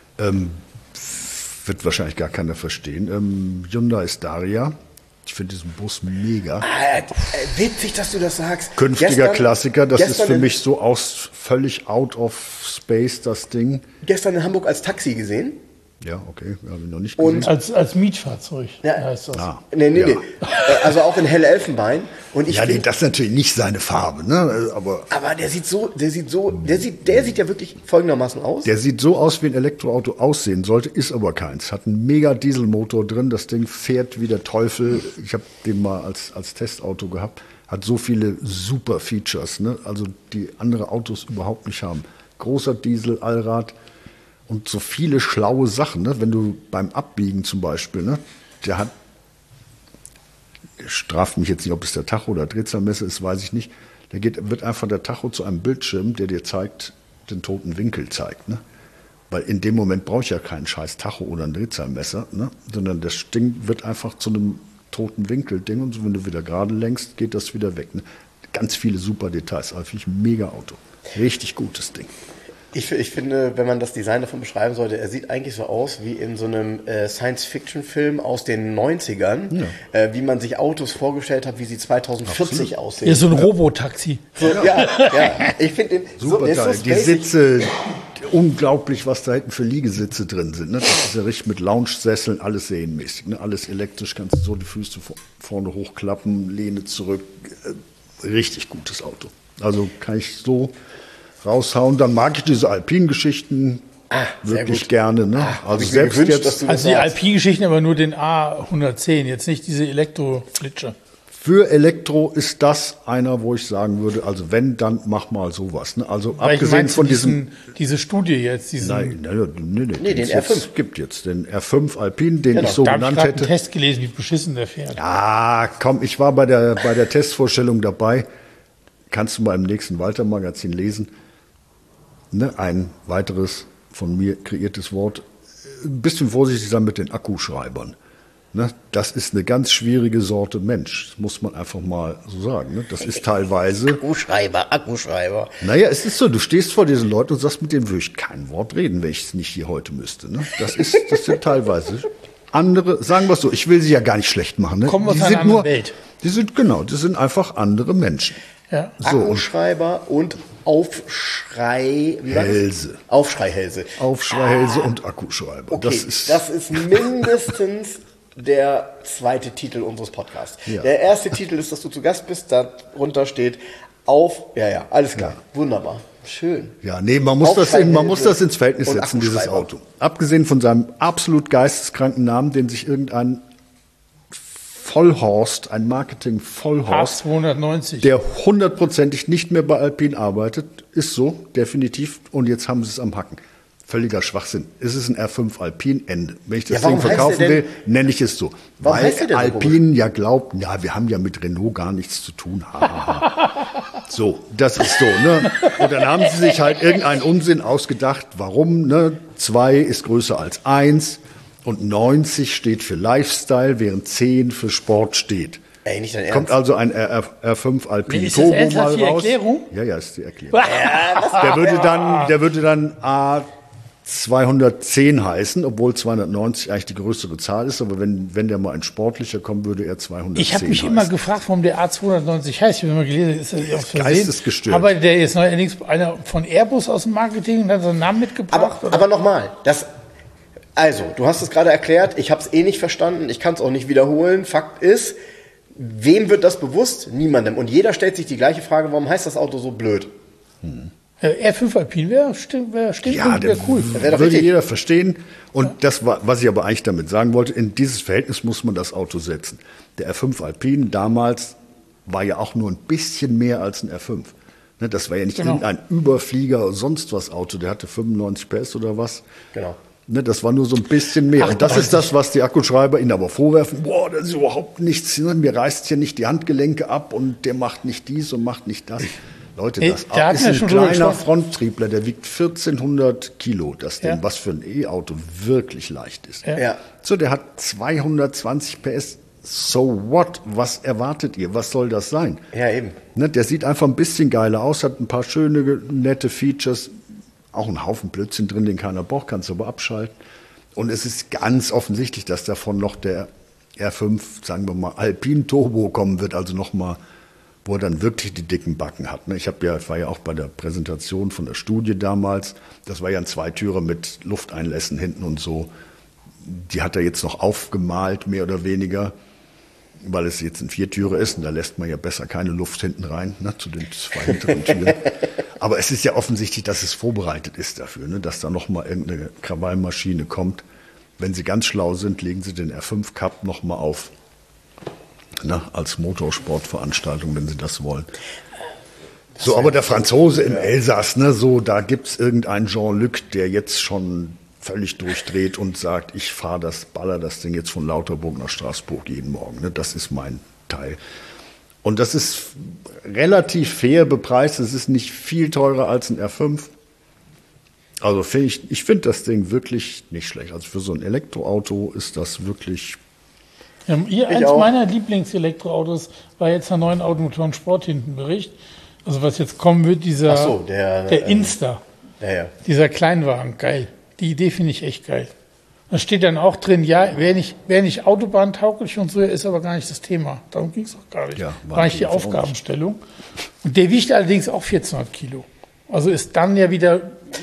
Wird wahrscheinlich gar keiner verstehen. Hyundai Staria. Ich finde diesen Bus mega. Witzig, dass du das sagst. Künftiger Klassiker, das ist für mich so völlig out of space, das Ding. Gestern in Hamburg als Taxi gesehen. Ja, okay, habe ich noch nicht gesehen. Und als Mietfahrzeug heißt das. Nee. Also auch in Hellelfenbein. Und ich das ist natürlich nicht seine Farbe, ne? Aber der sieht ja wirklich folgendermaßen aus. Der sieht so aus, wie ein Elektroauto aussehen sollte, ist aber keins. Hat einen mega Dieselmotor drin, das Ding fährt wie der Teufel. Ich habe den mal als Testauto gehabt. Hat so viele super Features, ne? Also die andere Autos überhaupt nicht haben. Großer Diesel, Allrad. Und so viele schlaue Sachen, ne? Wenn du beim Abbiegen zum Beispiel, ne? Der straft mich jetzt nicht, ob es der Tacho oder Drehzahlmesser ist, weiß ich nicht. Wird einfach der Tacho zu einem Bildschirm, der dir den toten Winkel zeigt, ne? Weil in dem Moment brauche ich ja keinen scheiß Tacho oder ein Drehzahlmesser, ne? Sondern das Ding wird einfach zu einem toten Winkel-Ding und so, wenn du wieder gerade lenkst, geht das wieder weg, ne? Ganz viele super Details, aber finde ich ein mega Auto. Richtig gutes Ding. Ich finde, wenn man das Design davon beschreiben sollte, er sieht eigentlich so aus wie in so einem Science-Fiction-Film aus den 90ern, wie man sich Autos vorgestellt hat, wie sie 2040 aussehen. Ja, so ein Robotaxi. Ja, ich finde den super geil. Die Sitze, unglaublich, was da hinten für Liegesitze drin sind. Ne? Das ist ja richtig mit Lounge-Sesseln, alles serienmäßig. Ne? Alles elektrisch, kannst du so die Füße vorne hochklappen, Lehne zurück. Richtig gutes Auto. Also kann ich so raushauen. Dann mag ich diese Alpin-Geschichten wirklich gerne. Ne? Also selbst gewünscht, jetzt. Also die Alpin-Geschichten, aber nur den A110, jetzt nicht diese Elektro-Flitscher. Für Elektro ist das einer, wo ich sagen würde, also wenn, dann mach mal sowas. Ne? Also abgesehen von diese Studie jetzt. Nein, den R5. Gibt jetzt den R5 Alpin, den ich so genannt hätte. Ich habe einen Test gelesen, wie beschissen der fährt. Ja, komm, ich war bei der Testvorstellung dabei. Kannst du mal im nächsten Walter-Magazin lesen. Ne, ein weiteres von mir kreiertes Wort. Ein bisschen vorsichtig sein mit den Akkuschreibern. Ne, das ist eine ganz schwierige Sorte Mensch. Das muss man einfach mal so sagen. Ne? Das ist teilweise... Akkuschreiber. Naja, es ist so, du stehst vor diesen Leuten und sagst, mit denen würde ich kein Wort reden, wenn ich es nicht hier heute müsste. Ne? Das sind teilweise andere, sagen wir es so, ich will sie ja gar nicht schlecht machen. Ne? Kommen aus einer anderen Welt. Die sind einfach andere Menschen. Ja. So, Akkuschreiber und Aufschreihälse. Aufschreihälse und Akkuschreiber. Okay, das ist mindestens der zweite Titel unseres Podcasts. Ja. Der erste Titel ist, dass du zu Gast bist, darunter steht alles klar, wunderbar, schön. Ja, nee, man muss das ins Verhältnis setzen, dieses Auto. Abgesehen von seinem absolut geisteskranken Namen, den sich irgendein Vollhorst, ein Marketing-Vollhorst, 290, der 100%ig nicht mehr bei Alpin arbeitet, ist so, definitiv, und jetzt haben sie es am Hacken. Völliger Schwachsinn. Es ist ein R5 Alpin, Ende. Wenn ich das Ding verkaufen will, nenne ich es so. Weil Alpin ja glaubt, wir haben ja mit Renault gar nichts zu tun. So, das ist so, ne? Und dann haben sie sich halt irgendeinen Unsinn ausgedacht. Warum, ne? 2 ist größer als 1 und 90 steht für Lifestyle, während 10 für Sport steht. Ey, nicht dein Ernst. Kommt also ein R5 Alpin ist Turbo das mal die raus. Erklärung? Ja, ist die Erklärung. Der würde dann 210 heißen, obwohl 290 eigentlich die größere Zahl ist. Aber wenn der mal ein sportlicher kommen würde, er 210 Ich habe mich immer gefragt, warum der A290 heißt. Ich habe immer gelesen, ist das aus Versehen? Geistesgestört. Aber der ist neuerdings einer von Airbus aus dem Marketing und hat seinen Namen mitgebracht. Aber nochmal, also, du hast es gerade erklärt, ich habe es nicht verstanden, ich kann es auch nicht wiederholen. Fakt ist, wem wird das bewusst? Niemandem. Und jeder stellt sich die gleiche Frage, warum heißt das Auto so blöd? R5 Alpine wäre ja, wär cool. Würde jeder verstehen. Und das war, was ich aber eigentlich damit sagen wollte, in dieses Verhältnis muss man das Auto setzen. Der R5 Alpine damals war ja auch nur ein bisschen mehr als ein R5. Ne, das war ja nicht irgendein Überflieger oder sonst was Auto, der hatte 95 PS oder was. Genau. Ne, das war nur so ein bisschen mehr. Und das ist das, was die Akkuschreiber ihnen aber vorwerfen. Boah, das ist überhaupt nichts. Mir reißt hier nicht die Handgelenke ab und der macht nicht dies und macht nicht das. Leute, das ist ein kleiner Fronttriebler, der wiegt 1400 Kilo, das Ding, was für ein E-Auto wirklich leicht ist. Ja. So, der hat 220 PS. So what? Was erwartet ihr? Was soll das sein? Ja, eben. Ne, der sieht einfach ein bisschen geiler aus, hat ein paar schöne, nette Features, auch ein Haufen Blödsinn drin, den keiner braucht, kannst du aber abschalten. Und es ist ganz offensichtlich, dass davon noch der R5, sagen wir mal, Alpine Turbo kommen wird, also nochmal, wo er dann wirklich die dicken Backen hat. Ich war ja auch bei der Präsentation von der Studie damals. Das war ja ein Zweitürer mit Lufteinlässen hinten und so. Die hat er jetzt noch aufgemalt, mehr oder weniger, weil es jetzt ein Viertürer ist. Und da lässt man ja besser keine Luft hinten rein, zu den zwei hinteren Türen. Aber es ist ja offensichtlich, dass es vorbereitet ist dafür, dass da nochmal irgendeine Krawallmaschine kommt. Wenn sie ganz schlau sind, legen sie den R5 Cup nochmal auf. Als Motorsportveranstaltung, wenn sie das wollen. So, aber der Franzose im Elsass, da gibt's irgendeinen Jean-Luc, der jetzt schon völlig durchdreht und sagt, ich baller das Ding jetzt von Lauterburg nach Straßburg jeden Morgen. Das ist mein Teil. Und das ist relativ fair bepreist. Es ist nicht viel teurer als ein R5. Also ich finde das Ding wirklich nicht schlecht. Also für so ein Elektroauto ist das wirklich... Eins meiner Lieblingselektroautos war jetzt der neuen Automotoren Sport Hintenbericht. Also was jetzt kommen wird, der Insta. Ja. Dieser Kleinwagen, geil. Die Idee finde ich echt geil. Da steht dann auch drin, wer nicht autobahntauglich und so, ist aber gar nicht das Thema. Darum ging es auch gar nicht. Ja, war nicht die Aufgabenstellung. Und der wiegt allerdings auch 1400 Kilo. Also ist dann ja wieder...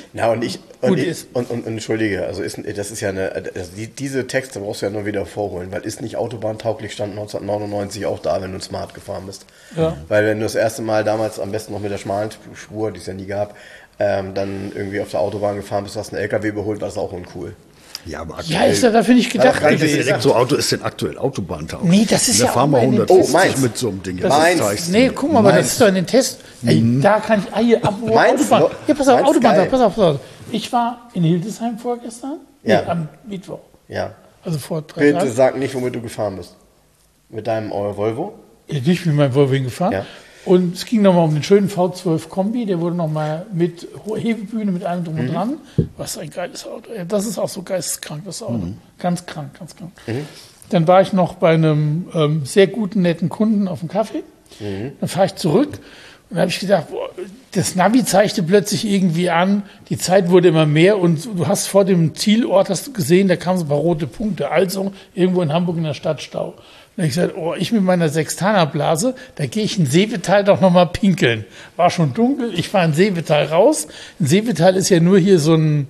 Entschuldige, also das ist ja diese Texte brauchst du ja nur wieder vorholen, weil ist nicht autobahntauglich stand 1999 auch da, wenn du smart gefahren bist. Ja. Weil wenn du das erste Mal damals am besten noch mit der schmalen Spur, die es ja nie gab, dann irgendwie auf der Autobahn gefahren bist, hast einen LKW überholt, war das auch uncool. Ja, aber ist ja dafür nicht gedacht. Das Elektroauto ist denn aktuell autobahntauglich. Nee, das ist ja fahren wir 150 mit so einem Ding. Nee, guck mal, aber das ist doch in den Tests. Da kann ich Autobahn. Ja, pass auf, Autobahn, pass auf. Ich war in Hildesheim vorgestern, am Mittwoch. Ja. Also vor 3 Tagen. Bitte sag nicht, womit du gefahren bist. Mit deinem Volvo? Nicht mit meinem Volvo hingefahren. Ja. Und es ging nochmal um den schönen V12 Kombi, der wurde nochmal mit Hebebühne, mit allem drum und dran. Was ein geiles Auto. Das ist auch so geisteskrank, das Auto. Ganz krank. Dann war ich noch bei einem sehr guten, netten Kunden auf dem Kaffee. Dann fahre ich zurück und habe ich gedacht, das Navi zeigte plötzlich irgendwie an, die Zeit wurde immer mehr und du hast vor dem Zielort, hast du gesehen, da kamen so ein paar rote Punkte, also irgendwo in Hamburg in der Stadt Stau. Und ich gesagt, ich mit meiner Sextanerblase, da gehe ich in Seevetal doch nochmal pinkeln. War schon dunkel, ich fahre in Seevetal raus. In Seevetal ist ja nur hier so ein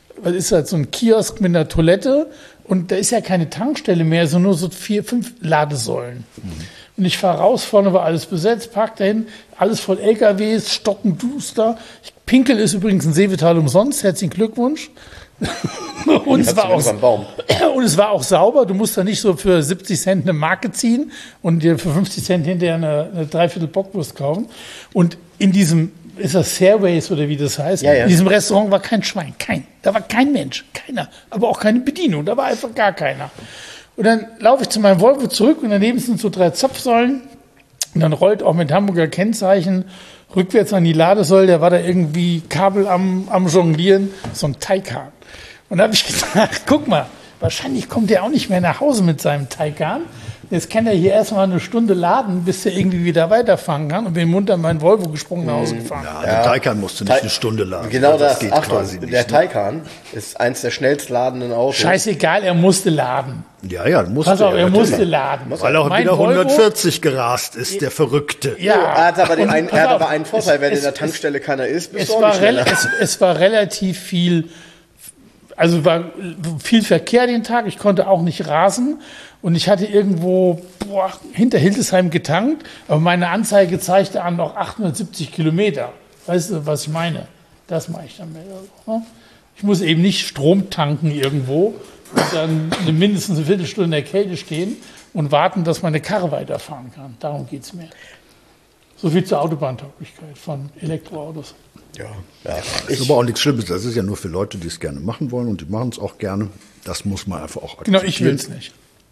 Kiosk mit einer Toilette und da ist ja keine Tankstelle mehr, sondern nur so 4, 5 Ladesäulen. Und ich fahre raus, vorne war alles besetzt, park dahin, alles voll LKWs, stockenduster. Pinkel ist übrigens in Seevetal umsonst, herzlichen Glückwunsch. Und es war auch sauber. Du musst da nicht so für 70 Cent eine Marke ziehen und dir für 50 Cent hinterher eine Dreiviertel Bockwurst kaufen. Und in diesem, ist das Fairways oder wie das heißt, in diesem Restaurant war kein Schwein, da war kein Mensch, keiner. Aber auch keine Bedienung, da war einfach gar keiner. Und dann laufe ich zu meinem Volvo zurück und daneben sind so 3 Zapfsäulen. Und dann rollt auch mit Hamburger Kennzeichen rückwärts an die Ladesäule, der war da irgendwie Kabel am Jonglieren, so ein Taycan. Und da habe ich gedacht, guck mal, wahrscheinlich kommt der auch nicht mehr nach Hause mit seinem Taycan. Jetzt kann er hier erstmal eine Stunde laden, bis er irgendwie wieder weiterfahren kann und bin munter mein Volvo gesprungen nach Hause gefahren. Ja, der Taycan musste nicht eine Stunde laden. Genau das geht quasi nicht. Der Taycan ist eins der schnellst ladenden Autos. Scheißegal, er musste laden. Ja, musste Pass auf, er musste laden. Weil er auch wieder 140 gerast ist, der Verrückte. Ja, er hat aber einen Vorteil, wenn in der Tankstelle keiner ist, bist du auch nicht schneller. Es war relativ viel, also war viel Verkehr den Tag, ich konnte auch nicht rasen und ich hatte irgendwo hinter Hildesheim getankt, aber meine Anzeige zeigte an noch 870 Kilometer. Weißt du, was ich meine? Das mache ich damit. Ich muss eben nicht Strom tanken irgendwo und dann mindestens eine Viertelstunde in der Kälte stehen und warten, dass meine Karre weiterfahren kann. Darum geht es mir. So viel zur Autobahntauglichkeit von Elektroautos. Ja. Das ist aber auch nichts Schlimmes. Das ist ja nur für Leute, die es gerne machen wollen und die machen es auch gerne. Das muss man einfach auch akzeptieren. Genau, ich will es nicht.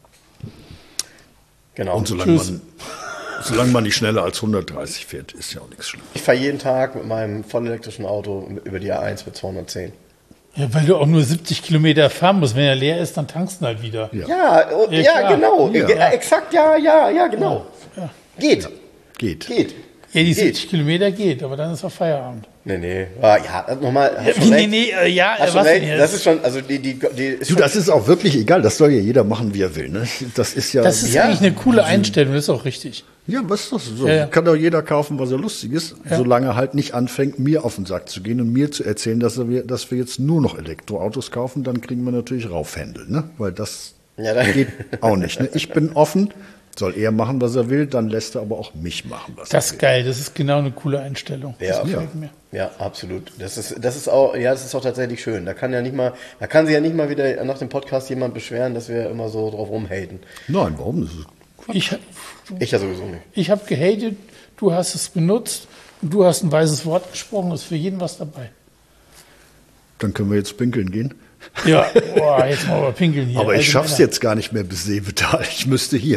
Genau. Und solange man nicht schneller als 130 fährt, ist ja auch nichts Schlimmes. Ich fahre jeden Tag mit meinem vollelektrischen Auto über die A1 mit 210. Ja, weil du auch nur 70 Kilometer fahren musst. Wenn er leer ist, dann tankst du halt wieder. Ja, genau. Ja. Exakt, ja, genau. Ja. Geht. Ja, die 70 Kilometer geht, aber dann ist auch Feierabend. Nee. Ja, nochmal. Das ist schon, also das ist auch wirklich egal. Das soll ja jeder machen, wie er will. Ne? Das ist eigentlich eine coole Einstellung, das ist auch richtig. Ja, was ist das? So, kann doch jeder kaufen, was er lustig ist, solange er halt nicht anfängt, mir auf den Sack zu gehen und mir zu erzählen, dass wir jetzt nur noch Elektroautos kaufen, dann kriegen wir natürlich Raufhändel, ne? Weil das geht auch nicht. Ne? Ich bin offen, soll er machen, was er will, dann lässt er aber auch mich machen, was er will. Das ist geil, das ist genau eine coole Einstellung. Ja, das gefällt mir. Ja, absolut. Das ist auch tatsächlich schön. Da kann sich ja nicht mal wieder nach dem Podcast jemand beschweren, dass wir immer so drauf rumhaten. Nein, warum? Das ist Ich ja sowieso nicht. Ich habe gehatet, du hast es benutzt und du hast ein weises Wort gesprochen, ist für jeden was dabei. Dann können wir jetzt pinkeln gehen. Ja, jetzt mal aber pinkeln hier. Aber ich schaff's jetzt gar nicht mehr bis Seevetal. Ich müsste hier.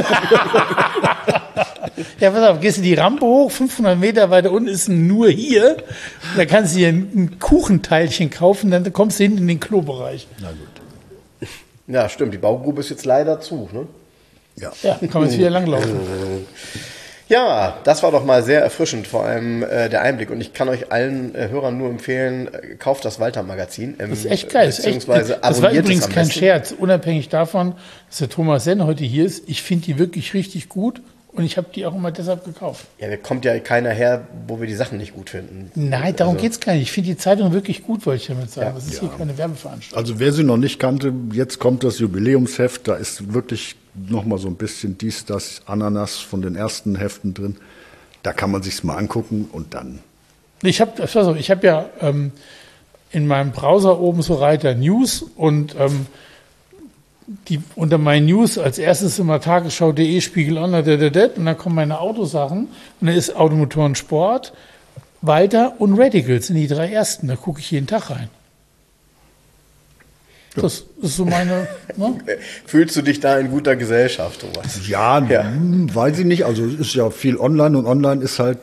Ja, pass auf, gehst du die Rampe hoch, 500 Meter weiter unten ist nur hier. Da kannst du dir ein Kuchenteilchen kaufen, dann kommst du hinten in den Klobereich. Na gut. Ja, stimmt. Die Baugrube ist jetzt leider zu, ne? Ja, kann man jetzt wieder langlaufen. Ja, das war doch mal sehr erfrischend, vor allem der Einblick. Und ich kann euch allen Hörern nur empfehlen, kauft das Walter-Magazin. Das ist echt geil. Das war übrigens kein Scherz. Unabhängig davon, dass der Thomas Senn heute hier ist, ich finde die wirklich richtig gut. Und ich habe die auch immer deshalb gekauft. Ja, da kommt ja keiner her, wo wir die Sachen nicht gut finden. Nein, darum geht's gar nicht. Ich finde die Zeitung wirklich gut, wollte ich damit sagen. Das ist hier keine Werbeveranstaltung. Also wer sie noch nicht kannte, jetzt kommt das Jubiläumsheft. Da ist wirklich nochmal so ein bisschen das Ananas von den ersten Heften drin. Da kann man sich's mal angucken und dann. Ich habe ja in meinem Browser oben so Reiter News und die unter meinen News als erstes immer Tagesschau.de, Spiegel Online, und dann kommen meine Autosachen und dann ist Automotoren Sport, Walter und Radicals sind die drei ersten. Da gucke ich jeden Tag rein. Das ist so meine. Ne? Fühlst du dich da in guter Gesellschaft, Thomas? Ja, weiß ich nicht. Also es ist ja viel online und online ist halt.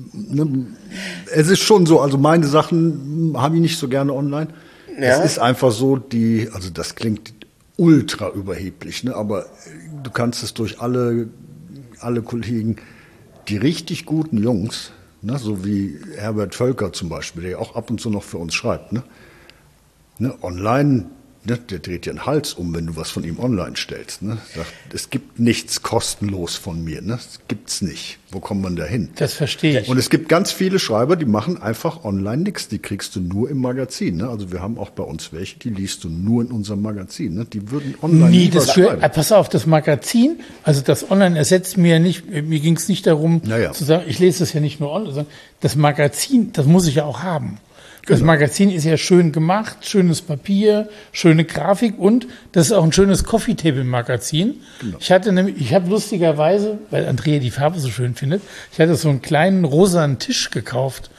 Es ist schon so. Also meine Sachen habe ich nicht so gerne online. Ja. Es ist einfach so, also das klingt ultra überheblich, ne? Aber du kannst es durch alle Kollegen, die richtig guten Jungs, ne? So wie Herbert Völker zum Beispiel, der auch ab und zu noch für uns schreibt, ne? Online, ne? Der dreht dir den Hals um, wenn du was von ihm online stellst, ne? Sagt, es gibt nichts kostenlos von mir, ne? Das gibt's nicht. Wo kommt man da hin? Das verstehe ich. Und es gibt ganz viele Schreiber, die machen einfach online nichts. Die kriegst du nur im Magazin. Ne? Also wir haben auch bei uns welche, die liest du nur in unserem Magazin. Ne? Die würden online nie was schreiben. Pass auf, das Magazin, also das Online ersetzt mir ja nicht, mir ging es nicht darum zu sagen, ich lese das ja nicht nur online, sondern das Magazin, das muss ich ja auch haben. Das Magazin ist ja schön gemacht, schönes Papier, schöne Grafik und das ist auch ein schönes Coffee-Table-Magazin. Genau. Ich habe lustigerweise, weil Andrea die Farbe so schön findet, ich hatte so einen kleinen rosanen Tisch gekauft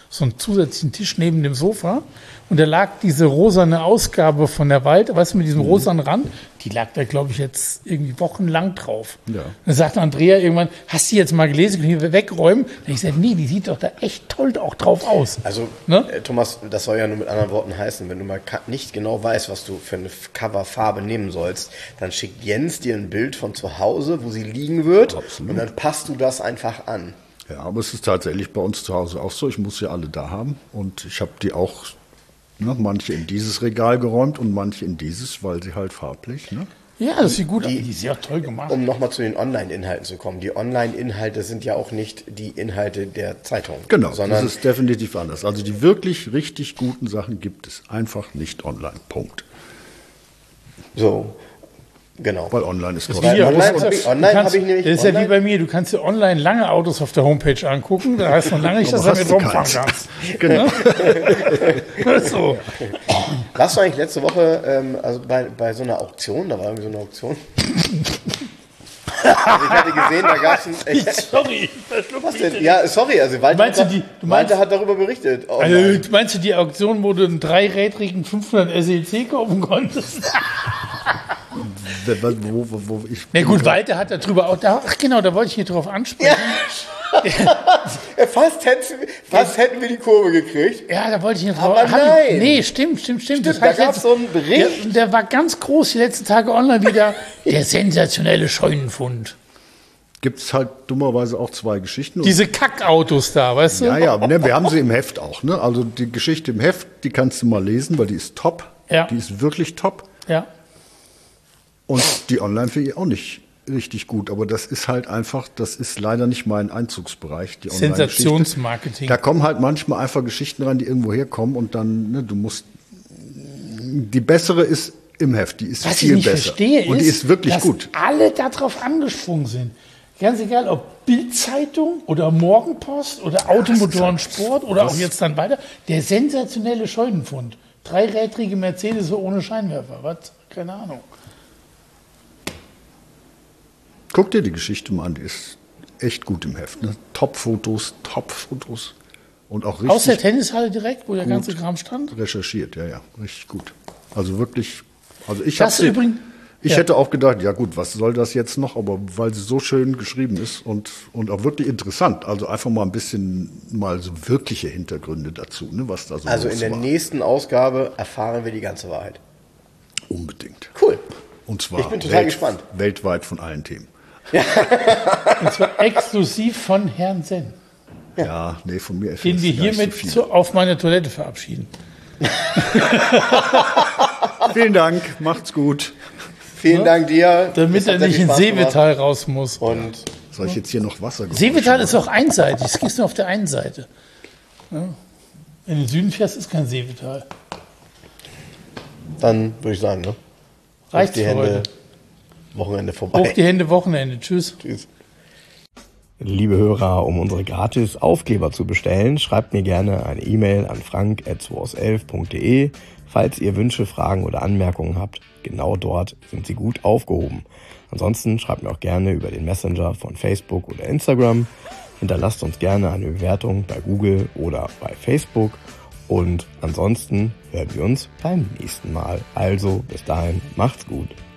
so einen zusätzlichen Tisch neben dem Sofa. Und da lag diese rosane Ausgabe von der Wald, weißt du, mit diesem rosanen Rand, die lag da, glaube ich, jetzt irgendwie wochenlang drauf. Ja. Dann sagte Andrea irgendwann, hast du die jetzt mal gelesen, können wir wegräumen? Und ich sagte, nee, die sieht doch da echt toll auch drauf aus. Also, ne? Thomas, das soll ja nur mit anderen Worten heißen, wenn du mal nicht genau weißt, was du für eine Coverfarbe nehmen sollst, dann schickt Jens dir ein Bild von zu Hause, wo sie liegen wird. Absolut. Und dann passt du das einfach an. Ja, aber es ist tatsächlich bei uns zu Hause auch so. Ich muss sie alle da haben und ich habe die auch, ne, manche in dieses Regal geräumt und manche in dieses, weil sie halt farblich, ne? Ja, das sieht gut aus. Die ist ja toll gemacht. Um nochmal zu den Online-Inhalten zu kommen. Die Online-Inhalte sind ja auch nicht die Inhalte der Zeitung. Genau, sondern das ist definitiv anders. Also die wirklich richtig guten Sachen gibt es einfach nicht online. Punkt. So, genau. Weil online ist kostenlos. Online habe ich nämlich. Das ist ja wie bei mir, du kannst dir online lange Autos auf der Homepage angucken, da heißt noch lange nicht, dass du damit rumfahren kannst. Genau. So. Warst du eigentlich letzte Woche also bei so einer Auktion? Da war irgendwie so eine Auktion. Also ich hatte gesehen, da gab es Sorry, was denn? Ja, sorry, also Walter hat darüber berichtet. Also, meinst du die Auktion, wo du einen dreirädrigen 500 SEC kaufen konntest? Na gut, Walter hat darüber auch, ach genau, da wollte ich hier drauf ansprechen. Ja. Fast hätten wir die Kurve gekriegt. Ja, da wollte ich hier drauf ansprechen. Nee, stimmt. Das da gab es so einen Bericht. Der war ganz groß die letzten Tage online wieder. Der sensationelle Scheunenfund. Gibt es halt dummerweise auch zwei Geschichten. Diese Kackautos da, weißt du? Ja, ne, wir haben sie im Heft auch. Ne? Also die Geschichte im Heft, die kannst du mal lesen, weil die ist top. Ja. Die ist wirklich top. Ja. Und die online finde ich auch nicht richtig gut, aber das ist halt einfach, das ist leider nicht mein Einzugsbereich. Die Sensationsmarketing. Da kommen halt manchmal einfach Geschichten rein, die irgendwo herkommen und dann, ne, du musst, die bessere ist im Heft, die ist Was viel ich nicht besser. Verstehe und die ist wirklich dass gut. Alle darauf angesprungen sind. Ganz egal, ob Bild-Zeitung oder Morgenpost oder Automotoren Sport oder auch jetzt dann weiter. Der sensationelle Scheunenfund. Dreirädrige Mercedes ohne Scheinwerfer. Was? Keine Ahnung. Guck dir die Geschichte mal an, die ist echt gut im Heft. Ne? Top-Fotos. Und auch richtig. Aus der Tennishalle direkt, wo der ganze Kram stand? Recherchiert, ja, richtig gut. Also wirklich, also ich hätte auch gedacht, ja gut, was soll das jetzt noch? Aber weil sie so schön geschrieben ist und auch wirklich interessant. Also einfach mal ein bisschen mal so wirkliche Hintergründe dazu, ne, was da so Also in der nächsten Ausgabe erfahren wir die ganze Wahrheit. Unbedingt. Cool. Und zwar ich bin total gespannt. Weltweit von allen Themen. Ja. Und zwar exklusiv von Herrn Senn. Ja, nee, von mir. Den wir hiermit auf meine Toilette verabschieden. Vielen Dank, macht's gut. Vielen Dank dir. Damit er nicht ins Seevetal raus muss. Und soll ich jetzt hier noch Wasser geben? Seevetal ist auch einseitig, es gibt nur auf der einen Seite. Ja. Wenn du in den Süden fährst, ist kein Seevetal. Dann würde ich sagen, ne? Reicht die Hände. Heute. Wochenende vorbei. Hoch die Hände, Wochenende. Tschüss. Tschüss. Liebe Hörer, um unsere gratis Aufkleber zu bestellen, schreibt mir gerne eine E-Mail an frank@2aus11.de. Falls ihr Wünsche, Fragen oder Anmerkungen habt, genau dort sind sie gut aufgehoben. Ansonsten schreibt mir auch gerne über den Messenger von Facebook oder Instagram. Hinterlasst uns gerne eine Bewertung bei Google oder bei Facebook. Und ansonsten hören wir uns beim nächsten Mal. Also bis dahin, macht's gut.